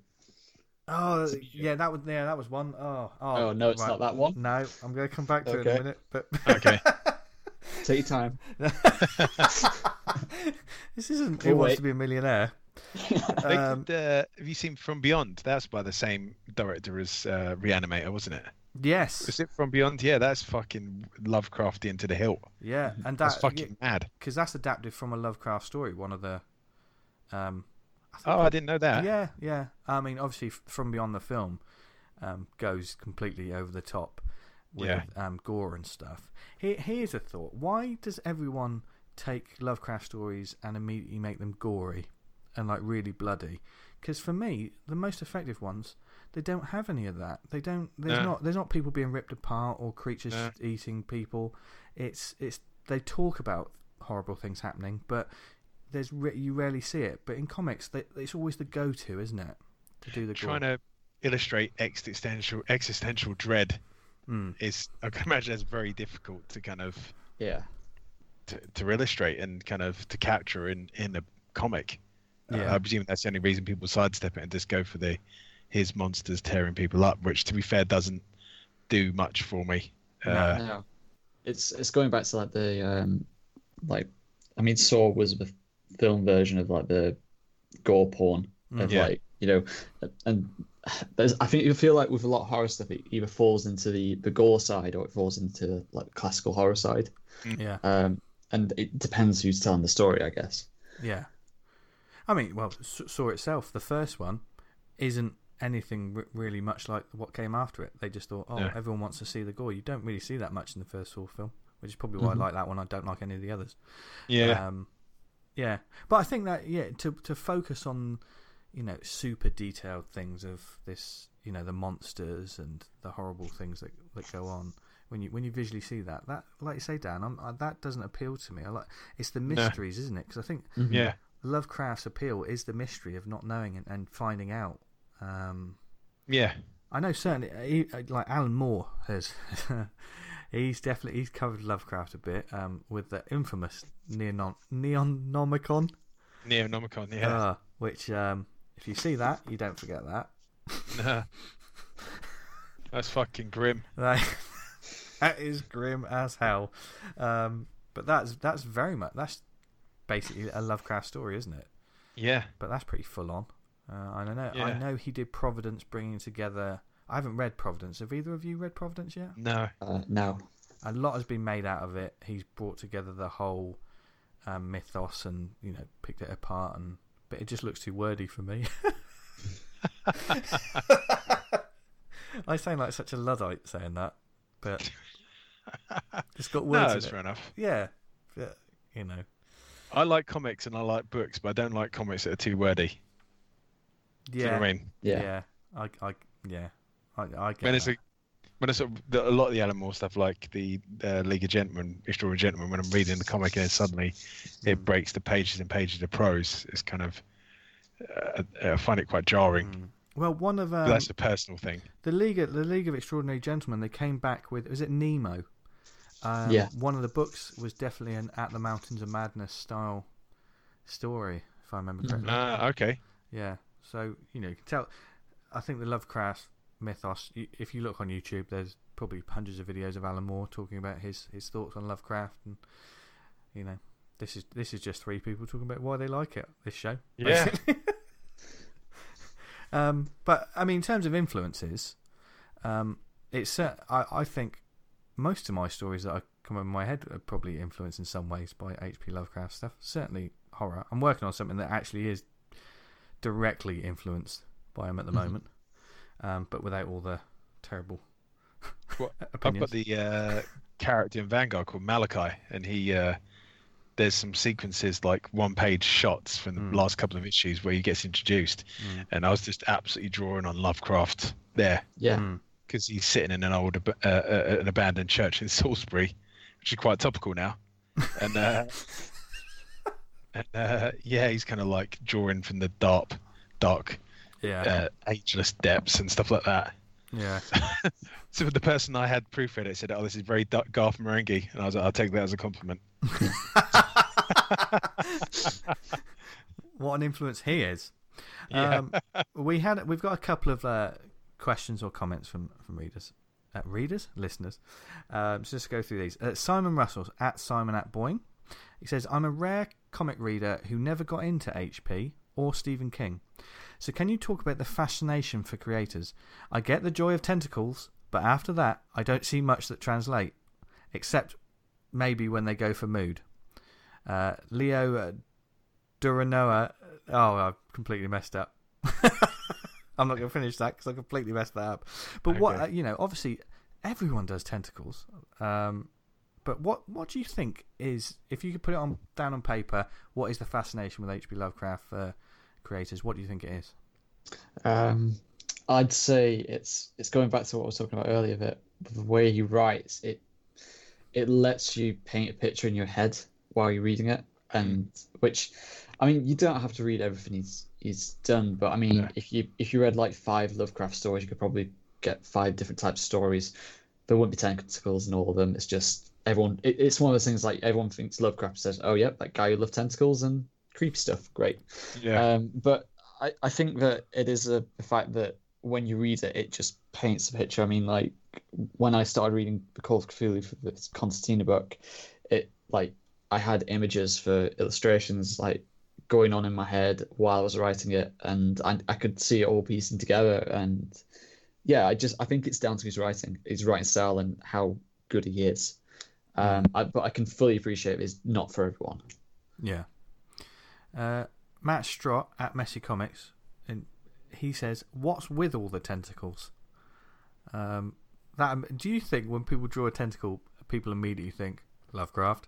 Speaker 1: Oh.
Speaker 3: It's a-
Speaker 1: Yeah. That was. Yeah. That was one. Oh. Oh.
Speaker 3: Oh no, it's
Speaker 1: right.
Speaker 3: not that one.
Speaker 1: No, I'm going to come back to it in
Speaker 3: Okay.
Speaker 1: a minute. But
Speaker 2: Okay.
Speaker 3: Take your time.
Speaker 1: this isn't
Speaker 3: We'll
Speaker 1: Who Wants
Speaker 3: wait.
Speaker 1: to Be a Millionaire.
Speaker 2: They
Speaker 1: Um,
Speaker 2: did, uh, have you seen From Beyond? That's by the same director as uh, Reanimator, wasn't it?
Speaker 1: yes.
Speaker 2: Is it From Beyond? Yeah, that's fucking Lovecraftian to the hilt.
Speaker 1: Yeah, and
Speaker 2: That's
Speaker 1: that
Speaker 2: fucking mad.
Speaker 1: because that's adapted from a Lovecraft story. One of the. Um, I think
Speaker 2: Oh, I
Speaker 1: it-
Speaker 2: didn't know that.
Speaker 1: Yeah, yeah. I mean, obviously, f- From Beyond the film um, goes completely over the top with
Speaker 2: Yeah.
Speaker 1: um, gore and stuff. Here, here's a thought: why does everyone take Lovecraft stories and immediately make them gory and like really bloody? Because for me, the most effective ones, they don't have any of that. They don't. There's
Speaker 2: No.
Speaker 1: not. There's not people being ripped apart or creatures
Speaker 2: No.
Speaker 1: eating people. It's it's. They talk about horrible things happening, but there's re- you rarely see it. But in comics, they, it's always the go-to, isn't it? to do the
Speaker 2: trying
Speaker 1: gore.
Speaker 2: to illustrate existential existential dread
Speaker 1: Mm.
Speaker 2: is, I can imagine, it's very difficult to kind of
Speaker 3: Yeah.
Speaker 2: to, to illustrate and kind of to capture in in a comic.
Speaker 1: Yeah.
Speaker 2: Uh, I presume that's the only reason people sidestep it and just go for the his monsters tearing people up, which, to be fair, doesn't do much for me.
Speaker 1: No.
Speaker 2: Uh,
Speaker 3: No. It's it's going back to like the um like I mean Saw was the film version of like the gore porn of
Speaker 2: Yeah.
Speaker 3: like, you know, and there's I think you feel like with a lot of horror stuff it either falls into the the gore side or it falls into like the classical horror side.
Speaker 1: Yeah.
Speaker 3: Um and it depends who's telling the story, I guess.
Speaker 1: Yeah. I mean, well, S- Saw itself, the first one, isn't anything r- really much like what came after it. They just thought, oh,
Speaker 2: No.
Speaker 1: everyone wants to see the gore. You don't really see that much in the first Saw film, which is probably why
Speaker 3: Mhm.
Speaker 1: I like that one. I don't like any of the others.
Speaker 2: yeah,
Speaker 1: Um, yeah. But I think that, yeah, to to focus on, you know, super detailed things of this, you know, the monsters and the horrible things that, that go on. When you when you visually see that, that like you say, Dan, I'm, I, that doesn't appeal to me. I like it's the mysteries, isn't it? Because I think
Speaker 3: Mhm.
Speaker 2: yeah,
Speaker 1: Lovecraft's appeal is the mystery of not knowing and, and finding out. Um,
Speaker 2: yeah,
Speaker 1: I know certainly, he, like Alan Moore has, he's definitely he's covered Lovecraft a bit um, with the infamous Neonon Neonomicon,
Speaker 2: Neonomicon. Yeah,
Speaker 1: uh, which um, if you see that, you don't forget that.
Speaker 2: Nah. That's fucking grim.
Speaker 1: Like, that is grim as hell. Um, but that's that's very much that's basically a Lovecraft story, isn't it?
Speaker 2: Yeah,
Speaker 1: But that's pretty full on. Uh, I don't know. I
Speaker 2: Yeah.
Speaker 1: know he did Providence, bringing together. I haven't read Providence. Have either of you read Providence yet?
Speaker 2: no,
Speaker 3: Uh, no.
Speaker 1: A lot has been made out of it. He's brought together the whole um, mythos and, you know, picked it apart. And but it just looks too wordy for me. I sound like such a luddite saying that, but it's got
Speaker 2: no,
Speaker 1: words
Speaker 2: it's
Speaker 1: in
Speaker 2: fair
Speaker 1: it.
Speaker 2: enough.
Speaker 1: Yeah, but, you know.
Speaker 2: I like comics and I like books, but I don't like comics that are too wordy. Do you know
Speaker 1: Yeah,
Speaker 2: what I mean?
Speaker 3: Yeah.
Speaker 1: yeah. I, I, yeah. I, I get
Speaker 2: When it's
Speaker 1: that.
Speaker 2: a when it's a, the, a lot of the Alan Moore stuff, like the uh, League of Gentlemen, Extraordinary Gentlemen, when I'm reading the comic and then suddenly it
Speaker 1: Mm.
Speaker 2: breaks the pages and pages of prose, it's kind of uh, I find it quite jarring.
Speaker 1: Mm. Well, one of um,
Speaker 2: But that's a personal thing.
Speaker 1: the League, of, the League of Extraordinary Gentlemen, they came back with was it Nemo? Um,
Speaker 3: Yeah.
Speaker 1: One of the books was definitely an At the Mountains of Madness style story, if I remember
Speaker 3: Mhm.
Speaker 1: correctly.
Speaker 2: Ah, okay.
Speaker 1: Yeah. So you know, you can tell. I think the Lovecraft mythos. you- If you look on YouTube, there's probably hundreds of videos of Alan Moore talking about his, his thoughts on Lovecraft, and you know, this is this is just three people talking about why they like it. This show,
Speaker 2: Yeah.
Speaker 1: basically. um, but I mean, in terms of influences, um, it's uh, I I think most of my stories that I come up in my head are probably influenced in some ways by H P Lovecraft stuff. Certainly horror. I'm working on something that actually is directly influenced by him at the
Speaker 3: Mhm.
Speaker 1: moment, um, but without all the terrible
Speaker 2: Well, I've
Speaker 1: opinions.
Speaker 2: got the uh, character in Vanguard called Malachi, and he uh, there's some sequences like one page shots from the
Speaker 1: Mm.
Speaker 2: last couple of issues where he gets introduced,
Speaker 1: Mm.
Speaker 2: and I was just absolutely drawing on Lovecraft there
Speaker 3: Yeah.
Speaker 1: Mm.
Speaker 2: because he's sitting in an old ab- uh, uh, an abandoned church in Salisbury, which is quite topical now, and uh, and uh, yeah, he's kind of like drawing from the dark, dark,
Speaker 1: Yeah,
Speaker 2: uh, ageless depths and stuff like that.
Speaker 1: yeah,
Speaker 2: So the person I had proofread it said, "Oh, this is very dark, Garth Marenghi," and I was like, "I'll take that as a compliment."
Speaker 1: what an influence he is.
Speaker 2: Yeah.
Speaker 1: Um, we had we've got a couple of uh, questions or comments from from readers, uh, readers, listeners. Um, so just go through these. Uh, Simon Russell at Simon at Boyne. He says, "I'm a rare comic reader who never got into H P or Stephen King. So can you talk about the fascination for creators? I get the joy of tentacles, but after that, I don't see much that translate, except maybe when they go for mood." Uh, Leo uh, Duranoa. Oh, I completely messed up. I'm not going to finish that because I completely messed that up. But what
Speaker 2: Okay.
Speaker 1: uh, you know, obviously, everyone does tentacles. Um, but what what do you think is, if you could put it on down on paper, what is the fascination with H P Lovecraft for creators? What do you think it is?
Speaker 3: Um, I'd say it's it's going back to what I was talking about earlier. That the way he writes it, it lets you paint a picture in your head while you're reading it. and which, I mean, you don't have to read everything he's he's done, but I mean,
Speaker 2: Yeah.
Speaker 3: if you if you read like five Lovecraft stories, you could probably get five different types of stories. There wouldn't be tentacles in all of them. It's just everyone. It, it's one of those things like everyone thinks Lovecraft says, "Oh, yep, that guy who loved tentacles and creepy stuff, great."
Speaker 2: Yeah.
Speaker 3: Um, but I, I think that it is a the fact that when you read it, it just paints a picture. I mean, like when I started reading the Call of Cthulhu for this Constantina book, it like I had images for illustrations like going on in my head while I was writing it, and I, I could see it all piecing together. And yeah, I just I think it's down to his writing, his writing style, and how good he is. Um, I, but I can fully appreciate it's not for everyone.
Speaker 1: Yeah. Uh, Matt Strott at Messy Comics, and he says, "What's with all the tentacles?" Um, that do you think when people draw a tentacle, people immediately think Lovecraft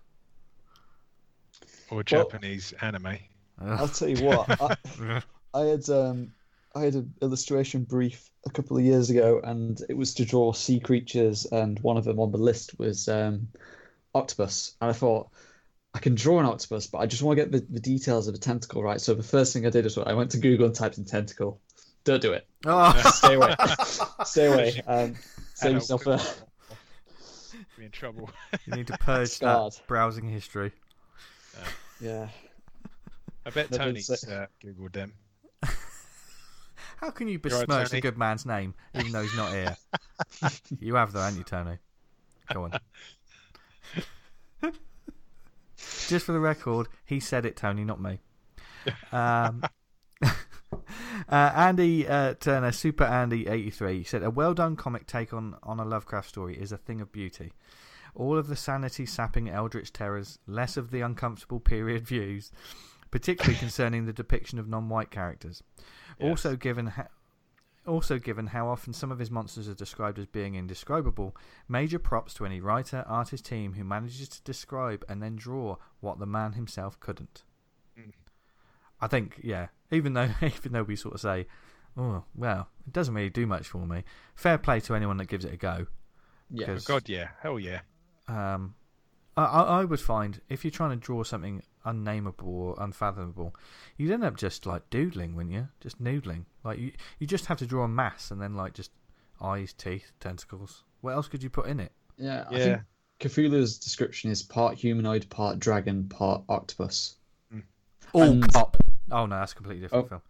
Speaker 2: Or Japanese anime.
Speaker 3: I'll tell you what, I, I had um, I had an illustration brief a couple of years ago, and it was to draw sea creatures, and one of them on the list was um, octopus. And I thought, I can draw an octopus, but I just want to get the, the details of the tentacle right. So the first thing I did was I went to Google and typed in tentacle. Don't do it.
Speaker 1: Oh.
Speaker 3: Stay away. Stay away. Um, save
Speaker 2: Adult
Speaker 3: yourself a...
Speaker 2: Be in trouble.
Speaker 1: You need to purge
Speaker 3: Scarred.
Speaker 1: that browsing history.
Speaker 3: Yeah.
Speaker 2: I bet
Speaker 3: Never
Speaker 2: Tony's
Speaker 3: say-
Speaker 2: uh, googled them.
Speaker 1: How can you
Speaker 2: You're right,
Speaker 1: besmirch
Speaker 2: Tony.
Speaker 1: a good man's name even though he's not here? You have though, haven't you, Tony? Go on. Just for the record, he said it, Tony, not me. Um, uh, Andy uh, Turner, Super Andy eighty-three, said, "A well-done comic take on, on a Lovecraft story is a thing of beauty. All of the sanity-sapping eldritch terrors, less of the uncomfortable period views, particularly concerning the depiction of non-white characters.
Speaker 2: Yes.
Speaker 1: Also given ha- also given how often some of his monsters are described as being indescribable, major props to any writer, artist team who manages to describe and then draw what the man himself couldn't."
Speaker 2: Mm.
Speaker 1: I think, yeah, even though even though we sort of say, "Oh, well, it doesn't really do much for me," fair play to anyone that gives it a go.
Speaker 3: Yeah.
Speaker 1: Because-
Speaker 2: God, yeah. Hell yeah.
Speaker 1: Um, I, I I would find if you're trying to draw something unnameable or unfathomable, you'd end up just like doodling, wouldn't you? Just noodling. Like you, you just have to draw a mass and then like just eyes, teeth, tentacles. What else could you put in it?
Speaker 3: Yeah. I
Speaker 2: Yeah.
Speaker 3: think Cthulhu's description is part humanoid, part dragon, part octopus.
Speaker 1: All
Speaker 3: And-
Speaker 1: cop. Oh no, that's a completely different
Speaker 3: Oh.
Speaker 1: film.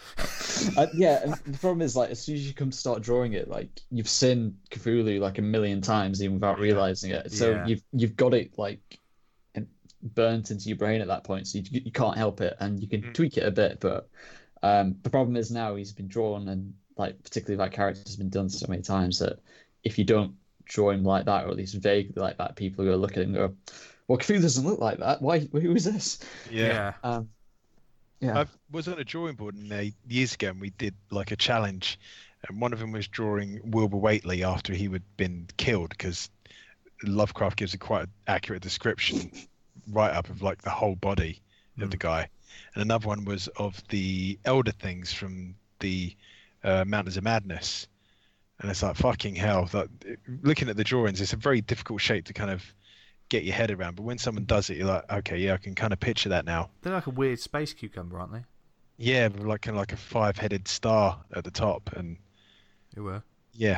Speaker 3: Uh, yeah, and the problem is like as soon as you come to start drawing it, like you've seen Cthulhu like a million times even without realizing it. So
Speaker 1: Yeah.
Speaker 3: you've you've got it like in- burnt into your brain at that point, so you you can't help it, and you can
Speaker 2: Mm.
Speaker 3: tweak it a bit. But um, the problem is now he's been drawn, and like particularly that character has been done so many times that if you don't draw him like that, or at least vaguely like that, people are gonna look at him and go, "Well, Cthulhu doesn't look like that. Why? Who is this?"
Speaker 2: Yeah.
Speaker 3: Um, yeah.
Speaker 2: I was on a drawing board and they, years ago, and we did like a challenge, and one of them was drawing Wilbur Whately after he had been killed, because Lovecraft gives a quite accurate description, right up of like the whole body of the guy, and another one was of the elder things from the uh, Mountains of Madness, and it's like fucking hell. That looking at the drawings, it's a very difficult shape to kind of get your head around, but when someone does it, you're like, okay, yeah, I can kind of picture that now.
Speaker 1: They're like a weird space cucumber, aren't they?
Speaker 2: Yeah, but like kind of like a five-headed star at the top, and
Speaker 1: They were.
Speaker 2: yeah.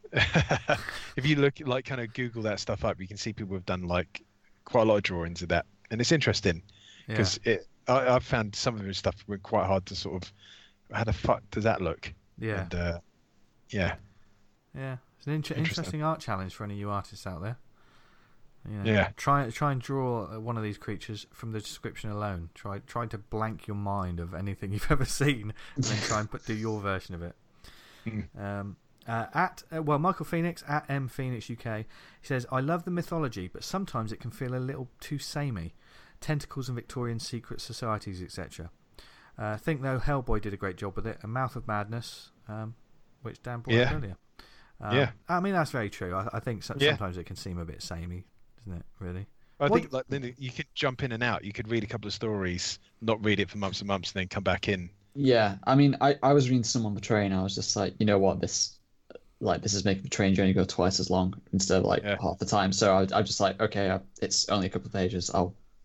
Speaker 2: If you look like kind of Google that stuff up, you can see people have done like quite a lot of drawings of that, and it's interesting
Speaker 1: Yeah.
Speaker 2: because it. I, I've found some of his stuff were quite hard to sort of. How the fuck does that look?
Speaker 1: Yeah.
Speaker 2: And, uh, yeah.
Speaker 1: Yeah. It's an inter-
Speaker 2: Interesting.
Speaker 1: interesting art challenge for any of you artists out there. Yeah.
Speaker 2: Yeah.
Speaker 1: Try try and draw uh, one of these creatures from the description alone. Try try to blank your mind of anything you've ever seen, and then try and put do your version of it.
Speaker 2: Mm.
Speaker 1: Um, uh, at uh, well, Michael Phoenix at M Phoenix U K. He says, "I love the mythology, but sometimes it can feel a little too samey. Tentacles and Victorian secret societies, et cetera. Uh, I think though Hellboy did a great job with it. A Mouth of Madness, um, which Dan brought up
Speaker 2: Yeah.
Speaker 1: earlier. Um,
Speaker 2: Yeah.
Speaker 1: I mean that's very true. I, I think so,
Speaker 2: Yeah.
Speaker 1: sometimes it can seem a bit samey, doesn't it? Really.
Speaker 2: I
Speaker 1: What-
Speaker 2: think like Linda, you could jump in and out. You could read a couple of stories, not read it for months and months, and then come back in.
Speaker 3: Yeah, I mean, I, I was reading some on the train. I was just like, you know what, this like this is making the train journey go twice as long instead of like
Speaker 2: Yeah.
Speaker 3: half the time. So I, I'm just like, okay, I, it's only a couple of pages. I'll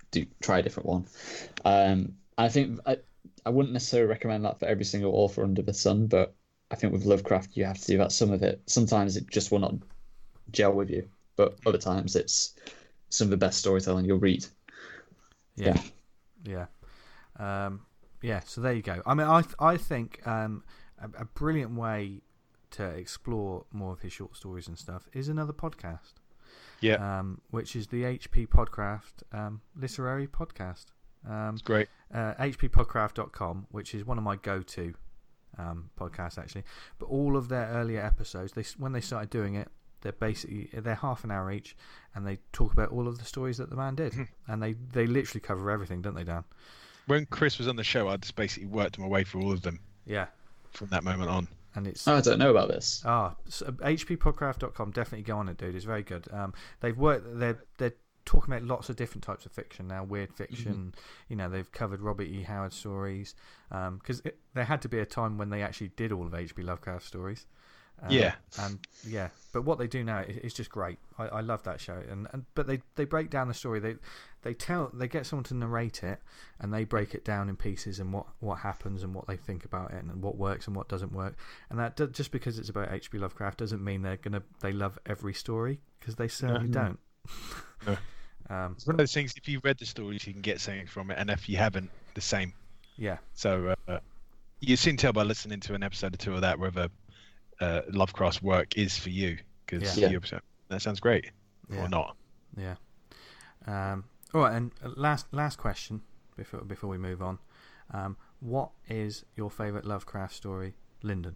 Speaker 3: do try a different one. Um, I think I, I wouldn't necessarily recommend that for every single author under the sun, but I think with Lovecraft you have to do that. Some of it, sometimes it just will not gel with you, but other times it's some of the best storytelling you'll read.
Speaker 1: Yeah, yeah, yeah. Um, yeah. So there you go. I mean, I I think um, a, a brilliant way to explore more of his short stories and stuff is another podcast.
Speaker 2: Yeah.
Speaker 1: Um, which is the H P Podcraft um, literary podcast. Um,
Speaker 2: It's great.
Speaker 1: Uh, H P podcraft dot com, which is one of my go-to um, podcasts actually. But all of their earlier episodes, they when they started doing it, they're basically they're half an hour each, and they talk about all of the stories that the man did, and they they literally cover everything, don't they, Dan?
Speaker 2: When Chris was on the show, I just basically worked my way through all of them.
Speaker 1: Yeah.
Speaker 2: From that moment on.
Speaker 1: And it's
Speaker 3: oh, I don't know about this.
Speaker 1: Ah, so H P podcraft dot com, definitely go on it, dude. It's very good. Um, they've worked. They're they're talking about lots of different types of fiction now. Weird fiction. Mm-hmm. You know, they've covered Robert E. Howard stories. Um, because there had to be a time when they actually did all of H P Lovecraft stories. Um,
Speaker 2: yeah.
Speaker 1: And yeah, but what they do now is, is just great. I, I love that show. And, and but they, they break down the story. They they tell they get someone to narrate it, and they break it down in pieces and what, what happens and what they think about it and what works and what doesn't work. And that do, just because it's about H P Lovecraft doesn't mean they're gonna they love every story, because they certainly
Speaker 2: no.
Speaker 1: don't.
Speaker 2: No.
Speaker 1: um,
Speaker 2: it's one of those things. If you've read the stories, you can get something from it, and if you haven't, the same.
Speaker 1: Yeah.
Speaker 2: So uh, you can tell by listening to an episode or two of that whether uh, Lovecraft's work is for you, because
Speaker 3: yeah.
Speaker 2: you, that sounds great,
Speaker 1: yeah.
Speaker 2: or not.
Speaker 1: Yeah. Um, all right, and last last question before before we move on. Um, what is your favourite Lovecraft story, Lyndon?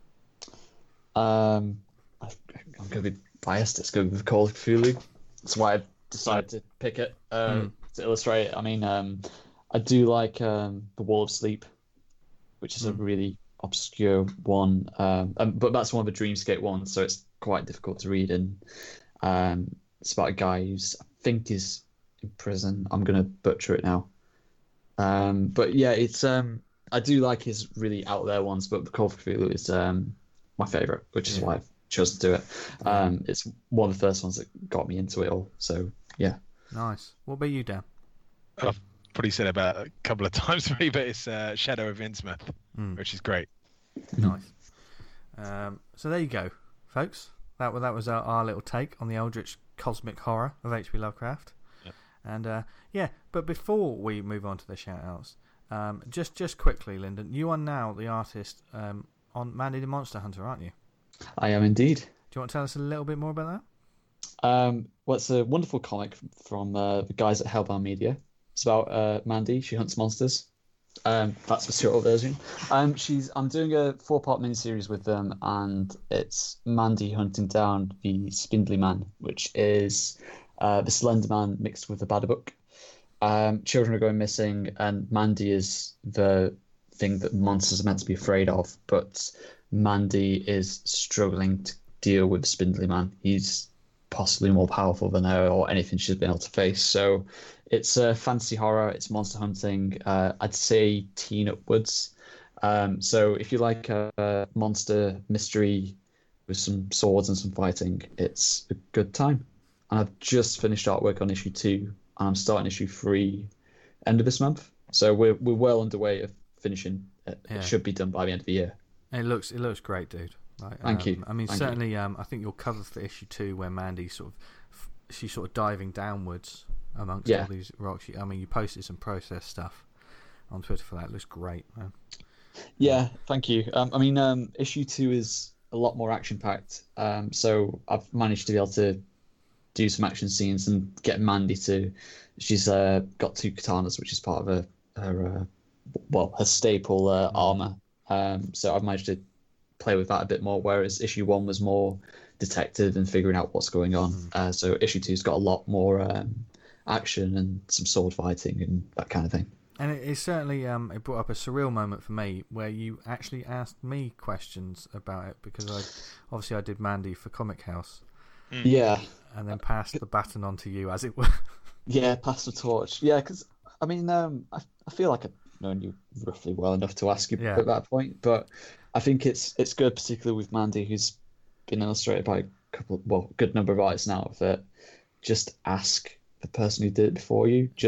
Speaker 3: Um, I, I'm going to be biased. It's going to be Call of Cthulhu. That's why I decided to pick it uh, mm. to illustrate it. I mean, um, I do like um, The Wall of Sleep, which is mm. a really obscure one, um, um, but that's one of the Dreamscape ones, so it's quite difficult to read. And um, it's about a guy who's, I think, is in prison. I'm going to butcher it now. Um, but yeah, it's um, I do like his really out there ones, but the Call of Cthulhu is um, my favourite, which is yeah. why I've chosen to do it. Um, it's one of the first ones that got me into it all. So yeah.
Speaker 1: Nice. What about you, Dan?
Speaker 2: I've probably said about a couple of times for me, but it's uh, Shadow of Innsmouth, mm. which is great.
Speaker 1: Nice. Um, so there you go, folks. That was that was our, our little take on the eldritch cosmic horror of H P Lovecraft.
Speaker 2: Yep.
Speaker 1: And uh, yeah, but before we move on to the shout-outs, um, just just quickly, Lyndon, you are now the artist um, on Mandy the Monster Hunter, aren't you?
Speaker 3: I am indeed.
Speaker 1: Do you want to tell us a little bit more about that?
Speaker 3: Um, well, it's a wonderful comic from uh, the guys at Hellbound Media. It's about uh, Mandy. She hunts monsters. Um, that's the short version. Um, she's. I'm doing a four-part miniseries with them, and it's Mandy hunting down the Spindly Man, which is uh, the Slender Man mixed with the Badabook. Um, children are going missing, and Mandy is the thing that monsters are meant to be afraid of. But Mandy is struggling to deal with Spindly Man. He's possibly more powerful than her or anything she's been able to face. So it's a uh, fantasy horror. It's monster hunting. Uh, I'd say teen upwards. Um, so if you like a, a monster mystery with some swords and some fighting, it's a good time. And I've just finished artwork on issue two, and I'm starting issue three end of this month. So we're we're well underway of finishing. It, yeah. It should be done by the end of the year.
Speaker 1: It looks it looks great, dude. Like,
Speaker 3: Thank
Speaker 1: um,
Speaker 3: you.
Speaker 1: I mean,
Speaker 3: Thank
Speaker 1: certainly. Um, I think your cover for issue two, where Mandy sort of she's sort of diving downwards amongst
Speaker 3: yeah.
Speaker 1: all these rocks. I mean, you posted some process stuff on Twitter for that. It looks great, man.
Speaker 3: Yeah, thank you. Um, I mean, um, issue two is a lot more action packed. Um, so I've managed to be able to do some action scenes and get Mandy to. She's uh, got two katanas, which is part of her, her uh, well, her staple uh, armor. Um, so I've managed to play with that a bit more, whereas issue one was more detective and figuring out what's going on. Mm. Uh, so issue two's got a lot more um, action and some sword fighting and that kind of thing.
Speaker 1: And it, it certainly um, it brought up a surreal moment for me where you actually asked me questions about it, because I obviously I did Mandy for Comic House.
Speaker 3: Mm. Yeah.
Speaker 1: And then passed the baton on to you, as it were.
Speaker 3: Yeah, pass the torch. Yeah, because I mean, um, I I feel like I've known you roughly well enough to ask you yeah. at that point, but I think it's it's good, particularly with Mandy, who's been illustrated by a couple, well, good number of artists now, that just ask the person who did it before you. Just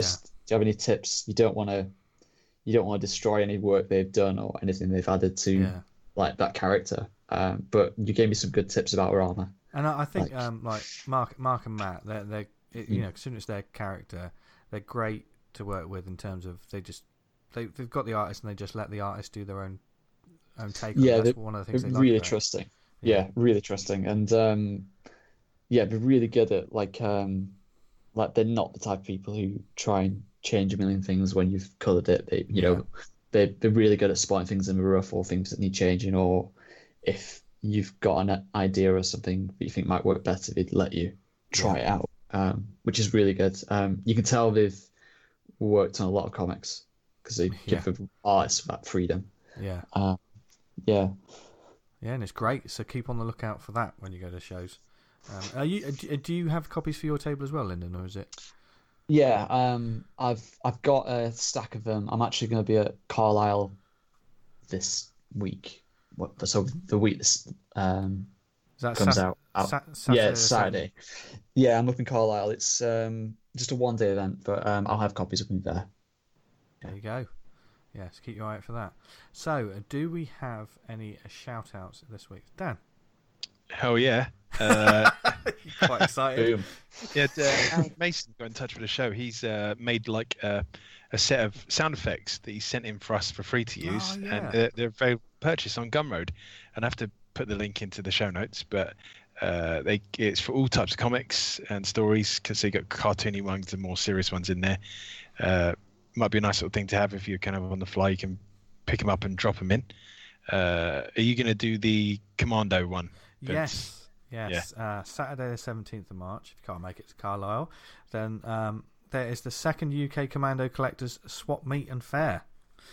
Speaker 3: you have any tips? You don't want to you don't want to destroy any work they've done or anything they've added to
Speaker 1: Yeah.
Speaker 3: like that character. Um, but you gave me some good tips about Rama.
Speaker 1: And I, I think
Speaker 3: Like-
Speaker 1: um, like Mark, Mark and Matt, they're they you
Speaker 3: Mm.
Speaker 1: know, considering it's their character, they're great to work with in terms of they just they they've got the artist and they just let the artist do their own own take. On
Speaker 3: Yeah,
Speaker 1: it. That's
Speaker 3: they're-
Speaker 1: one of the
Speaker 3: They're
Speaker 1: things they
Speaker 3: really
Speaker 1: like about it.
Speaker 3: trusting. Yeah, really trusting, and um, yeah, they're really good at like um, like they're not the type of people who try and change a million things when you've coloured it. They, you
Speaker 1: Yeah.
Speaker 3: know, they they're really good at spotting things in the rough or things that need changing, or if you've got an idea or something that you think might work better, they'd let you try it out, um, which is really good. Um, you can tell they've worked on a lot of comics because they
Speaker 1: Yeah.
Speaker 3: give the artists that freedom.
Speaker 1: Yeah,
Speaker 3: Uh, yeah.
Speaker 1: yeah, and it's great. So keep on the lookout for that when you go to shows. Um, are you uh, do you have copies for your table as well, Lyndon, or is it?
Speaker 3: Yeah, um, I've I've got a stack of them. I'm actually going to be at Carlisle this week. What, so the week this um,
Speaker 1: Is that
Speaker 3: comes
Speaker 1: Sat-
Speaker 3: out. out.
Speaker 1: Sat- Saturday
Speaker 3: Yeah,
Speaker 1: or
Speaker 3: it's Saturday. Yeah, I'm up in Carlisle. It's um, just a one day event, but um, I'll have copies of me there.
Speaker 1: There you go. Yes, keep your eye out for that. So, uh, do we have any uh, shout outs this week? Dan?
Speaker 2: Hell yeah. Uh,
Speaker 1: Quite excited.
Speaker 3: Boom.
Speaker 2: yeah, uh, Aaron Mason got in touch with the show. He's uh, made like uh, a set of sound effects that he sent in for us for free to use,
Speaker 1: Oh, yeah.
Speaker 2: and they're, they're available for purchase on Gumroad. And I have to put the link into the show notes, but uh, they it's for all types of comics and stories because they got cartoony ones and more serious ones in there. Uh, might be a nice little thing to have if you're kind of on the fly. You can pick them up and drop them in. Uh, are you going to do the Commando one? Vince?
Speaker 1: Yes, yes. Uh, Saturday the seventeenth of March. If you can't make it to Carlisle, then um, there is the second U K Commando Collectors Swap Meet and Fair,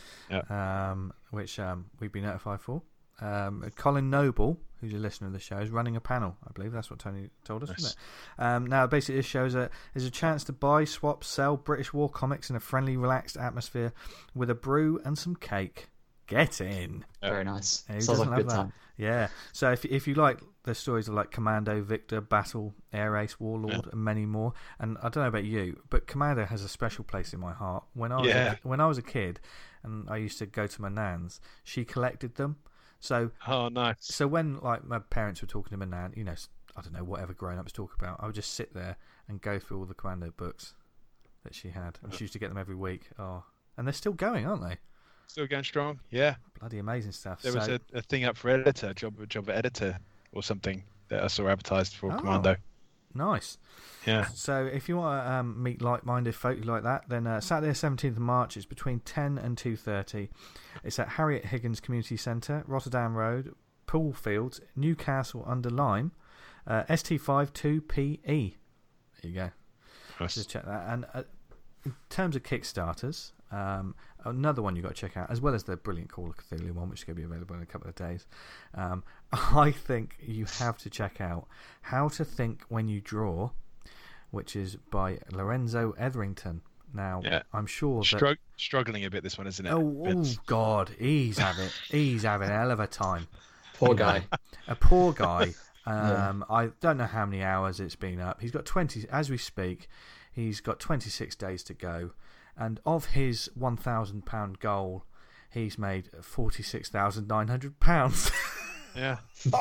Speaker 1: um, which um, we've been notified for. Um, Colin Noble, who's a listener of the show, is running a panel. I believe that's what Tony told us,
Speaker 2: Nice.
Speaker 1: isn't it? Um, now, basically, this shows a is a chance to buy, swap, sell British war comics in a friendly, relaxed atmosphere with a brew and some cake. Get in.
Speaker 3: Very nice.
Speaker 1: Yeah, who
Speaker 3: Sounds
Speaker 1: doesn't
Speaker 3: like a good
Speaker 1: love that?
Speaker 3: time.
Speaker 1: Yeah. So if if you like the stories of like Commando, Victor, Battle, Air Ace, Warlord, and many more, and I don't know about you, but Commando has a special place in my heart. When I was
Speaker 2: Yeah.
Speaker 1: a, when I was a kid, and I used to go to my nan's, she collected them. So
Speaker 2: Oh, nice.
Speaker 1: so when like my parents were talking to my nan, you know, I don't know whatever grown ups talk about, I would just sit there and go through all the Commando books that she had. And she used to get them every week. Oh, and they're still going, aren't they?
Speaker 2: Still going strong. Yeah.
Speaker 1: Bloody amazing stuff.
Speaker 2: There
Speaker 1: so,
Speaker 2: was a, a thing up for editor, job job of editor or something that I saw advertised for
Speaker 1: Oh.
Speaker 2: Commando.
Speaker 1: nice.
Speaker 2: Yeah.
Speaker 1: So if you want to um, meet like-minded folk like that, then uh, Saturday the seventeenth of March is between ten and two thirty. It's at Harriet Higgins Community Centre, Rotterdam Road, Poolfields, Newcastle under Lyme, uh, S T five two P E. There you go.
Speaker 2: Nice.
Speaker 1: Just check that. And uh, in terms of Kickstarters, um, another one you've got to check out, as well as the brilliant Call of Cthulhu one, which is going to be available in a couple of days. Um, I think you have to check out How to Think When You Draw, which is by Lorenzo Etherington. Now,
Speaker 2: Yeah.
Speaker 1: I'm sure that...
Speaker 2: Strug- struggling a bit, this one, isn't it?
Speaker 1: Oh, oh,
Speaker 2: Vince?
Speaker 1: God, he's having, he's having a hell of a time.
Speaker 3: Poor guy.
Speaker 1: A poor guy.
Speaker 3: Yeah.
Speaker 1: Um, I don't know how many hours it's been up. He's got twenty, as we speak, he's got twenty-six days to go. And of his one thousand pound goal, he's made forty-six thousand nine hundred pounds.
Speaker 2: Yeah.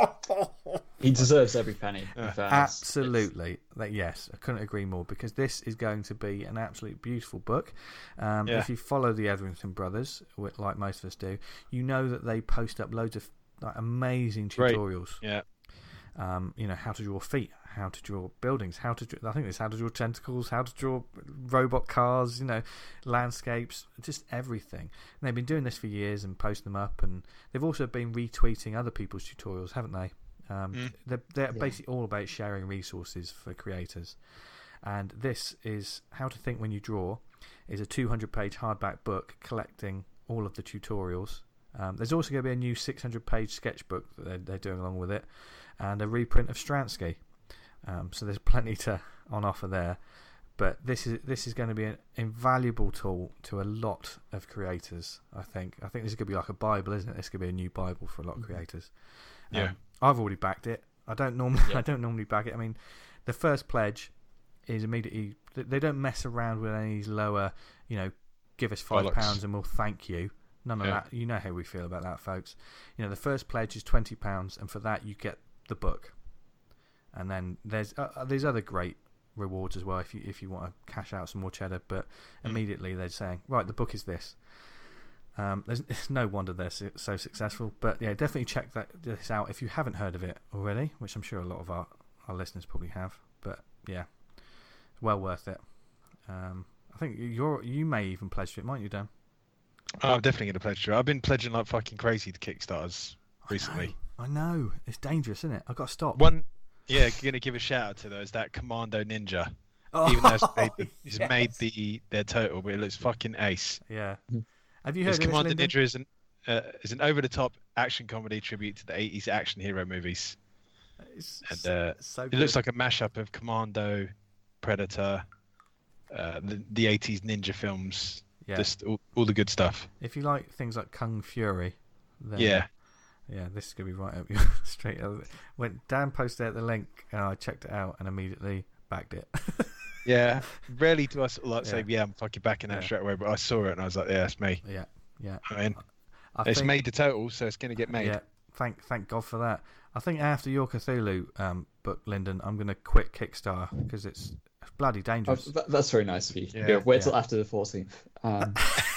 Speaker 3: He deserves every penny. in
Speaker 2: Yeah.
Speaker 3: fairness.
Speaker 1: Absolutely. Like, yes, I couldn't agree more, because this is going to be an absolutely beautiful book. Um,
Speaker 2: Yeah.
Speaker 1: If you follow the Etherington brothers, wh- like most of us do, you know that they post up loads of like, amazing
Speaker 2: Great.
Speaker 1: tutorials.
Speaker 2: Yeah.
Speaker 1: Um, you know, how to draw feet, how to draw buildings, how to draw, I think it's how to draw tentacles, how to draw robot cars, you know, landscapes, just everything. And they've been doing this for years and posting them up, and they've also been retweeting other people's tutorials, haven't they? Um,
Speaker 2: Mm.
Speaker 1: They're, they're
Speaker 3: Yeah.
Speaker 1: basically all about sharing resources for creators. And this is How to Think When You Draw, is a two hundred page hardback book collecting all of the tutorials. Um, there's also going to be a new six hundred page sketchbook that they're, they're doing along with it, and a reprint of Stransky. Um, so there's plenty to on offer there. But this is this is going to be an invaluable tool to a lot of creators. I think. I think this is going to be like a Bible, isn't it? This could be a new Bible for a lot of creators. Um,
Speaker 2: Yeah.
Speaker 1: I've already backed it. I don't normally
Speaker 3: Yeah.
Speaker 1: I don't normally back it. I mean, the first pledge is immediately they don't mess around with any lower, you know, give us five
Speaker 2: Bollocks.
Speaker 1: pounds and we'll thank you. None of
Speaker 2: Yeah.
Speaker 1: that. You know how we feel about that, folks. You know, the first pledge is twenty pounds, and for that you get the book. And then there's uh, there's other great rewards as well if you if you want to cash out some more cheddar. But
Speaker 2: Mm.
Speaker 1: immediately they're saying, right, the book is this. Um, there's it's no wonder they're so, so successful. But yeah, definitely check that this out if you haven't heard of it already, which I'm sure a lot of our, our listeners probably have. But yeah, well worth it. Um, I think you're you may even pledge to it, mightn't you, Dan?
Speaker 2: Oh, I'm definitely going to pledge to it. I've been pledging like fucking crazy to Kickstarters recently.
Speaker 1: I know, I know. It's dangerous, isn't it? I've got to stop.
Speaker 2: One, yeah, going to give a shout out to those that Commando Ninja.
Speaker 1: Oh,
Speaker 2: Even though it's made, the, it's
Speaker 1: yes.
Speaker 2: made the their total, but it looks fucking ace.
Speaker 1: Yeah. Have you heard
Speaker 2: This
Speaker 1: of this,
Speaker 2: Commando
Speaker 1: Lyndon?
Speaker 2: Ninja is an uh, is an over the top action comedy tribute to the eighties action hero movies,
Speaker 1: It's
Speaker 2: and uh,
Speaker 1: so
Speaker 2: it
Speaker 1: good.
Speaker 2: looks like a mashup of Commando, Predator, uh, the the eighties ninja films,
Speaker 1: yeah.
Speaker 2: just all, all the good stuff.
Speaker 1: If you like things like Kung Fury, then
Speaker 2: Yeah,
Speaker 1: yeah, this is gonna be right up your straight. Up. When Dan posted out the link, and I checked it out and immediately backed it.
Speaker 2: yeah. Rarely do I sort of like
Speaker 1: Yeah.
Speaker 2: say, yeah, I'm fucking backing that
Speaker 1: Yeah.
Speaker 2: straight away, but I saw it and I was like, yeah, it's me.
Speaker 1: yeah, yeah.
Speaker 2: I mean,
Speaker 1: I
Speaker 2: it's
Speaker 1: think,
Speaker 2: made the total, so it's going to get made.
Speaker 1: Yeah, thank thank God for that. I think after your Cthulhu um, book, Lyndon, I'm gonna quit Kickstarter because it's bloody
Speaker 3: Oh,
Speaker 1: dangerous.
Speaker 3: that, that's very nice of you.
Speaker 2: Yeah.
Speaker 3: Yeah, wait till
Speaker 1: Yeah.
Speaker 3: after the fourteenth. Um,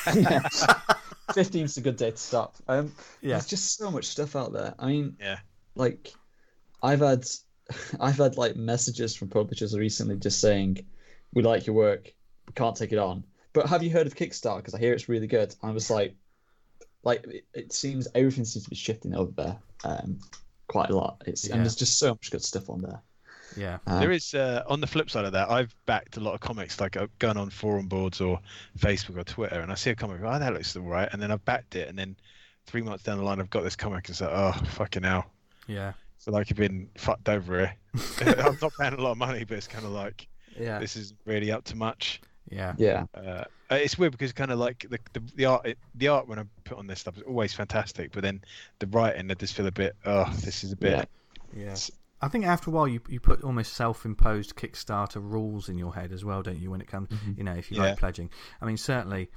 Speaker 3: fifteenth is a good day to stop. Um,
Speaker 1: Yeah.
Speaker 3: There's just so much stuff out there. I mean,
Speaker 2: Yeah.
Speaker 3: like, I've had, I've had like messages from publishers recently just saying, "We like your work, we can't take it on." But have you heard of Kickstarter? Because I hear it's really good. And I was like, like it, it seems everything seems to be shifting over there, um, quite a lot. It's
Speaker 1: Yeah.
Speaker 3: and there's just so much good stuff on there.
Speaker 1: Yeah,
Speaker 3: Um,
Speaker 2: There is, uh, on the flip side of that, I've backed a lot of comics, like I've gone on forum boards or Facebook or Twitter, and I see a comic, oh, that looks all right, and then I've backed it, and then three months down the line, I've got this comic, and it's like, oh, fucking hell.
Speaker 1: yeah,
Speaker 2: So like, I've been fucked over here. I'm not paying a lot of money, but it's kind of like,
Speaker 1: yeah,
Speaker 2: this isn't really up to much.
Speaker 1: yeah,
Speaker 3: yeah.
Speaker 2: Uh, it's weird because kind of like the, the the art the art when I put on this stuff is always fantastic, but then the writing I just feel a bit, oh, this is a bit.
Speaker 3: Yeah.
Speaker 1: yeah. I think after a while you you put almost self-imposed Kickstarter rules in your head as well, don't you? When it comes,
Speaker 3: Mhm.
Speaker 1: you know, if you
Speaker 2: Yeah.
Speaker 1: like pledging. I mean, certainly,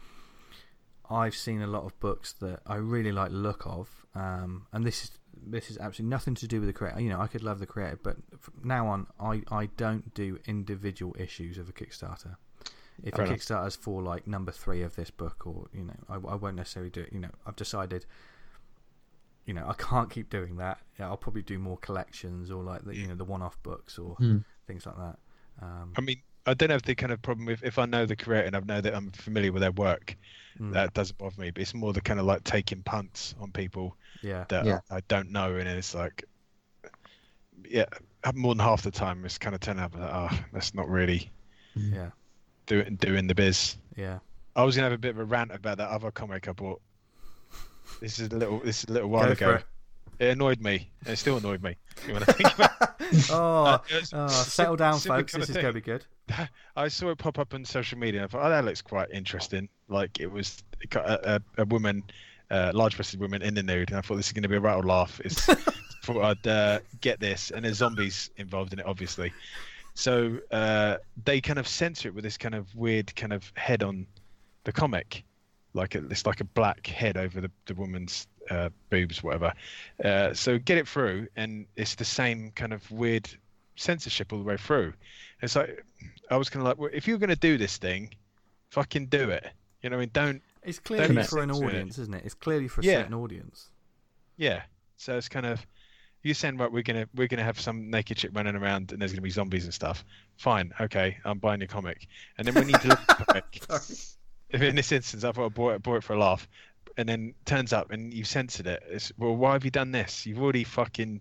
Speaker 1: I've seen a lot of books that I really like the look of, um, and this is this is absolutely nothing to do with the creator. You know, I could love the creator, but from now on, I I don't do individual issues of a Kickstarter. If
Speaker 2: Fair
Speaker 1: a
Speaker 2: enough.
Speaker 1: Kickstarter's for like number three of this book, or you know, I, I won't necessarily do it. You know, I've decided. You know, I can't keep doing that. Yeah, I'll probably do more collections or like the you know the one-off books or
Speaker 3: Hmm.
Speaker 1: things like that. Um,
Speaker 2: I mean, I don't have the kind of problem with if I know the creator and I know that I'm familiar with their work,
Speaker 1: mm,
Speaker 2: that doesn't bother me. But it's more the kind of like taking punts on people
Speaker 1: yeah,
Speaker 2: that
Speaker 3: Yeah.
Speaker 2: I, I don't know, and it's like, yeah, more than half the time it's kind of turning up like, oh, that's not really
Speaker 1: yeah,
Speaker 2: doing doing the biz.
Speaker 1: yeah.
Speaker 2: I was gonna have a bit of a rant about that other comic I bought. This is a little. This is a little while
Speaker 1: Go
Speaker 2: ago.
Speaker 1: for it.
Speaker 2: It annoyed me. It still annoyed me. You want to think about
Speaker 1: Oh,
Speaker 2: Uh, it was
Speaker 1: oh,
Speaker 2: sim-
Speaker 1: settle down,
Speaker 2: similar
Speaker 1: folks.
Speaker 2: kind
Speaker 1: This
Speaker 2: of
Speaker 1: is going to
Speaker 2: thing.
Speaker 1: be good.
Speaker 2: I saw it pop up on social media. And I thought, oh, that looks quite interesting. Like it was it got a, a, a woman, uh, large-breasted woman in the nude, and I thought this is going to be a rattle laugh. It's thought I'd uh, get this, and there's zombies involved in it, obviously. So uh, they kind of censor it with this kind of weird kind of head on the comic, like a, it's like a black head over the, the woman's uh, boobs, whatever. Uh, so get it through, and it's the same kind of weird censorship all the way through. It's like I was kind of like, well, if you're going to do this thing, fucking do it. You know what I mean? Don't.
Speaker 1: It's clearly
Speaker 2: mess
Speaker 1: for an
Speaker 2: into it.
Speaker 1: audience, isn't it? It's clearly for a
Speaker 2: Yeah.
Speaker 1: certain audience.
Speaker 2: Yeah. So it's kind of you're saying, right, we're gonna we're gonna have some naked chick running around and there's gonna be zombies and stuff. Fine, okay, I'm buying your comic. And then when you deliver the comic, if in this instance I thought I bought it, bought it for a laugh, and then turns up and you censored it. It's, well, why have you done this? You've already fucking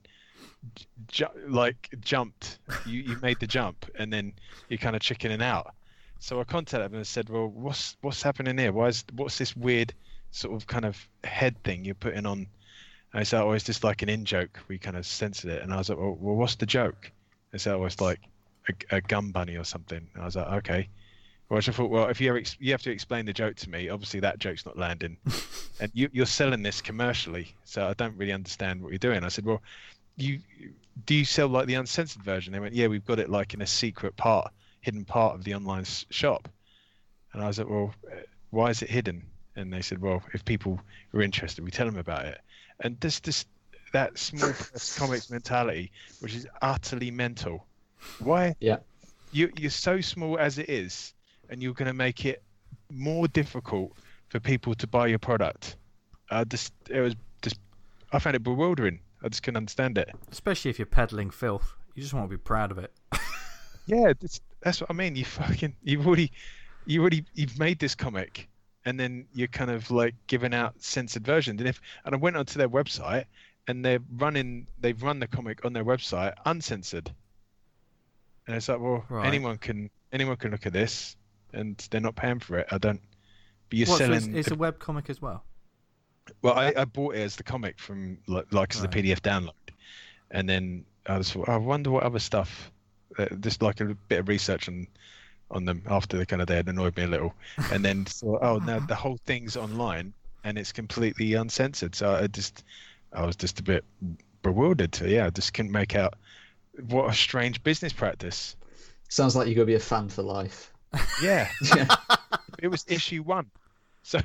Speaker 2: ju- like jumped. You you made the jump and then you're kind of chickening out. So I contacted them and said, well, what's what's happening here? Why is what's this weird sort of kind of head thing you're putting on? And I said, oh, it's just like an in joke. We kind of censored it. And I was like, well, well what's the joke? I said, oh, it's like a, a gum bunny or something. And I was like, okay. Well, I just thought, well, if you, ex- you have to explain the joke to me, obviously that joke's not landing. And you, you're selling this commercially, so I don't really understand what you're doing. I said, well, you do you sell like the uncensored version? They went, yeah, we've got it like in a secret part, hidden part of the online s- shop. And I was like, well, uh, why is it hidden? And they said, well, if people are interested, we tell them about it. And this, this, that small press comics mentality, which is utterly mental. Why?
Speaker 3: Yeah.
Speaker 2: You, you're so small as it is, and you're going to make it more difficult for people to buy your product. Uh, just, it was just, I found it bewildering. I just couldn't understand it.
Speaker 1: Especially if you're peddling filth. You just want to be proud of it.
Speaker 2: Yeah, that's, that's what I mean. You fucking, you've already, you already, you've made this comic, and then you're kind of like giving out censored versions. And if, and I went onto their website, and they're running, they've run the comic on their website uncensored. And it's like, well,
Speaker 1: Right.
Speaker 2: anyone can, anyone can look at this, and they're not paying for it. I don't. But you're
Speaker 1: What, so
Speaker 2: selling.
Speaker 1: it's, it's a web comic as well.
Speaker 2: Well, I, I bought it as the comic from like, like as a
Speaker 1: Right.
Speaker 2: P D F download, and then I was I wonder what other stuff. Uh, just like a bit of research on on them after they kind of they had annoyed me a little, and then thought, oh no, the whole thing's online and it's completely uncensored. So I just I was just a bit bewildered. So yeah, I just couldn't make out what a strange business practice.
Speaker 3: Sounds like you're gonna be a fan for life.
Speaker 2: Yeah,
Speaker 3: Yeah.
Speaker 2: it was issue one, so.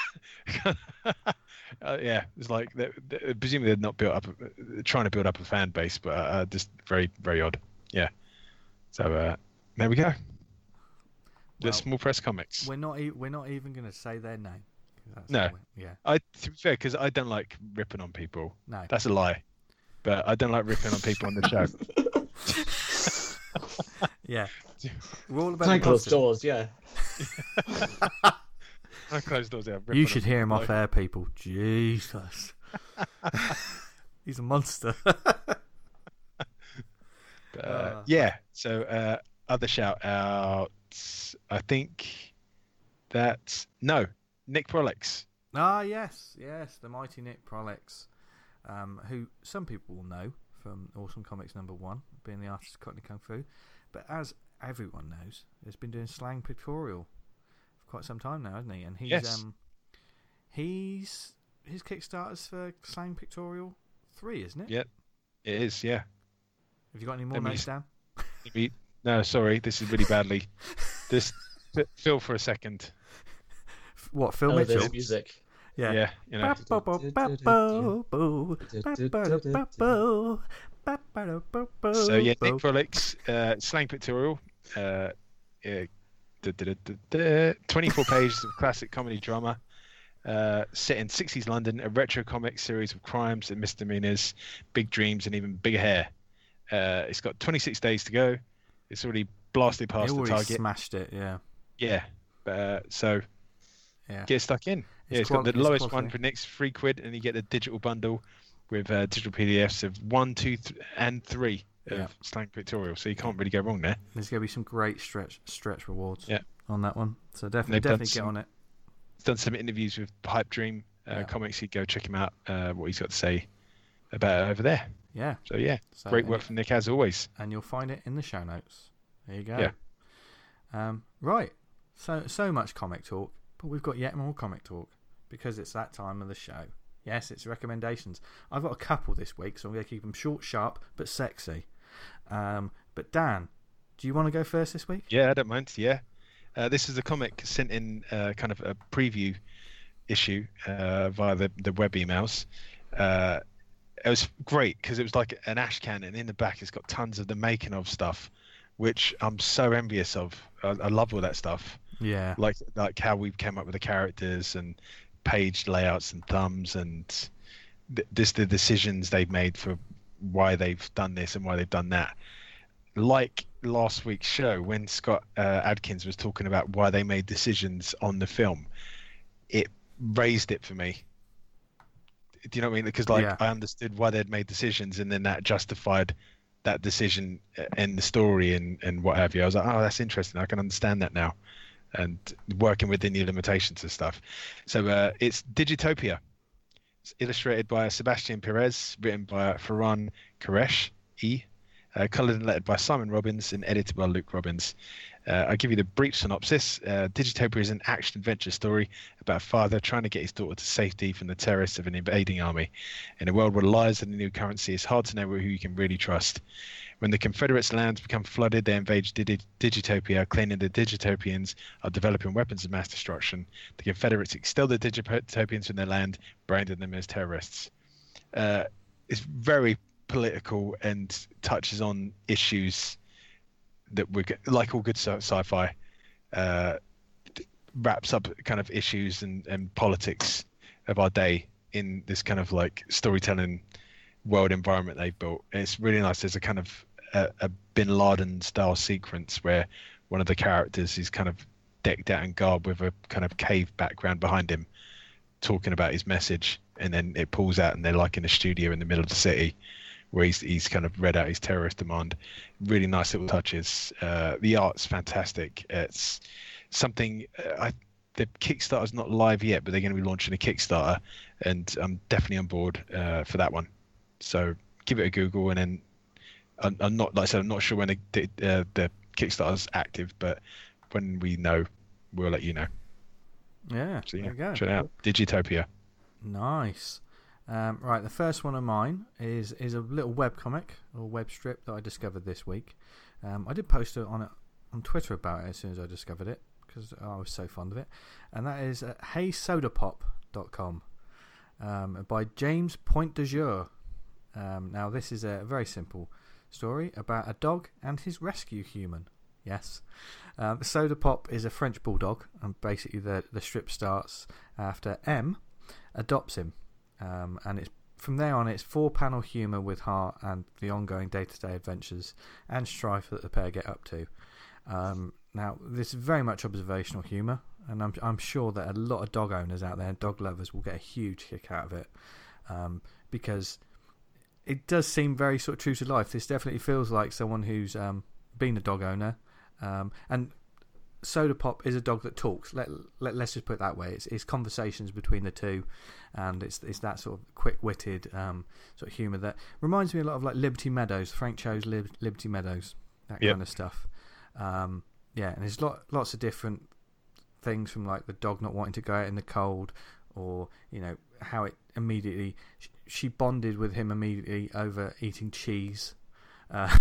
Speaker 2: Uh, yeah, it's like they, they, presumably they're not built up, uh, trying to build up a fan base, but uh, just very, very odd. Yeah. So uh, there we go. The
Speaker 1: Well,
Speaker 2: small press comics.
Speaker 1: We're not. E- we're not even going to say their name. That's
Speaker 2: No.
Speaker 1: how we- Yeah.
Speaker 2: I to be fair, because I don't like ripping on people.
Speaker 1: No.
Speaker 2: That's a lie. But I don't like ripping on people on the show.
Speaker 1: Yeah. We're all about
Speaker 3: Behind
Speaker 1: the
Speaker 3: closed
Speaker 1: positive.
Speaker 3: doors, yeah.
Speaker 2: I close doors there.
Speaker 1: You should hear him off air, people. Jesus. He's a monster.
Speaker 2: But, uh,
Speaker 1: Uh.
Speaker 2: yeah. So uh, other shout outs. I think that no, Nick Prolix.
Speaker 1: Ah, yes, yes, the mighty Nick Prolix, um, who some people will know from Awesome Comics number one, being the artist of Cockney Kung Fu, but as everyone knows, has been doing slang pictorial for quite some time now, hasn't he? And he's
Speaker 2: Yes.
Speaker 1: um, he's his Kickstarter's for slang pictorial three, isn't it?
Speaker 2: Yeah. It is. Yeah.
Speaker 1: Have you got any more
Speaker 2: Let me
Speaker 1: notes
Speaker 2: s-
Speaker 1: down?
Speaker 2: Maybe- No, sorry, this is really badly. Just f- Phil for a second.
Speaker 1: F- What Phil
Speaker 3: Oh,
Speaker 1: Mitchell?
Speaker 3: there's music.
Speaker 1: Yeah.
Speaker 2: Yeah, you know. So yeah, Nick Frolics, uh, slang pictorial, uh, uh, da, da, da, da, da, twenty-four pages of classic comedy drama, uh, set in sixties London, a retro comic series of crimes and misdemeanors, big dreams, and even bigger hair. Uh, it's got twenty-six days to go. It's already blasted
Speaker 1: He
Speaker 2: past the
Speaker 1: already
Speaker 2: target.
Speaker 1: smashed it. Yeah.
Speaker 2: Yeah, uh, so
Speaker 1: Yeah.
Speaker 2: get stuck in. Yeah,
Speaker 1: It's
Speaker 2: it's got
Speaker 1: quality-
Speaker 2: the
Speaker 1: it's
Speaker 2: lowest
Speaker 1: quality.
Speaker 2: one for Nick's free quid, and you get the digital bundle with uh, digital P D Fs of one, two, th- and three of
Speaker 1: Yeah.
Speaker 2: slang pictorial. So you can't really go wrong there.
Speaker 1: There's going to be some great stretch stretch rewards
Speaker 2: Yeah.
Speaker 1: on that one. So definitely,
Speaker 2: They've done
Speaker 1: definitely get
Speaker 2: some-
Speaker 1: on it.
Speaker 2: He's done some interviews with Pipe Dream uh,
Speaker 1: Yeah.
Speaker 2: Comics. You go check him out. Uh, what he's got to say about it over there.
Speaker 1: Yeah.
Speaker 2: So yeah,
Speaker 1: So,
Speaker 2: great
Speaker 1: and
Speaker 2: work
Speaker 1: you-
Speaker 2: from Nick as always.
Speaker 1: And you'll find it in the show notes. There you go.
Speaker 2: Yeah.
Speaker 1: Um, right. So so much comic talk, but we've got yet more comic talk because it's that time of the show. Yes, it's recommendations. I've got a couple this week, so I'm going to keep them short, sharp, but sexy. Um, but Dan, do you want to go first this week?
Speaker 2: Yeah, I don't mind. Yeah, uh, this is a comic sent in uh, kind of a preview issue uh, via the, the web emails. Uh, it was great because it was like an ash can, and in the back it's got tons of the making of stuff, which I'm so envious of. I, I love all that stuff,
Speaker 1: Yeah.
Speaker 2: like like how we came up with the characters and page layouts and thumbs and th- just the decisions they've made for why they've done this and why they've done that. Like last week's show when Scott uh, Adkins was talking about why they made decisions on the film, it raised it for me. Do you know what I mean? Because like
Speaker 1: Yeah.
Speaker 2: I understood why they'd made decisions, and then that justified that decision in the story and and what have you. I was like, oh, that's interesting. I can understand that now, and working within your limitations and stuff. So uh, it's Digitopia. It's illustrated by Sebastian Perez, written by Ferran Koresh, E, uh, coloured and lettered by Simon Robbins, and edited by Luke Robbins. Uh, I'll give you the brief synopsis. Uh, Digitopia is an action-adventure story about a father trying to get his daughter to safety from the terrorists of an invading army. In a world where lies are the new currency, it's hard to know who you can really trust. When the Confederates' lands become flooded, they invade Digi- Digitopia, claiming the Digitopians are developing weapons of mass destruction. The Confederates expel the Digitopians from their land, branding them as terrorists. Uh, it's very political and touches on issues that we're like all good sci-fi. Uh, wraps up kind of issues and, and politics of our day in this kind of like storytelling world environment they've built. And it's really nice. There's a kind of a, a Bin Laden style sequence where one of the characters is kind of decked out in garb with a kind of cave background behind him, talking about his message, and then it pulls out and they're like in a studio in the middle of the city where he's he's kind of read out his terrorist demand. Really nice little touches. Uh, the art's fantastic. It's something uh, I the Kickstarter's not live yet, but they're going to be launching a Kickstarter, and I'm definitely on board uh, for that one. So give it a Google, and then I'm, I'm not like I said, I'm not sure when the uh, the Kickstarter's active, but when we know, we'll let you know.
Speaker 1: Yeah,
Speaker 2: so, yeah
Speaker 1: there you go.
Speaker 2: Check it out, Digitopia.
Speaker 1: Nice. Um, right, the first one of mine is is a little web comic or web strip that I discovered this week. Um, I did post it on it on Twitter about it as soon as I discovered it because I was so fond of it, and that is at hey soda pop dot com um, by James Point de Jour. Um, now, this is a very simple story about a dog and his rescue human. Yes. Um, Soda Pop is a French bulldog, and basically the, the strip starts after M adopts him. Um, and it's from there on, it's four-panel humour with heart and the ongoing day-to-day adventures and strife that the pair get up to. Um, now, this is very much observational humour, and I'm, I'm sure that a lot of dog owners out there, dog lovers, will get a huge kick out of it um, because it does seem very sort of true to life. This definitely feels like someone who's um, been a dog owner. Um, and Soda Pop is a dog that talks. Let, let, let's just put it that way. It's, it's conversations between the two, and it's it's that sort of quick-witted um, sort of humour that reminds me a lot of like Liberty Meadows, Frank Cho's Lib- Liberty Meadows, that
Speaker 2: Yep.
Speaker 1: kind of stuff. Um, yeah, and there's lot, lots of different things from like the dog not wanting to go out in the cold, or you know how it immediately she bonded with him immediately over eating cheese. Uh,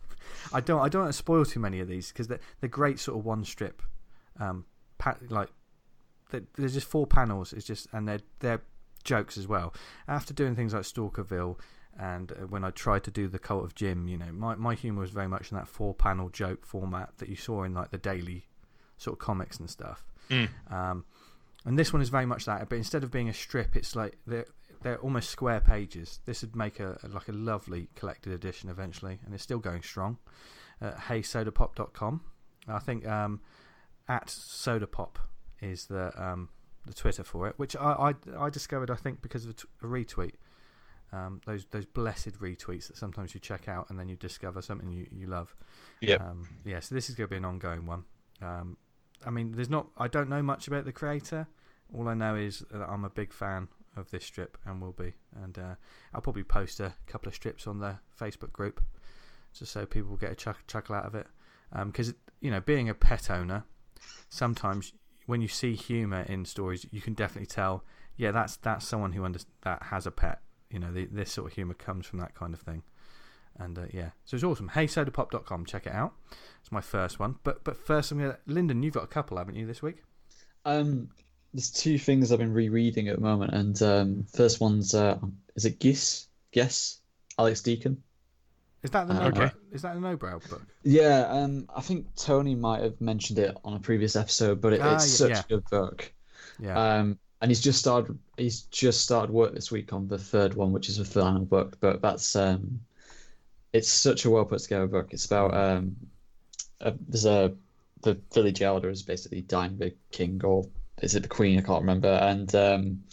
Speaker 1: I don't I don't want to spoil too many of these because they're, they're great sort of one strip, um, pa- like they're, there's just four panels. It's just and they're they're jokes as well. After doing things like Stalkerville and uh, when I tried to do the Cult of Jim, you know, my my humour was very much in that four panel joke format that you saw in like the daily sort of comics and stuff.
Speaker 2: Mm.
Speaker 1: Um, and this one is very much that, but instead of being a strip, it's like they're they're almost square pages. This would make a, a like a lovely collected edition eventually, and it's still going strong. Uh, hey soda pop dot com. I think um, at Sodapop is the um, the Twitter for it, which I, I, I discovered I think because of a, t- a retweet. Um, those those blessed retweets that sometimes you check out and then you discover something you, you love.
Speaker 2: Yep.
Speaker 1: Um, yeah, so this is going to be an ongoing one. Um, I mean, there's not. I don't know much about the creator. All I know is that I'm a big fan of this strip and will be. And uh, I'll probably post a couple of strips on the Facebook group just so people will get a chuck- chuckle out of it. Because, um, you know, being a pet owner, sometimes when you see humour in stories, you can definitely tell, yeah, that's that's someone who under- that has a pet. You know, the, this sort of humour comes from that kind of thing. And uh, yeah, so it's awesome. hey soda pop dot com, check it out. It's my first one. But but first, I'm gonna Lyndon, you've got a couple, haven't you, this week?
Speaker 3: Um, there's two things I've been rereading at the moment, and um, first one's uh, is it Guess? Guess? Alex Deacon.
Speaker 1: Is that the
Speaker 3: Uh,
Speaker 1: no?
Speaker 2: okay.
Speaker 1: Is that the no-brow book?
Speaker 3: Yeah, um, I think Tony might have mentioned it on a previous episode, but it,
Speaker 1: Ah,
Speaker 3: it's
Speaker 1: yeah,
Speaker 3: such
Speaker 1: yeah.
Speaker 3: a good book.
Speaker 1: Yeah.
Speaker 3: Um, and he's just started. He's just started work this week on the third one, which is the final book. But that's um, it's such a well put together book. It's about um, a, there's a the village elder is basically dying the king, or is it the queen? I can't remember. And um,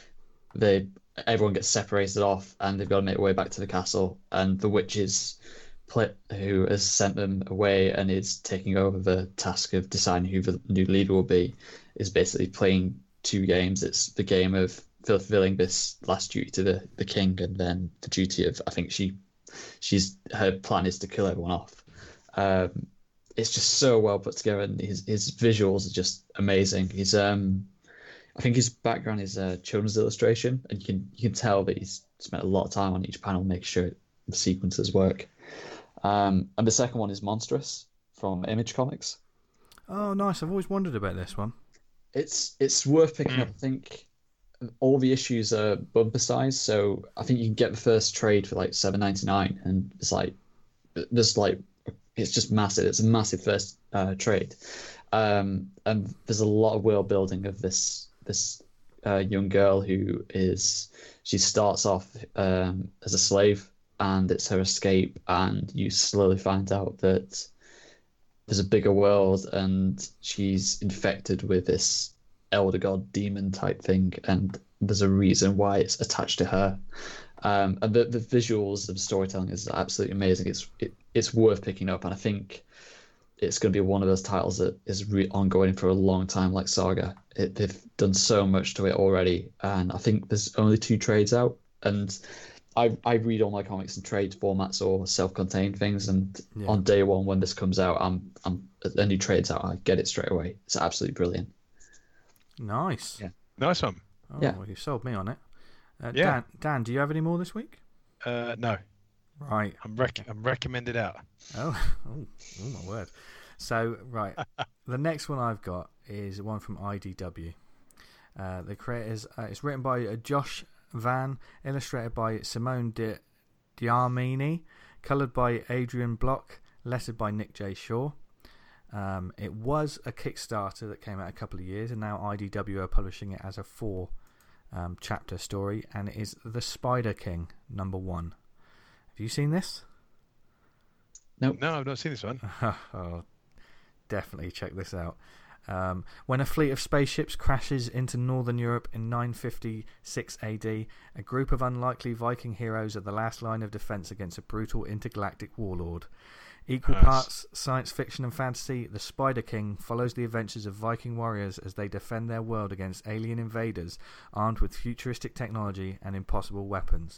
Speaker 3: they everyone gets separated off, and they've got to make their way back to the castle. And the witches, pla- who has sent them away and is taking over the task of deciding who the new leader will be, is basically playing two games. It's the game of fulfilling this last duty to the, the king, and then the duty of I think she she's her plan is to kill everyone off. Um, it's just so well put together, and his his visuals are just amazing. He's um, I think his background is uh, children's illustration, and you can you can tell that he's spent a lot of time on each panel, making sure the sequences work. Um, and the second one is Monstrous from Image Comics.
Speaker 1: Oh, nice! I've always wondered about this one.
Speaker 3: It's it's worth picking up. I think all the issues are bumper size, so I think you can get the first trade for like seven ninety nine, and it's like there's like it's just massive. It's a massive first uh, trade, um, and there's a lot of world building of this this uh, young girl who is she starts off um, as a slave, and it's her escape, and you slowly find out that there's a bigger world, and she's infected with this elder god demon type thing, and there's a reason why it's attached to her. Um, and the, the visuals of storytelling is absolutely amazing. It's it, it's worth picking up, and I think it's going to be one of those titles that is re- ongoing for a long time, like Saga. It, they've done so much to it already, and I think there's only two trades out, and I I read all my comics in trade formats or self-contained things, and yeah. on day one when this comes out, I'm I'm a new trade's out, I get it straight away. It's absolutely brilliant.
Speaker 1: Nice,
Speaker 2: yeah, nice one.
Speaker 1: Oh,
Speaker 3: yeah,
Speaker 1: well, you sold me on it. Uh,
Speaker 2: yeah,
Speaker 1: Dan, Dan, do you have any more this week?
Speaker 2: Uh, no.
Speaker 1: Right.
Speaker 2: I'm rec- I'm recommended out.
Speaker 1: Oh, oh, oh my word. So right, the next one I've got is one from I D W. Uh, the creators, uh, it's written by uh, Josh Van, illustrated by Simone Di Diamini, coloured by Adrian Block, lettered by Nick J. Shaw. Um, it was a Kickstarter that came out a couple of years, and now I D W are publishing it as a four um, chapter story, and it is The Spider King number one. Have you seen this?
Speaker 3: Nope.
Speaker 2: No, I've not seen this one.
Speaker 1: Oh, definitely check this out. Um, when a fleet of spaceships crashes into northern Europe in nine fifty-six A D, a group of unlikely Viking heroes are the last line of defense against a brutal intergalactic warlord. Equal
Speaker 2: nice.
Speaker 1: parts science fiction and fantasy, The Spider King follows the adventures of Viking warriors as they defend their world against alien invaders armed with futuristic technology and impossible weapons.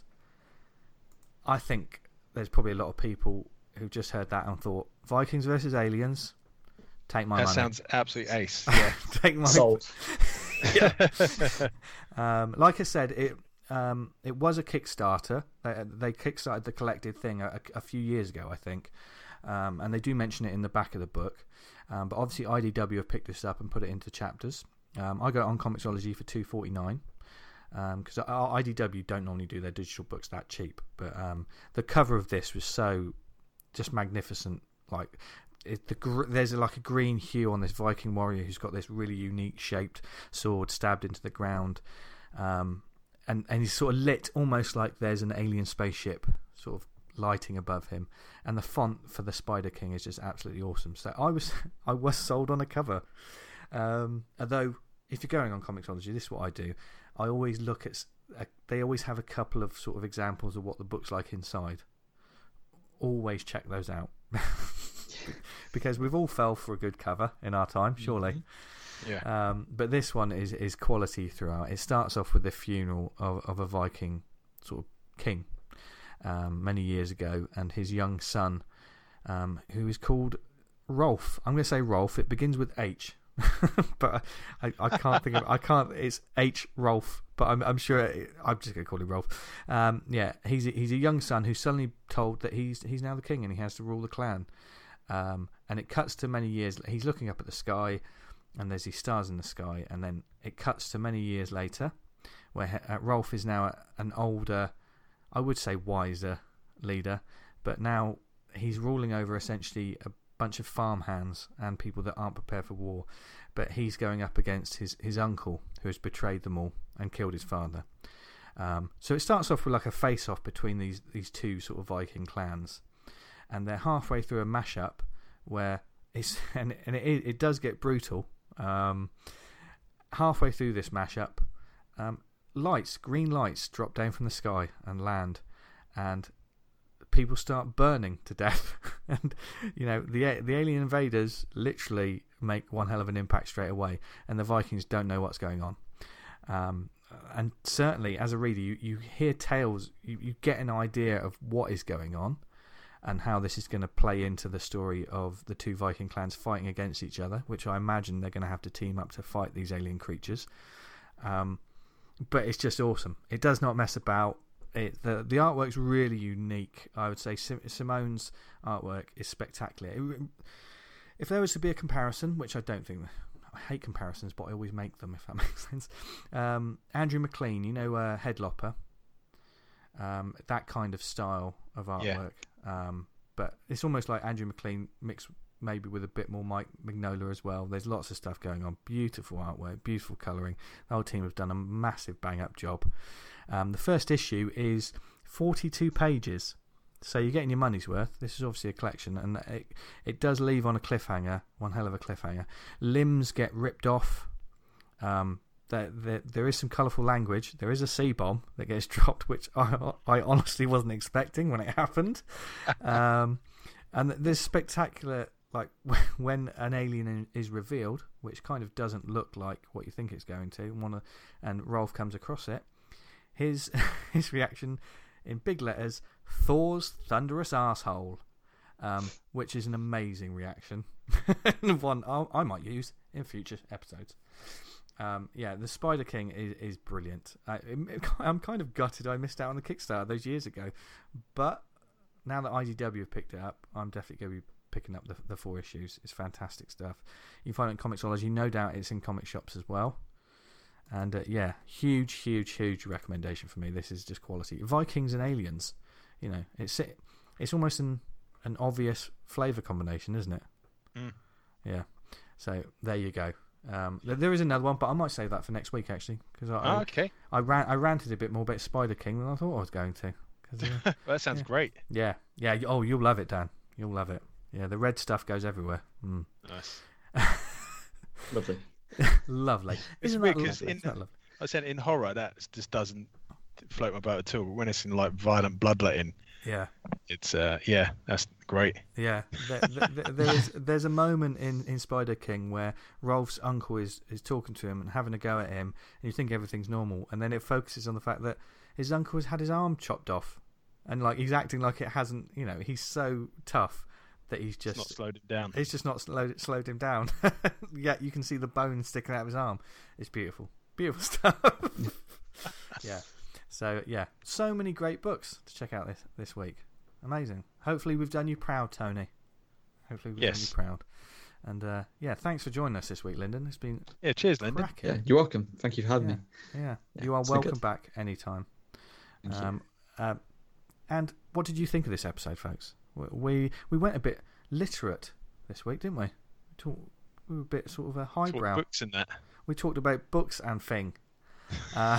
Speaker 1: I think there's probably a lot of people who just heard that and thought, Vikings versus aliens? Take my
Speaker 2: that
Speaker 1: money.
Speaker 2: That sounds absolutely ace. Yeah.
Speaker 1: Take my
Speaker 3: Sold.
Speaker 1: yeah. um, like I said, it um, it was a Kickstarter. They, they kickstarted the collected thing a, a few years ago, I think, um, and they do mention it in the back of the book. Um, but obviously, I D W have picked this up and put it into chapters. Um, I got it on Comixology for two forty-nine because um, I D W don't normally do their digital books that cheap. But um, the cover of this was so just magnificent, like. It, the gr- there's a, like a green hue on this Viking warrior who's got this really unique shaped sword stabbed into the ground, um, and and he's sort of lit almost like there's an alien spaceship sort of lighting above him, and the font for the Spider King is just absolutely awesome. So I was I was sold on a cover, um, although if you're going on Comixology, this is what I do. I always look at uh, they always have a couple of sort of examples of what the book's like inside. Always check those out. Because we've all fell for a good cover in our time, surely.
Speaker 2: Yeah.
Speaker 1: Um, but this one is, is quality throughout. It starts off with the funeral of, of a Viking sort of king um, many years ago, and his young son, um, who is called Rolf. I'm going to say Rolf. It begins with H, but I, I can't think of. I can't. It's H Rolf, but I'm I'm sure it, I'm just going to call him Rolf. Um, yeah, he's a, he's a young son who's suddenly told that he's he's now the king and he has to rule the clan. Um, and it cuts to many years. He's looking up at the sky, and there's these stars in the sky. And then it cuts to many years later, where uh, Rolf is now an older, I would say wiser leader, but now he's ruling over essentially a bunch of farmhands and people that aren't prepared for war. But he's going up against his, his uncle, who has betrayed them all and killed his father. Um, so it starts off with like a face-off between these these two sort of Viking clans. And they're halfway through a mashup where it's and, and it it does get brutal. Um, halfway through this mashup, um, lights, green lights, drop down from the sky and land, and people start burning to death. And you know the the alien invaders literally make one hell of an impact straight away, and the Vikings don't know what's going on. Um, and certainly, as a reader, you, you hear tales, you, you get an idea of what is going on. and how this is going to play into the story of the two Viking clans fighting against each other, which I imagine they're going to have to team up to fight these alien creatures. Um, but it's just awesome. It does not mess about. It, the the artwork's really unique. I would say Sim- Simone's artwork is spectacular. It, if there was to be a comparison, which I don't think, I hate comparisons, but I always make them if that makes sense. Um, Andrew McLean, you know, uh, Headlopper, um, that kind of style of artwork. Yeah. Um, but it's almost like Andrew McLean mixed maybe with a bit more Mike Mignola as well. There's lots of stuff going on. Beautiful artwork, beautiful colouring. The whole team have done a massive bang up job. Um, the first issue is forty-two pages, so you're getting your money's worth. This is obviously a collection, and it, it does leave on a cliffhanger, one hell of a cliffhanger. Limbs get ripped off. Um, there, there, there is some colourful language. There is a C-bomb that gets dropped, which I, I honestly wasn't expecting when it happened. Um, and there's spectacular, like when an alien is revealed, which kind of doesn't look like what you think it's going to, and, one of, and Rolf comes across it. His his reaction in big letters: Thor's thunderous arsehole, um, which is an amazing reaction, and one I, I might use in future episodes. Um, yeah, the Spider King is, is brilliant. I, it, I'm kind of gutted I missed out on the Kickstarter those years ago, but now that I D W have picked it up, I'm definitely going to be picking up the, the four issues. It's fantastic stuff. You can find it in Comixology. No doubt it's in comic shops as well. And uh, yeah, huge, huge, huge recommendation for me. This is just quality. Vikings and aliens, you know, it's it's almost an an obvious flavour combination, isn't it?
Speaker 2: Mm.
Speaker 1: Yeah. So there you go. Um, there is another one, but I might save that for next week actually, because I,
Speaker 2: oh, okay.
Speaker 1: I, I, ran, I ranted a bit more about Spider King than I thought I was going to. Uh,
Speaker 2: well, that sounds
Speaker 1: yeah.
Speaker 2: great.
Speaker 1: Yeah, yeah. Oh, you'll love it, Dan. You'll love it. Yeah, the red stuff goes everywhere. Mm.
Speaker 2: Nice.
Speaker 3: Lovely.
Speaker 1: Lovely.
Speaker 2: It's
Speaker 1: Isn't
Speaker 2: weird
Speaker 1: that
Speaker 2: because
Speaker 1: lovely?
Speaker 2: in,
Speaker 1: Isn't that
Speaker 2: I said in horror that just doesn't float my boat at all. When it's in like violent bloodletting,
Speaker 1: yeah,
Speaker 2: it's uh, yeah, that's great.
Speaker 1: Yeah, there, there, there is, there's a moment in, in Spider King where Rolf's uncle is, is talking to him and having a go at him, and you think everything's normal, and then it focuses on the fact that his uncle has had his arm chopped off, and like he's acting like it hasn't. You know, he's so tough that he's just
Speaker 2: it's not slowed him down.
Speaker 1: It's just not slowed slowed him down. Yet you can see the bone sticking out of his arm. It's beautiful, beautiful stuff. Yeah. So yeah, so many great books to check out this this week. Amazing. Hopefully we've done you proud, Tony. Hopefully we've
Speaker 2: yes.
Speaker 1: done you proud. And uh, yeah, thanks for joining us this week, Lyndon. It's been
Speaker 2: yeah. Cheers, Lyndon.
Speaker 3: Yeah, you're welcome. Thank you for having
Speaker 1: yeah.
Speaker 3: me.
Speaker 1: Yeah.
Speaker 3: yeah,
Speaker 1: you are
Speaker 3: it's
Speaker 1: welcome
Speaker 3: good.
Speaker 1: back anytime.
Speaker 3: Thank
Speaker 1: um, you. Uh, and what did you think of this episode, folks? We we went a bit literate this week, didn't we? We, talk, we were a bit sort of a highbrow.
Speaker 2: Books in that.
Speaker 1: We talked about books and thing. Uh,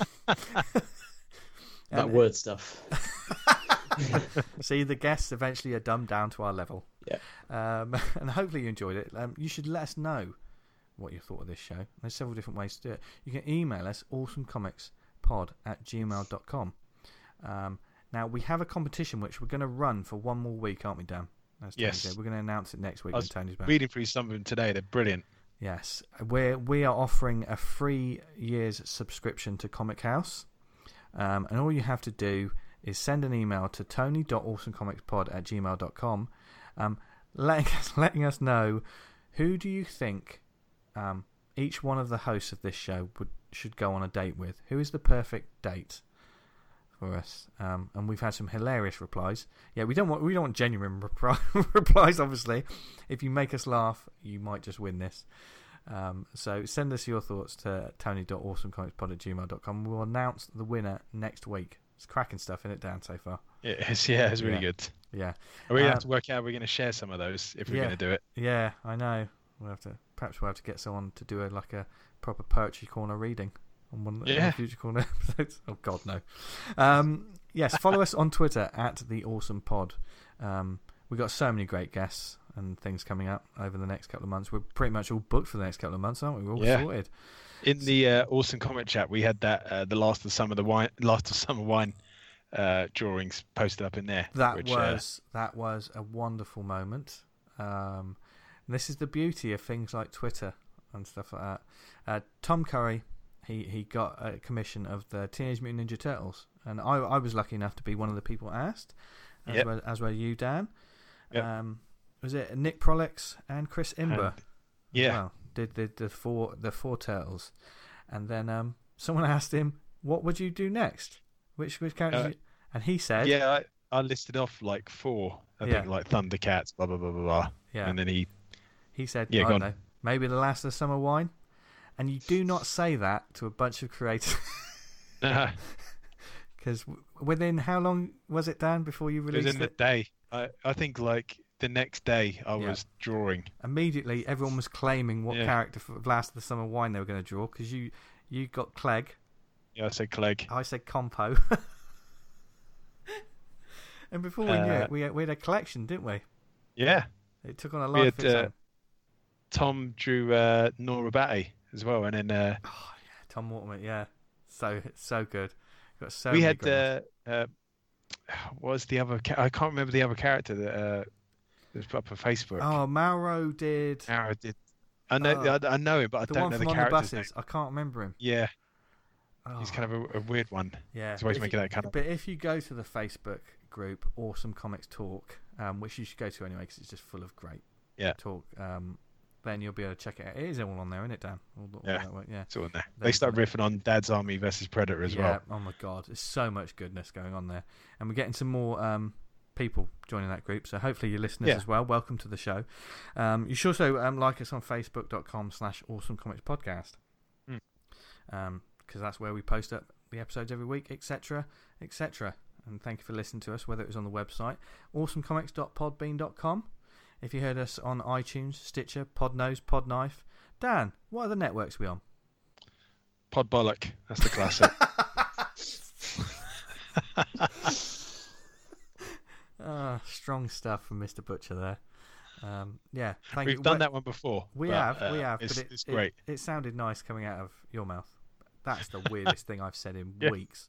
Speaker 3: that word stuff.
Speaker 1: See, the guests eventually are dumbed down to our level.
Speaker 3: Yeah.
Speaker 1: Um, and hopefully you enjoyed it. Um, you should let us know what you thought of this show. There's several different ways to do it. You can email us awesomecomicspod at gmail dot com. Um, now, we have a competition which we're going to run for one more week, aren't we, Dan? As Tony
Speaker 2: yes.
Speaker 1: said. We're going to announce it next week
Speaker 2: I
Speaker 1: when
Speaker 2: was
Speaker 1: Tony's back.
Speaker 2: reading through some of them today. They're brilliant.
Speaker 1: Yes. We're, we are offering a free year's subscription to Comic House. Um, and all you have to do is send an email to tony dot awesomecomicspod at gmail dot com, um, letting us, letting us know who do you think um, each one of the hosts of this show would should go on a date with. Who is the perfect date for us? Um, and we've had some hilarious replies. Yeah, we don't want we don't want genuine repri- replies. Obviously, if you make us laugh, you might just win this. Um, so send us your thoughts to tony dot awesomecomicspod at gmail dot com. We'll announce the winner next week. It's cracking stuff in it, Dan, so far.
Speaker 2: It is, yeah, it's really
Speaker 1: yeah.
Speaker 2: good.
Speaker 1: Yeah.
Speaker 2: Are we going to
Speaker 1: Um,
Speaker 2: have to work out how we're going to share some of those if we're
Speaker 1: yeah.
Speaker 2: going to do it?
Speaker 1: Yeah, I know. We'll have to. Perhaps we'll have to get someone to do a like a proper poetry corner reading on one of
Speaker 2: Yeah.
Speaker 1: the future corner episodes. Oh God, no. Um, yes, follow us on Twitter at the Awesome Pod. Um, we've got so many great guests and things coming up over the next couple of months. We're pretty much all booked for the next couple of months, aren't we? We're all
Speaker 2: Yeah.
Speaker 1: sorted.
Speaker 2: In the uh, Awesome Comic Chat, we had that uh, the last of summer the wine, last of summer wine uh, drawings posted up in there.
Speaker 1: That
Speaker 2: which,
Speaker 1: was uh, that was a wonderful moment. Um, this is the beauty of things like Twitter and stuff like that. Uh, Tom Curry, he, he got a commission of the Teenage Mutant Ninja Turtles, and I I was lucky enough to be one of the people asked, as
Speaker 2: Yep.
Speaker 1: well as were you, Dan.
Speaker 2: Yep.
Speaker 1: Um, was it Nick Prolix and Chris Imber?
Speaker 2: And- yeah.
Speaker 1: Well, did the the four the four turtles, and then um someone asked him, "What would you do next? Which which characters?"
Speaker 2: Uh,
Speaker 1: you-" And he said,
Speaker 2: Yeah, I, I listed off like four. I
Speaker 1: Yeah.
Speaker 2: think like Thundercats, blah blah blah blah blah.
Speaker 1: "Yeah."
Speaker 2: And then he,
Speaker 1: He said,
Speaker 2: Yeah,
Speaker 1: "I
Speaker 2: go
Speaker 1: don't
Speaker 2: on.
Speaker 1: know, maybe the last of the summer wine." And you do not say that to a bunch of creators,
Speaker 2: it
Speaker 1: because within how long was it, Dan, before you
Speaker 2: was
Speaker 1: released
Speaker 2: in the
Speaker 1: it?
Speaker 2: day. I, I think like the next day I
Speaker 1: Yeah.
Speaker 2: was drawing.
Speaker 1: Immediately, everyone was claiming what
Speaker 2: Yeah.
Speaker 1: character for Last of the Summer Wine they were going to draw, because you you got Clegg,
Speaker 2: Yeah, I said Clegg.
Speaker 1: I said Compo, and before we knew
Speaker 2: Uh,
Speaker 1: it, we had, we had a collection, didn't we?
Speaker 2: Yeah,
Speaker 1: It took on a
Speaker 2: we
Speaker 1: life
Speaker 2: had
Speaker 1: of its
Speaker 2: uh,
Speaker 1: own.
Speaker 2: Tom drew uh, Nora Batty as well, and then uh,
Speaker 1: Oh yeah, Tom Waterman, yeah, so so good. Got so
Speaker 2: we
Speaker 1: many
Speaker 2: had
Speaker 1: great ones.
Speaker 2: uh, uh, what was the other? Ca- I can't remember the other character that uh, was put up on Facebook.
Speaker 1: Oh, Mauro did
Speaker 2: Ara did. I know,
Speaker 1: Oh.
Speaker 2: I, I know him, but I
Speaker 1: the
Speaker 2: don't
Speaker 1: one
Speaker 2: know
Speaker 1: from
Speaker 2: the
Speaker 1: on the
Speaker 2: character's
Speaker 1: buses.
Speaker 2: name.
Speaker 1: I can't remember him.
Speaker 2: Yeah,
Speaker 1: Oh,
Speaker 2: he's kind of a, a weird one.
Speaker 1: yeah.
Speaker 2: He's always
Speaker 1: But if
Speaker 2: making
Speaker 1: you-
Speaker 2: that kind of.
Speaker 1: But if you go to the Facebook group Awesome Comics Talk, um, which you should go to anyway because it's just full of great
Speaker 2: Yeah.
Speaker 1: talk, um, then you'll be able to check it out. It is all on there, isn't it, Dan? All, all
Speaker 2: Yeah.
Speaker 1: that work, yeah.
Speaker 2: It's all in there. They
Speaker 1: There's
Speaker 2: start
Speaker 1: the-
Speaker 2: riffing on Dad's Army versus Predator as
Speaker 1: yeah.
Speaker 2: well.
Speaker 1: Oh my God, there's so much goodness going on there, and we're getting some more um, people joining that group. So hopefully your listeners
Speaker 2: Yeah.
Speaker 1: as well. Welcome to the show. Um, you should also um, like us on Facebook dot com slash Awesome Comics Podcast,
Speaker 2: Hmm.
Speaker 1: um, because that's where we post up the episodes every week, et cetera, et cetera. And thank you for listening to us, whether it was on the website awesome comics dot podbean dot com. If you heard us on iTunes, Stitcher, Podnose, Podknife. Dan, what other networks are we on?
Speaker 2: Pod Bollock. That's the classic.
Speaker 1: Ah, strong stuff from Mister Butcher there. Um, yeah, thank
Speaker 2: We've
Speaker 1: you.
Speaker 2: done
Speaker 1: Well,
Speaker 2: that one before.
Speaker 1: We
Speaker 2: but,
Speaker 1: have, we
Speaker 2: uh,
Speaker 1: have,
Speaker 2: It's,
Speaker 1: but it,
Speaker 2: it's
Speaker 1: it-
Speaker 2: great.
Speaker 1: It, sounded nice coming out of your mouth. That's the weirdest thing I've said in
Speaker 2: Yeah.
Speaker 1: weeks.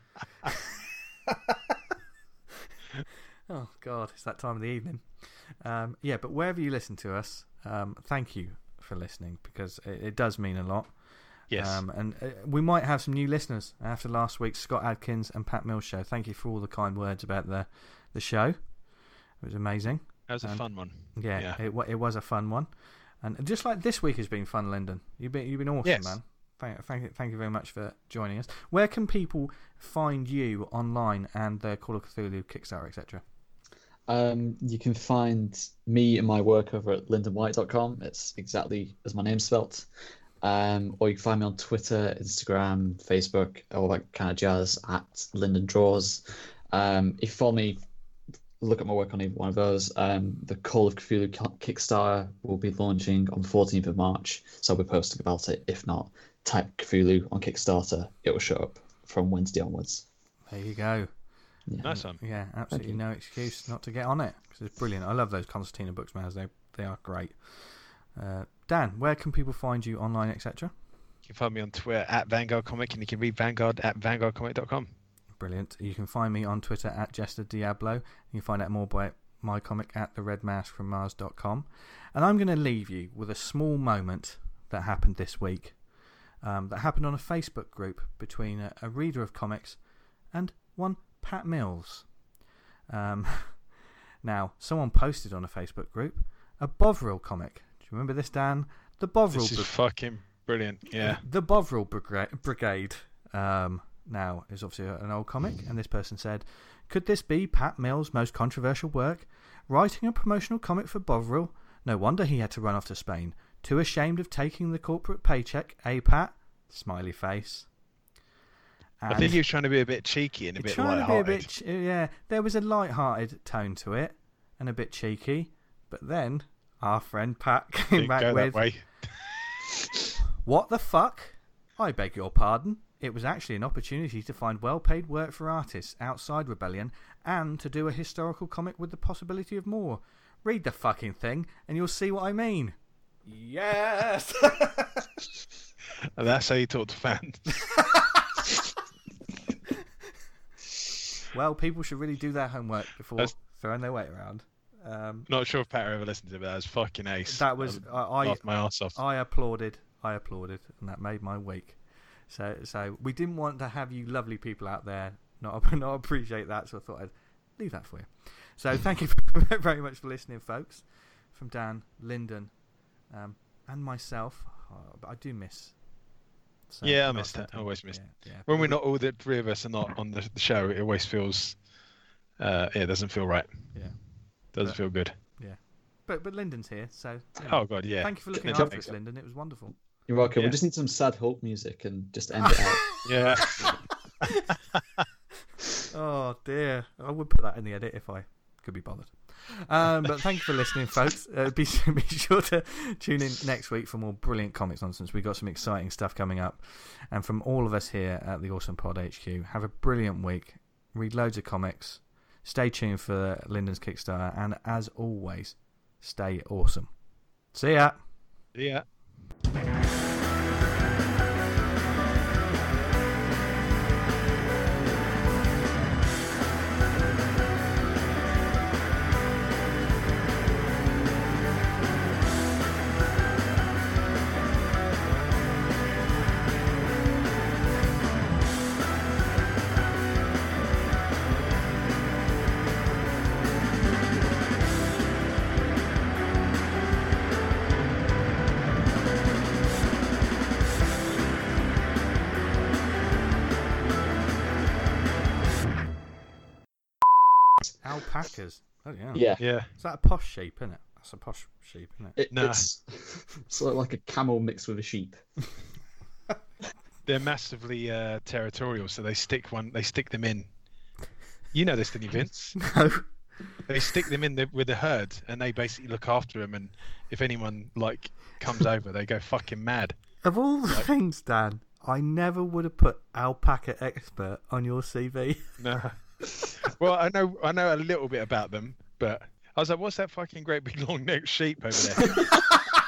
Speaker 1: Oh God, it's that time of the evening. Um, yeah, but wherever you listen to us, um, thank you for listening because it, it does mean a lot.
Speaker 2: Yes.
Speaker 1: Um, and uh, we might have some new listeners after last week's Scott Adkins and Pat Mills show. Thank you for all the kind words about the the show. It was amazing.
Speaker 2: that was a
Speaker 1: and-
Speaker 2: fun one.
Speaker 1: Yeah,
Speaker 2: Yeah.
Speaker 1: It, wa- it was a fun one, and just like this week has been fun, Lyndon. You've been you've been awesome,
Speaker 2: Yes.
Speaker 1: man. Thank, thank you, thank you very much for joining us. Where can people find you online and the Call of Cthulhu Kickstarter, et cetera?
Speaker 3: Um, you can find me and my work over at lyndon white dot com. It's exactly as my name's spelt. Um, or you can find me on Twitter, Instagram, Facebook, all that kind of jazz at Lyndon Draws. Um, if you follow me, look at my work on either one of those. Um, the Call of Cthulhu Ki- Kickstarter will be launching on fourteenth of March, so I'll be posting about it. If not, type Cthulhu on Kickstarter, it will show up from Wednesday onwards.
Speaker 1: There you go.
Speaker 3: Yeah.
Speaker 2: Nice one.
Speaker 1: Yeah, absolutely
Speaker 3: you.
Speaker 1: no excuse not to get on it because it's brilliant. I love those Concertina books, man. They they are great. Uh, Dan, where can people find you online, et cetera?
Speaker 2: You can find me on Twitter at Vanguard Comic, and you can read Vanguard at vanguard comic dot com.
Speaker 1: Brilliant. You can find me on Twitter at Jester Diablo. You can find out more by my comic at the red mask from mars dot com. And I'm going to leave you with a small moment that happened this week. Um, that happened on a Facebook group between a, a reader of comics and one Pat Mills. Um, now, someone posted on a Facebook group a Bovril comic. Do you remember this, Dan? The Bovril
Speaker 2: This is
Speaker 1: Bri-
Speaker 2: fucking brilliant. Yeah.
Speaker 1: The Bovril Brigra- Brigade. Um, now is obviously an old comic, and this person said, "Could this be Pat Mills' most controversial work? Writing a promotional comic for Bovril? No wonder he had to run off to Spain. Too ashamed of taking the corporate paycheck, eh, Pat?" Smiley face.
Speaker 2: I think he was trying to be a bit cheeky and a
Speaker 1: You're
Speaker 2: bit
Speaker 1: trying to be a
Speaker 2: light-hearted.
Speaker 1: bit, ch- yeah. There was a light-hearted tone to it, and a bit cheeky. But then our friend Pat came
Speaker 2: Didn't
Speaker 1: back
Speaker 2: go
Speaker 1: with,
Speaker 2: that way.
Speaker 1: "What the fuck? I beg your pardon. It was actually an opportunity to find well-paid work for artists outside Rebellion, and to do a historical comic with the possibility of more. Read the fucking thing, and you'll see what I mean." Yes.
Speaker 2: And that's how you talk to fans.
Speaker 1: Well, people should really do their homework before
Speaker 2: That's-
Speaker 1: throwing their weight around. Um,
Speaker 2: Not sure if Pat ever listened to it, but that was fucking ace.
Speaker 1: that was I. I
Speaker 2: laughed my ass off.
Speaker 1: I applauded. I applauded, and that made my week. So, so we didn't want to have you lovely people out there not not appreciate that, so I thought I'd leave that for you. So, thank you very much for listening, folks. From Dan, Lyndon, um, and myself. Oh, but I do miss. So
Speaker 2: yeah, I miss that. I always miss. Yeah, yeah. When we're not all the three of us are not on the, the show, it always feels. Uh, yeah, it doesn't feel right.
Speaker 1: Yeah,
Speaker 2: doesn't but, feel good.
Speaker 1: Yeah, but but Lyndon's here, so. You
Speaker 2: know, oh God, yeah.
Speaker 1: Thank you for looking after us, Lyndon. It was wonderful.
Speaker 3: You're welcome.
Speaker 2: Yeah.
Speaker 3: We just need some sad Hulk music and just end it out.
Speaker 2: Yeah.
Speaker 1: Oh dear, I would put that in the edit if I could be bothered. Um, but thank you for listening, folks. Uh, be, be sure to tune in next week for more brilliant comics nonsense. We've got some exciting stuff coming up. And from all of us here at the Awesome Pod H Q, have a brilliant week. Read loads of comics. Stay tuned for Lyndon's Kickstarter. And as always, stay awesome. See ya.
Speaker 2: See ya.
Speaker 1: Alpacas. Oh yeah.
Speaker 3: Yeah.
Speaker 2: Yeah.
Speaker 1: Is that a posh sheep, isn't it? That's a posh sheep, isn't it?
Speaker 3: it
Speaker 2: No.
Speaker 3: It's sort of like a camel mixed with a sheep.
Speaker 2: They're massively uh, territorial, so they stick one. They stick them in. You know this, didn't you, Vince?
Speaker 1: No.
Speaker 2: They stick them in the, with the herd, and they basically look after them. And if anyone like comes over, they go fucking mad.
Speaker 1: Of all the things, Dan, I never would have put alpaca expert on your C V.
Speaker 2: No. Well, I know I know a little bit about them, but I was like, what's that fucking great big long necked sheep over there?